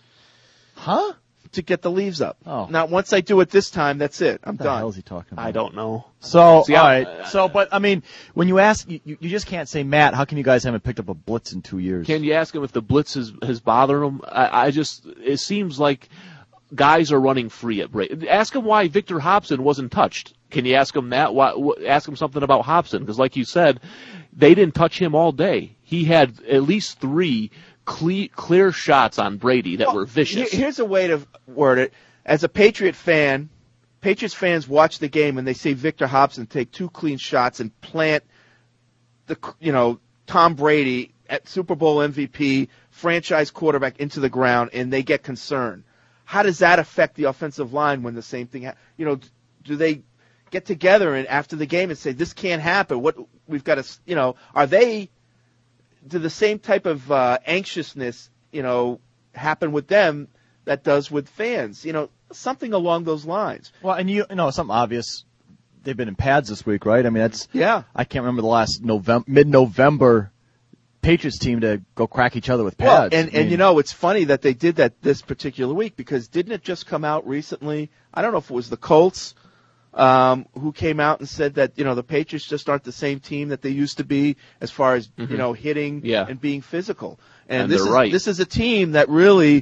Huh? To get the leaves up. Oh. Now, once I do it this time, that's it. I'm What the done. hell is he talking about? I don't know. So, See, all I- right. So, but I mean, when you ask, you, you just can't say, Matt, how come you guys haven't picked up a blitz in two years? Can you ask him if the blitz has, has bothered him? I, I just, it seems like guys are running free at Brady. Ask him why Victor Hobson wasn't touched. Can you ask him that? Why, wh- ask him something about Hobson? Because like you said, they didn't touch him all day. He had at least three cle- clear shots on Brady that Well, were vicious. here- Here's a way to word it. As a Patriot fan, Patriots fans watch the game and they see Victor Hobson take two clean shots and plant the, you know, Tom Brady at Super Bowl M V P, franchise quarterback into the ground, and they get concerned. How does that affect the offensive line when the same thing, ha- you know, do they get together and after the game and say this can't happen? What we've got to, you know, are they? Do the same type of uh, anxiousness, you know, happen with them that does with fans? You know, something along those lines. Well, and you, you know, something obvious. They've been in pads this week, right? I mean, that's yeah. I can't remember the last November, mid-November Patriots team to go crack each other with Well, pads. and, I mean, and you know, it's funny that they did that this particular week because didn't it just come out recently? I don't know if it was the Colts um, who came out and said that, you know, the Patriots just aren't the same team that they used to be as far as, Mhm. you know, hitting Yeah. and being physical. And, And this they're is right. this is a team that really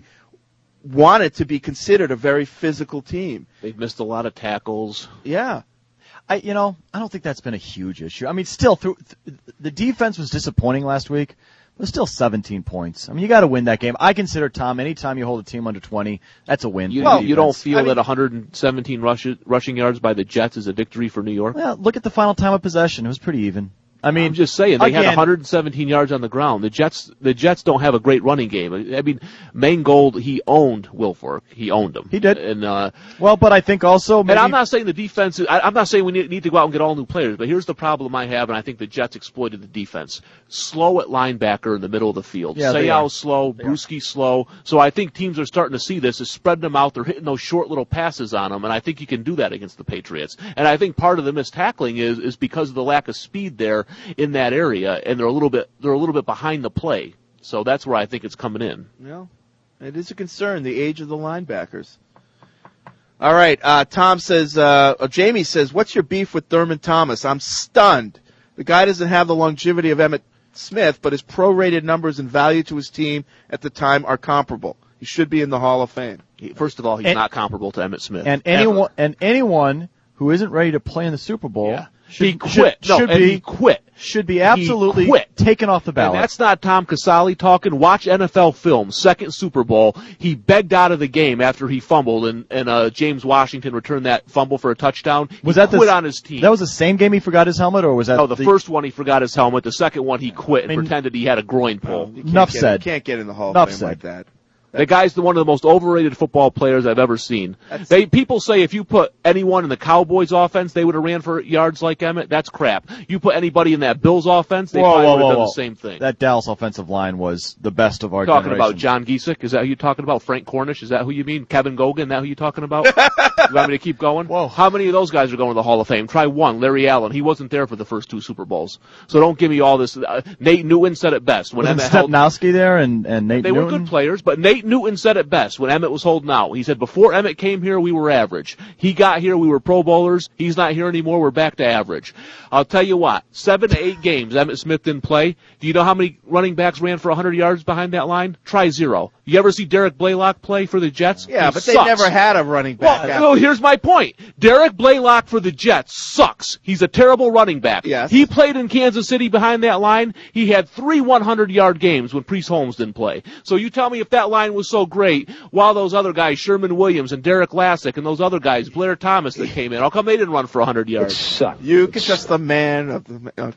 wanted to be considered a very physical team. They've missed a lot of tackles. Yeah. I, you know, I don't think that's been a huge issue. I mean, still, through th- the defense was disappointing last week, but still seventeen points. I mean, you got to win that game. I consider, Tom, anytime you hold a team under twenty, that's a win. You, for the you don't defense. feel I mean, that one hundred seventeen rush, rushing yards by the Jets is a victory for New York? Well, look at the final time of possession. It was pretty even. I mean, I'm just saying they again, had one hundred seventeen yards on the ground. The Jets, the Jets don't have a great running game. I mean, Mangold, he owned Wilfork. He owned him. He did. And uh, well, but I think also maybe, and I'm not saying the defense. Is, I, I'm not saying we need, need to go out and get all new players. But here's the problem I have, and I think the Jets exploited the defense. Slow at linebacker in the middle of the field. Yeah, they are. Sayal slow, Bruschi slow. So I think teams are starting to see this. Is spreading them out. They're hitting those short little passes on them, and I think you can do that against the Patriots. And I think part of the missed tackling is is because of the lack of speed there in that area. And they're a little bit they're a little bit behind the play, so that's where I think it's coming in. Well, it is a concern, the age of the linebackers. All right, uh, Tom says, uh, uh, Jamie says, what's your beef with Thurman Thomas? I'm stunned. The guy doesn't have the longevity of Emmitt Smith, but his prorated numbers and value to his team at the time are comparable. He should be in the Hall of Fame. He, first of all, he's And- not comparable to Emmitt Smith. and anyone and anyone who isn't ready to play in the Super Bowl Yeah. should, He quit. should, No, should and be he quit. should be absolutely He quit. taken off the And ballot. that's not Tom Casale talking. Watch N F L film. Second Super Bowl, he begged out of the game after he fumbled, and, and uh, James Washington returned that fumble for a touchdown. was he that quit the, on his team. That was the same game he forgot his helmet, or was that no, the, first one he forgot his helmet. The second one he quit and I mean- pretended he had a groin pull. You can't Enough get, said. You can't get in the Hall Enough of Fame said. like that. The guy's the one of the most overrated football players I've ever seen. That's- They people say if you put anyone in the Cowboys offense, they would have ran for yards like Emmett. That's crap. You put anybody in that Bills offense, they whoa, probably whoa, would have whoa, done whoa. the same thing. That Dallas offensive line was the best of our Talking generation. about John Giesick? Is that who you're talking about? Frank Cornish? Is that who you mean? Kevin Gogan? Is that who you're talking about? You want me to keep going? Whoa. How many of those guys are going to the Hall of Fame? Try one. Larry Allen. He wasn't there for the first two Super Bowls. So don't give me all this. Uh, Nate Newton said it best. When Wasn't Emmett held, Stepnowski there and, and Nate they Newton? were good players, but Nate Newton said it best when Emmett was holding out. He said, before Emmett came here, we were average. He got here, we were Pro Bowlers. He's not here anymore, we're back to average. I'll tell you what, seven to eight games Emmett Smith didn't play. Do you know how many running backs ran for one hundred yards behind that line? Try zero. You ever see Derek Blaylock play for the Jets? Yeah, He but sucks. they never had a running back. Well, after- no, here's my point. Derek Blaylock for the Jets sucks. He's a terrible running back. Yes. He played in Kansas City behind that line. He had three hundred-yard games when Priest Holmes didn't play. So you tell me if that line was so great, while those other guys, Sherman Williams and Derek Lassick and those other guys, Blair Thomas that came in, how come they didn't run for one hundred yards? You can just the man of the. Okay.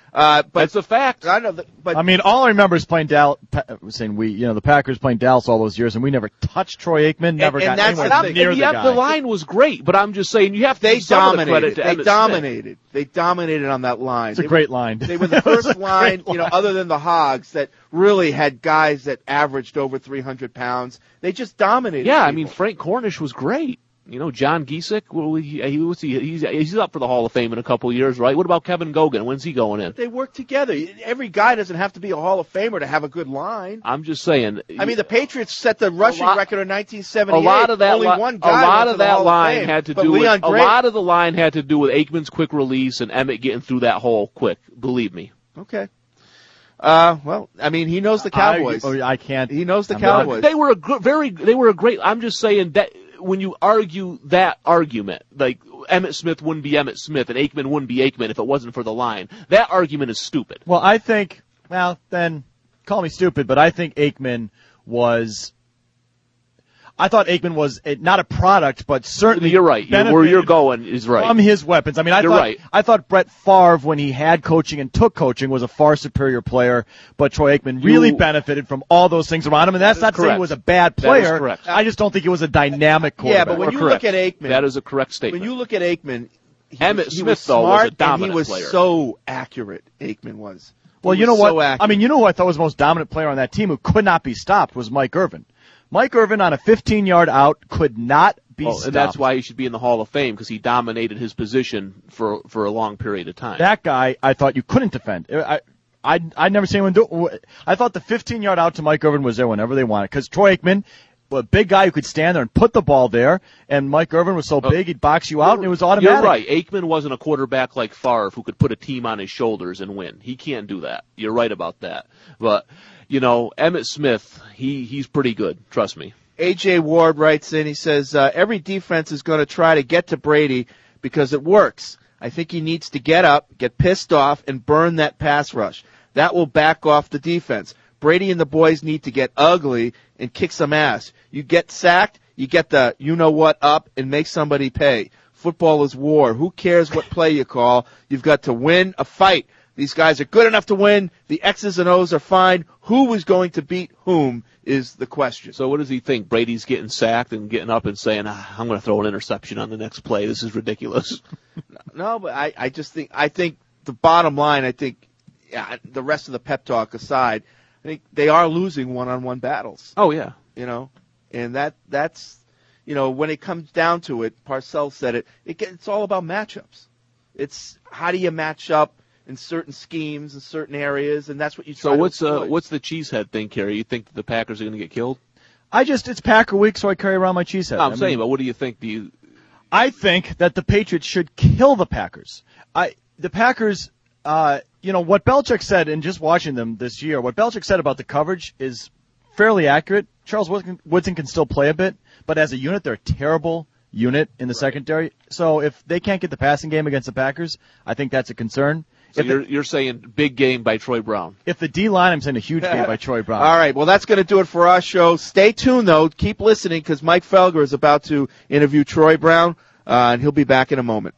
Uh, but That's a fact. I know, that, but I mean, all I remember is playing Dallas, saying we, you know, the Packers playing Dallas all those years, and we never touched Troy Aikman, never and got that's anywhere the And, thing. near and the yet guy. the line was great, but I'm just saying you have to they give some of the dominated. credit to They Emmitt dominated. They dominated on that line. It's a They great were, line. They were the It was first a line, great you know, line. other than the Hogs, that really had guys that averaged over three hundred pounds. They just dominated. Yeah, I people. mean Frank Cornish was great. You know, John Giesick, well, he, he, what's he, he's, he's up for the Hall of Fame in a couple of years, right? What about Kevin Gogan? When's he going in? They work together. Every guy doesn't have to be a Hall of Famer to have a good line. I'm just saying. I mean, the Patriots set the rushing lot- record in nineteen a seventy-eight. lot of that, Only li- one a guy lot went of to the that Hall of line Fame. had to But do with Leon a Gray- lot of the line had to do with Aikman's quick release and Emmett getting through that hole quick. Believe me. Okay. Uh, well, I mean, he knows the Cowboys. I, oh, I can't. He knows the I'm not- Cowboys. They were a gr- very, they were a great. I'm just saying that when you argue that argument, like Emmitt Smith wouldn't be Emmitt Smith and Aikman wouldn't be Aikman if it wasn't for the line. That argument is stupid. Well, I think, well, then call me stupid, but I think Aikman was. I thought Aikman was a, not a product, but certainly You're right. You're, where you're going is right. from his weapons. I mean, I You're thought right. I thought Brett Favre, when he had coaching and took coaching, was a far superior player. But Troy Aikman really You- benefited from all those things around him, and that's That not is saying he correct. was a bad That is player. correct. I just don't think he was a dynamic quarterback. Yeah, but when Or you correct. look at Aikman, That is a correct statement. when you look at Aikman, he, Emmitt was, he Smith, was though, was smart a dominant and he was player. so accurate. Aikman was. Well, He you know was what? so I accurate. mean, you know who I thought was the most dominant player on that team who could not be stopped was Mike Irvin. Mike Irvin on a fifteen-yard out could not be Well, stopped. and that's why he should be in the Hall of Fame because he dominated his position for for a long period of time. That guy, I thought you couldn't defend. I, I, I'd never seen anyone do. I thought the fifteen-yard out to Mike Irvin was there whenever they wanted because Troy Aikman, a big guy who could stand there and put the ball there, and Mike Irvin was so big he'd box you out, and it was automatic. You're right. Aikman wasn't a quarterback like Favre who could put a team on his shoulders and win. He can't do that. You're right about that. But you know, Emmitt Smith, he he's pretty good. Trust me. A J Ward writes in, he says, uh, every defense is going to try to get to Brady because it works. I think he needs to get up, get pissed off, and burn that pass rush. That will back off the defense. Brady and the boys need to get ugly and kick some ass. You get sacked, you get the you-know-what up and make somebody pay. Football is war. Who cares what play you call? You've got to win a fight. These guys are good enough to win. The X's and O's are fine. Who is going to beat whom is the question. So what does he think? Brady's getting sacked and getting up and saying, ah, I'm going to throw an interception on the next play. This is ridiculous. No, but I, I just think, I think the bottom line, I think, yeah, the rest of the pep talk aside, I think they are losing one-on-one battles. Oh, yeah. You know, and that, that's, you know, when it comes down to it, Parcells said it, it get, it's all about matchups. It's how do you match up in certain schemes in certain areas, and that's what you try So to what's uh, exploit. what's the cheesehead thing, Kerry? You think the Packers are going to get killed? I just, it's Packer week, so I carry around my cheese head. No, I'm I saying, mean, but what do you think? Do you? I think that the Patriots should kill the Packers. I, the Packers, uh, you know, what Belichick said, and just watching them this year, what Belichick said about the coverage is fairly accurate. Charles Woodson, Woodson can still play a bit, but as a unit, they're a terrible unit in the secondary. So if they can't get the passing game against the Packers, I think that's a concern. So If you're the, you're saying big game by Troy Brown. if the D-line, I'm saying a huge game by Troy Brown. All right, well, that's going to do it for our show. Stay tuned, though. Keep listening because Mike Felger is about to interview Troy Brown, uh, and he'll be back in a moment.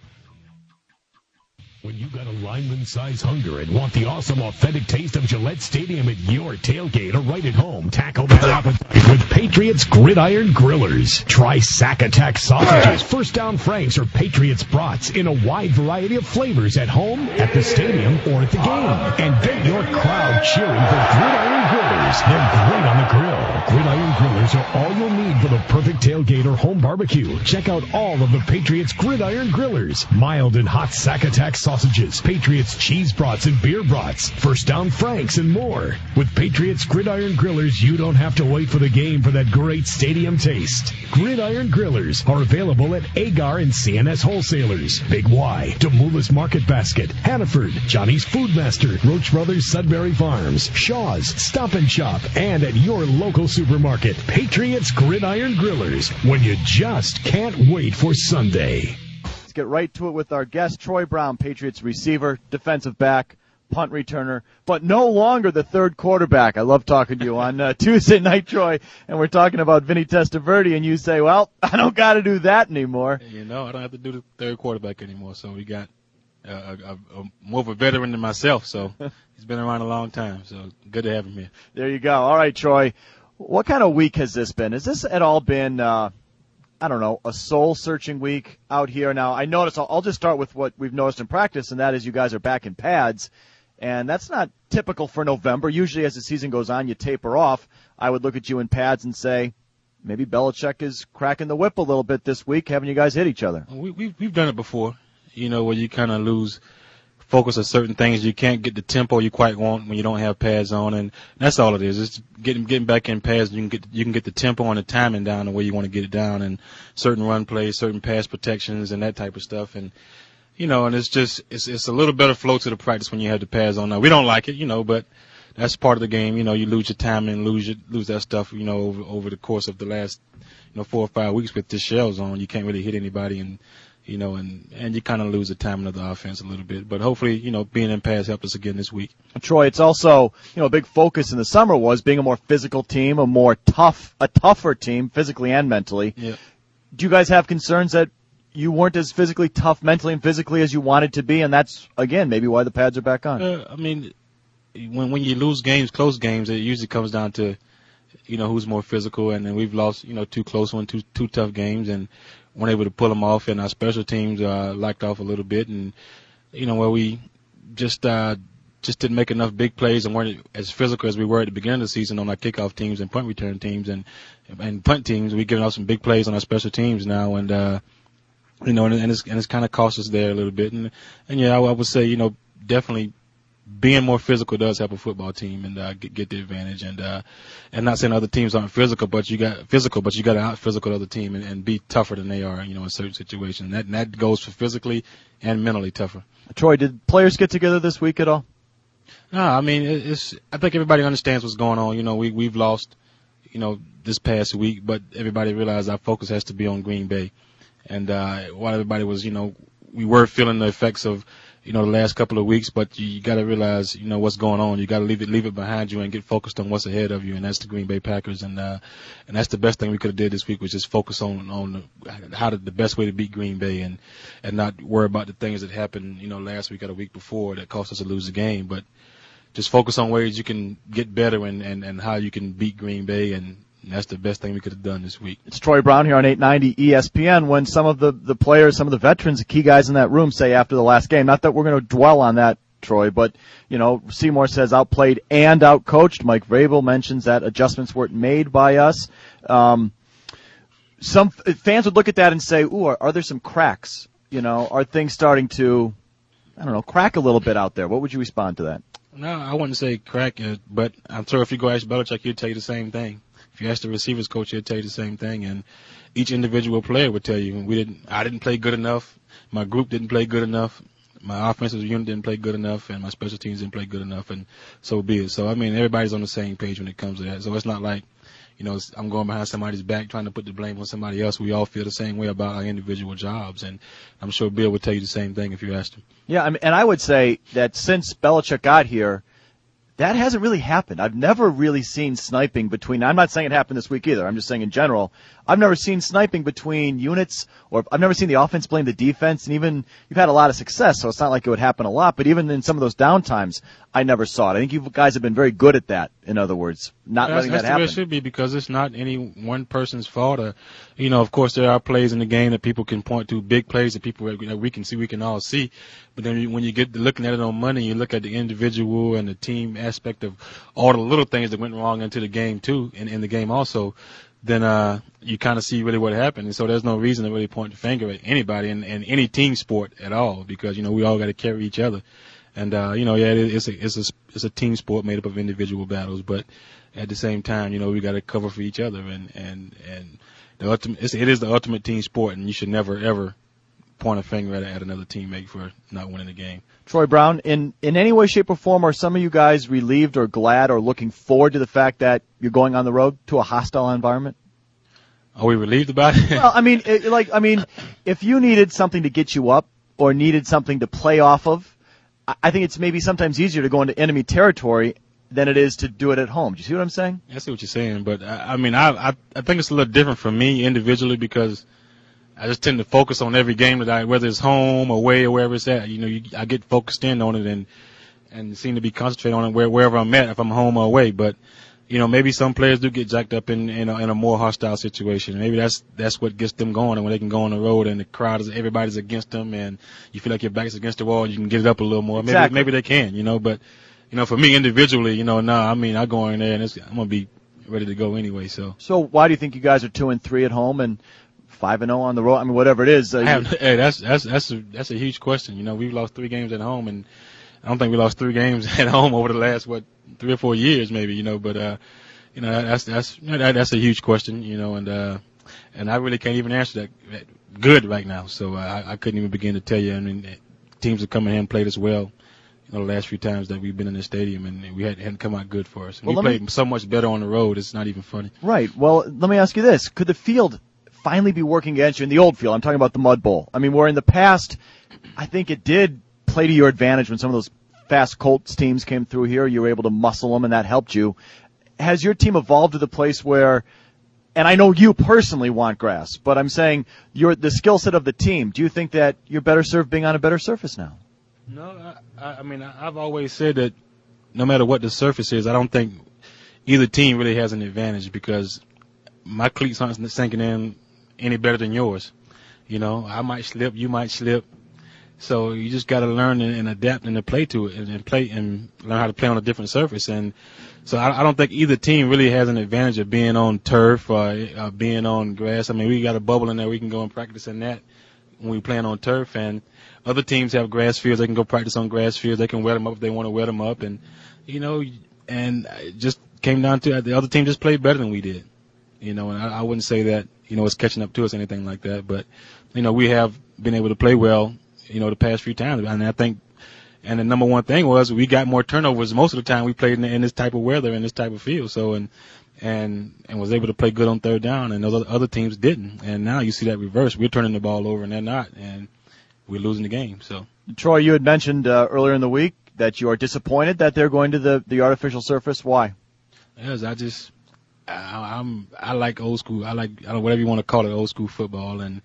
When you got a lineman-sized hunger and want the awesome, authentic taste of Gillette Stadium at your tailgate or right at home, tackle that appetite with Patriots Gridiron Grillers. Try Sack Attack sausages, First Down Franks, or Patriots brats in a wide variety of flavors at home, at the stadium, or at the game. And get your crowd cheering for Gridiron Grillers. They're great on the grill. Gridiron Grillers are all you'll need for the perfect tailgate or home barbecue. Check out all of the Patriots Gridiron Grillers. Mild and hot Sack Attack sausages, Patriots cheese brats and beer brats, First Down Franks, and more. With Patriots Gridiron Grillers, you don't have to wait for the game for that great stadium taste. Gridiron Grillers are available at Agar and C N S Wholesalers, Big Y, Demoulas Market Basket, Hannaford, Johnny's Food Master, Roach Brothers Sudbury Farms, Shaw's, Stop and Shop, and at your local supermarket. Patriots Gridiron Grillers, when you just can't wait for Sunday. Let's get right to it with our guest, Troy Brown, Patriots receiver, defensive back, punt returner, but no longer the third quarterback. I love talking to you on uh, Tuesday night, Troy, and we're talking about Vinny Testaverde, and you say, well, I don't got to do that anymore. You know, I don't have to do the third quarterback anymore, so we got a, a, a more of a veteran than myself, so he's been around a long time. So good to have him here. There you go. All right, Troy. What kind of week has this been? Has this at all been, uh, I don't know, a soul-searching week out here? Now, I noticed, I'll, I'll just start with what we've noticed in practice, and that is you guys are back in pads, and that's not typical for November. Usually as the season goes on, you taper off. I would look at you in pads and say, maybe Belichick is cracking the whip a little bit this week, having you guys hit each other. We, we've, we've done it before, you know, where you kind of lose focus on certain things. You can't get the tempo you quite want when you don't have pads on, and that's all it is. It's getting getting back in pads. You can get you can get the tempo and the timing down the way you want to get it down, and certain run plays, certain pass protections, and that type of stuff. And you know, and it's just it's it's a little better flow to the practice when you have the pads on. Now we don't like it, you know, but that's part of the game. You know, you lose your timing, lose your, lose that stuff. You know, over over the course of the last you know four or five weeks with the shells on, you can't really hit anybody and. You know, and, and you kind of lose the timing of the offense a little bit. But hopefully, you know, being in pads helped us again this week. Troy, it's also, you know, a big focus in the summer was being a more physical team, a more tough, a tougher team, physically and mentally. Yeah. Do you guys have concerns that you weren't as physically tough mentally and physically as you wanted to be? And that's, again, maybe why the pads are back on. Uh, I mean, when when you lose games, close games, it usually comes down to, you know, who's more physical. And then we've lost, you know, two close ones, two, two tough games. And weren't able to pull them off, and our special teams uh, lacked off a little bit, and you know where we just uh, just didn't make enough big plays and weren't as physical as we were at the beginning of the season on our kickoff teams and punt return teams and and punt teams. We're giving off some big plays on our special teams now, and uh, you know, and, and it's and it's kind of cost us there a little bit, and and yeah, I, I would say you know definitely. Being more physical does help a football team and uh, get, get the advantage. And uh, and not saying other teams aren't physical, but you got physical, but you got to out physical the other team and, and be tougher than they are, you know, in certain situations. And that and that goes for physically and mentally tougher. Troy, did players get together this week at all? No, I mean it, it's. I think everybody understands what's going on. You know, we we've lost, you know, this past week, but everybody realized our focus has to be on Green Bay. And uh, while everybody was, you know, we were feeling the effects of. You know, the last couple of weeks, but you, you got to realize, you know, what's going on. You got to leave it, leave it behind you and get focused on what's ahead of you, and that's the Green Bay Packers. And uh, and that's the best thing we could have did this week was just focus on on the, how to, the best way to beat Green Bay, and and not worry about the things that happened, you know, last week or the week before that cost us to lose the game. But just focus on ways you can get better and and and how you can beat Green Bay, and that's the best thing we could have done this week. It's Troy Brown here on eight ninety E S P N. When some of the, the players, some of the veterans, the key guys in that room say after the last game, not that we're going to dwell on that, Troy, but, you know, Seymour says outplayed and outcoached. Mike Vrabel mentions that adjustments weren't made by us. Um, some fans would look at that and say, ooh, are, are there some cracks? You know, are things starting to, I don't know, crack a little bit out there? What would you respond to that? No, I wouldn't say crack, but I'm sure if you go ask Belichick, he'd tell you the same thing. If you ask the receivers coach, he'll tell you the same thing, and each individual player would tell you, we didn't, I didn't play good enough, my group didn't play good enough, my offensive unit didn't play good enough, and my special teams didn't play good enough, and so be it. So, I mean, everybody's on the same page when it comes to that. So it's not like, you know, I'm going behind somebody's back trying to put the blame on somebody else. We all feel the same way about our individual jobs, and I'm sure Bill would tell you the same thing if you asked him. Yeah, I mean, and I would say that since Belichick got here, that hasn't really happened. I've never really seen sniping between, I'm not saying it happened this week either, I'm just saying in general, I've never seen sniping between units, or I've never seen the offense blame the defense, and even, you've had a lot of success, so it's not like it would happen a lot, but even in some of those downtimes, I never saw it. I think you guys have been very good at that, in other words, not that's, letting that's that happen. That's the way it should be, because it's not any one person's fault. Or, you know, of course, there are plays in the game that people can point to, big plays that people that we can see, we can all see. But then when you get to looking at it on Monday, you look at the individual and the team aspect of all the little things that went wrong into the game, too, and in the game also, then uh, you kind of see really what happened. And so there's no reason to really point the finger at anybody in, in any team sport at all, because, you know, we all got to carry each other. And, uh, you know, yeah, it, it's a, it's a, it's a team sport made up of individual battles, but at the same time, you know, we got to cover for each other, and, and, and the ultimate, it's, it is the ultimate team sport, and you should never, ever point a finger at, at another teammate for not winning the game. Troy Brown, in, in any way, shape, or form, are some of you guys relieved or glad or looking forward to the fact that you're going on the road to a hostile environment? Are we relieved about it? Well, I mean, it, like, I mean, if you needed something to get you up or needed something to play off of, I, I think it's maybe sometimes easier to go into enemy territory than it is to do it at home. Do you see what I'm saying? I see what you're saying, but I, I mean, I, I I think it's a little different for me individually, because I just tend to focus on every game that I, whether it's home, away, or wherever it's at. You know, you, I get focused in on it and and seem to be concentrating on it where, wherever I'm at, if I'm home or away. But you know, maybe some players do get jacked up in in a, in a more hostile situation. Maybe that's that's what gets them going, and when they can go on the road and the crowd is everybody's against them, and you feel like your back's against the wall, you can get it up a little more. Maybe Exactly. maybe they can, you know. But you know, for me individually, you know, nah, I mean, I go in there and it's, I'm gonna be ready to go anyway. So. So why do you think you guys are two and three at home and five and zero on the road? I mean, whatever it is. Uh, I have, hey, that's that's that's a that's a huge question. You know, we've lost three games at home, and I don't think we lost three games at home over the last what three or four years, maybe. You know, but uh, you know, that's that's that, that's a huge question. You know, and uh, and I really can't even answer that good right now. So uh, I, I couldn't even begin to tell you. I mean, teams have come in here and played us well. You know, the last few times that we've been in the stadium, and we hadn't, hadn't come out good for us. And Well, we let me- played so much better on the road. It's not even funny. Right. Well, let me ask you this: could the field finally be working against you in the old field? I'm talking about the Mud Bowl. I mean, where in the past, I think it did play to your advantage when some of those fast Colts teams came through here. You were able to muscle them, and that helped you. Has your team evolved to the place where, and I know you personally want grass, but I'm saying your the skill set of the team, do you think that you're better served being on a better surface now? No, I, I mean, I've always said that no matter what the surface is, I don't think either team really has an advantage because my cleats aren't sinking in any better than yours. You know, I might slip, you might slip. So you just got to learn and, and adapt and to play to it and, and play and learn how to play on a different surface. And so I, I don't think either team really has an advantage of being on turf or uh, being on grass. I mean, we got a bubble in there. We can go and practice in that when we playing on turf. And other teams have grass fields. They can go practice on grass fields. They can wet them up if they want to wet them up. And, you know, and it just came down to the other team just played better than we did. You know, and I, I wouldn't say that, you know, it's catching up to us or anything like that. But, you know, we have been able to play well, you know, the past few times. And I think, and the number one thing was we got more turnovers most of the time we played in, in this type of weather, in this type of field. So, and, and, and was able to play good on third down, and those other, other teams didn't. And now you see that reverse. We're turning the ball over and they're not, and we're losing the game. So, Troy, you had mentioned uh, earlier in the week that you are disappointed that they're going to the, the artificial surface. Why? yes, I just, I, I'm, I like old school. I like, I don't know, whatever you want to call it, old school football. And,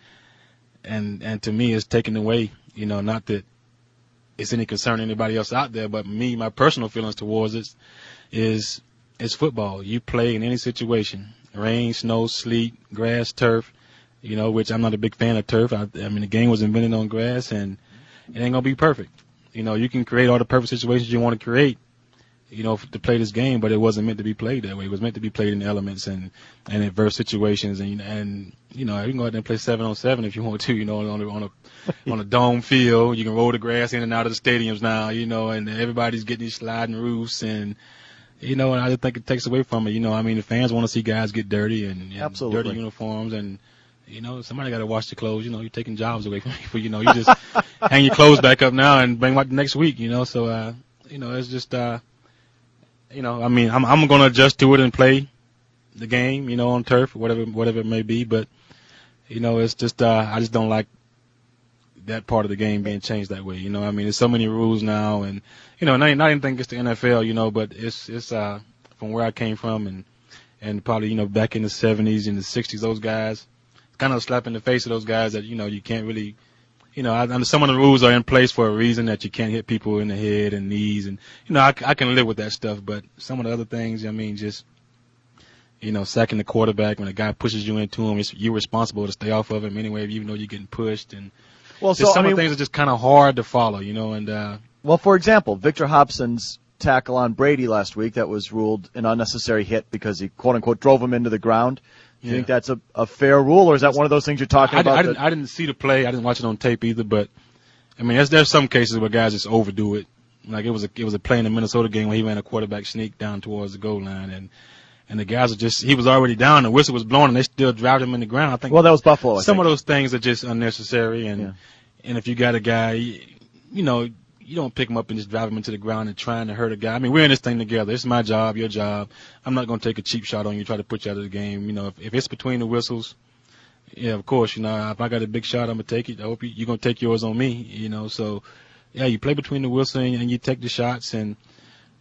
and, and to me, it's taken away, you know, not that it's any concern to anybody else out there, but me, my personal feelings towards it is, it's football. You play in any situation, rain, snow, sleet, grass, turf, you know, which I'm not a big fan of turf. I, I mean, the game was invented on grass, and it ain't going to be perfect. You know, you can create all the perfect situations you want to create, you know, to play this game, but it wasn't meant to be played that way. It was meant to be played in elements and, and adverse situations, and, and, you know, you can go out there and play seven on seven if you want to, you know, on a, on a, on a dome field. You can roll the grass in and out of the stadiums now, you know, and everybody's getting these sliding roofs, and, you know, and I just think it takes away from it. You know, I mean, the fans want to see guys get dirty and, and Absolutely. dirty uniforms, and, you know, somebody got to wash the clothes. You know, you're taking jobs away from people. You know, you just hang your clothes back up now and bring them out the next week, you know. So, uh, you know, it's just, uh, you know, I mean, I'm, I'm going to adjust to it and play the game, you know, on turf, whatever, whatever it may be. But, you know, it's just, uh, I just don't like that part of the game being changed that way. You know, I mean, there's so many rules now, and, you know, not, not anything against the N F L, you know, but it's, it's, uh, from where I came from, and, and probably, you know, back in the seventies and the sixties, those guys, kind of a slap in the face of those guys that, you know, you can't really, you know, I, I, some of the rules are in place for a reason, that you can't hit people in the head and knees, and, you know, I, I can live with that stuff, but some of the other things, I mean, just, you know, sacking the quarterback when a guy pushes you into him, it's, you're responsible to stay off of him anyway, even though you're getting pushed, and Well, just so, some I of the mean- things are just kind of hard to follow, you know, and, uh, Well, for example, Victor Hobson's tackle on Brady last week that was ruled an unnecessary hit because he, quote unquote, drove him into the ground. Do you Yeah. think that's a, a fair rule, or is that one of those things you're talking I, about? I, didn't, that- I didn't see the play. I didn't watch it on tape either. But I mean, there's, there's some cases where guys just overdo it. Like it was a it was a play in the Minnesota game where he ran a quarterback sneak down towards the goal line, and and the guys are just he was already down. The whistle was blowing, and they still dropped him in the ground. I think. Well, that was Buffalo, I Some think. of those things are just unnecessary, and Yeah. and if you got a guy, you know, you don't pick him up and just drive him into the ground and trying to hurt a guy. I mean, we're in this thing together. It's my job, your job. I'm not going to take a cheap shot on you, try to put you out of the game. You know, if, if it's between the whistles, yeah, of course, you know, if I got a big shot, I'm going to take it. I hope you, you're going to take yours on me, you know. So, yeah, you play between the whistles and, and you take the shots. And,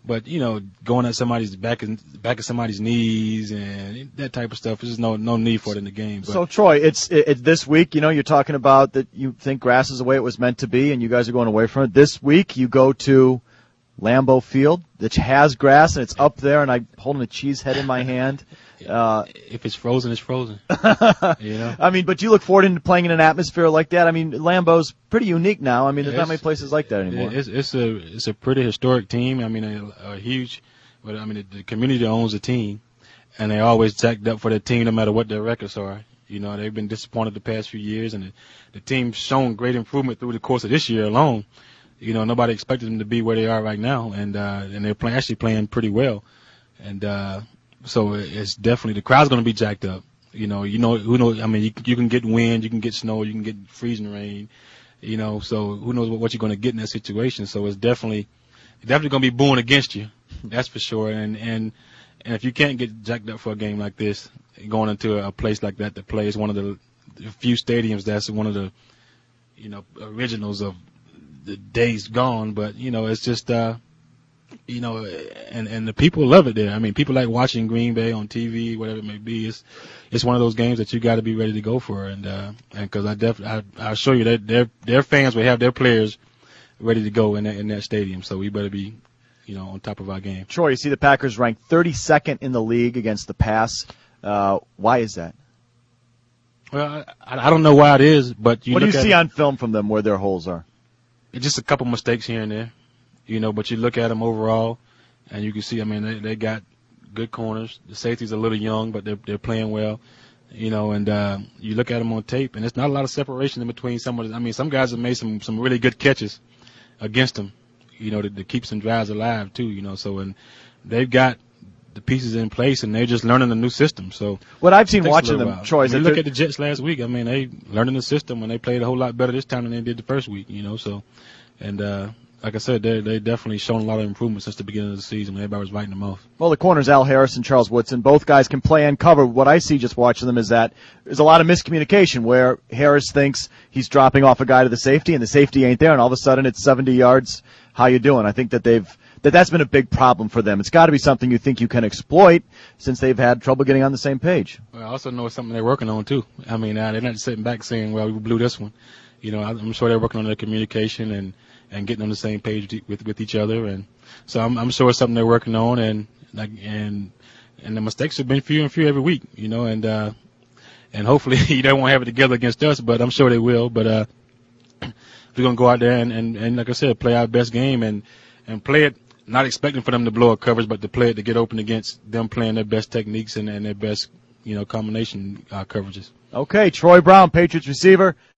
But you know, going at somebody's back and back of somebody's knees and that type of stuff, there's no no need for it in the game. But So Troy, it's it, it, this week. You know, you're talking about that you think grass is the way it was meant to be, and you guys are going away from it. This week, you go to Lambeau Field, which has grass, and it's up there, and I'm holding a cheese head in my hand. Uh, if it's frozen, it's frozen. You know. I mean, but you look forward into playing in an atmosphere like that. I mean, Lambeau's pretty unique now. I mean, there's It's- not many places like that anymore. It's, it's a it's a pretty historic team. I mean, a, a huge, but I mean, the, the community owns the team, and they always jacked up for their team no matter what their records are. You know, they've been disappointed the past few years, and the, the team's shown great improvement through the course of this year alone. You know, nobody expected them to be where they are right now, and uh, and they're play, actually playing pretty well, and uh, so it's definitely the crowd's going to be jacked up. You know, you know, who knows? I mean, you, you can get wind, you can get snow, you can get freezing rain. You know, so who knows what, what you're going to get in that situation? So it's definitely definitely going to be booing against you, that's for sure. And and and if you can't get jacked up for a game like this, going into a, a place like that to play is one of the, the few stadiums that's one of the you know originals of the days gone. But you know, it's just uh, you know, and and the people love it there. I mean, people like watching Green Bay on T V, whatever it may be. It's it's one of those games that you got to be ready to go for. And uh, and because I definitely I I'll show you that their their fans will have their players ready to go in that in that stadium. So we better be you know on top of our game. Troy, you see the Packers ranked thirty-second in the league against the pass. Uh, why is that? Well, I, I don't know why it is, but you what do look you at see it, on film from them where their holes are? it's just a couple mistakes here and there, you know. But you look at them overall, and you can see. I mean, they they got good corners. The safety's a little young, but they're they're playing well, you know. And uh, you look at them on tape, and there's not a lot of separation in between some of the. I mean, some guys have made some some really good catches against them, you know, to, to keep some drives alive too, you know. So and they've got the pieces in place, and they're just learning the new system. So what I've seen it takes a watching little them, while. Troy, is I mean, that look they're- at the Jets last week. I mean, they learning the system, and they played a whole lot better this time than they did the first week, you know. So, and uh, like I said, they they definitely shown a lot of improvement since the beginning of the season. Everybody was writing them off. Well, the corners, Al Harris and Charles Woodson, both guys can play and cover. What I see just watching them is that there's a lot of miscommunication where Harris thinks he's dropping off a guy to the safety, and the safety ain't there, and all of a sudden it's seventy yards. How you doing? I think that they've that that's been a big problem for them. It's got to be something you think you can exploit since they've had trouble getting on the same page. Well, I also know it's something they're working on too. I mean, uh, they're not sitting back saying, "Well, we blew this one." You know, I'm sure they're working on their communication and and getting on the same page with with each other, and so I'm, I'm sure it's something they're working on, and like and and the mistakes have been few and few every week, you know, and uh, and hopefully they won't have it together against us, but I'm sure they will. But uh, we're gonna go out there and, and and like I said, play our best game and and play it, not expecting for them to blow a coverage, but to play it to get open against them playing their best techniques and, and their best you know combination uh, coverages. Okay, Troy Brown, Patriots receiver.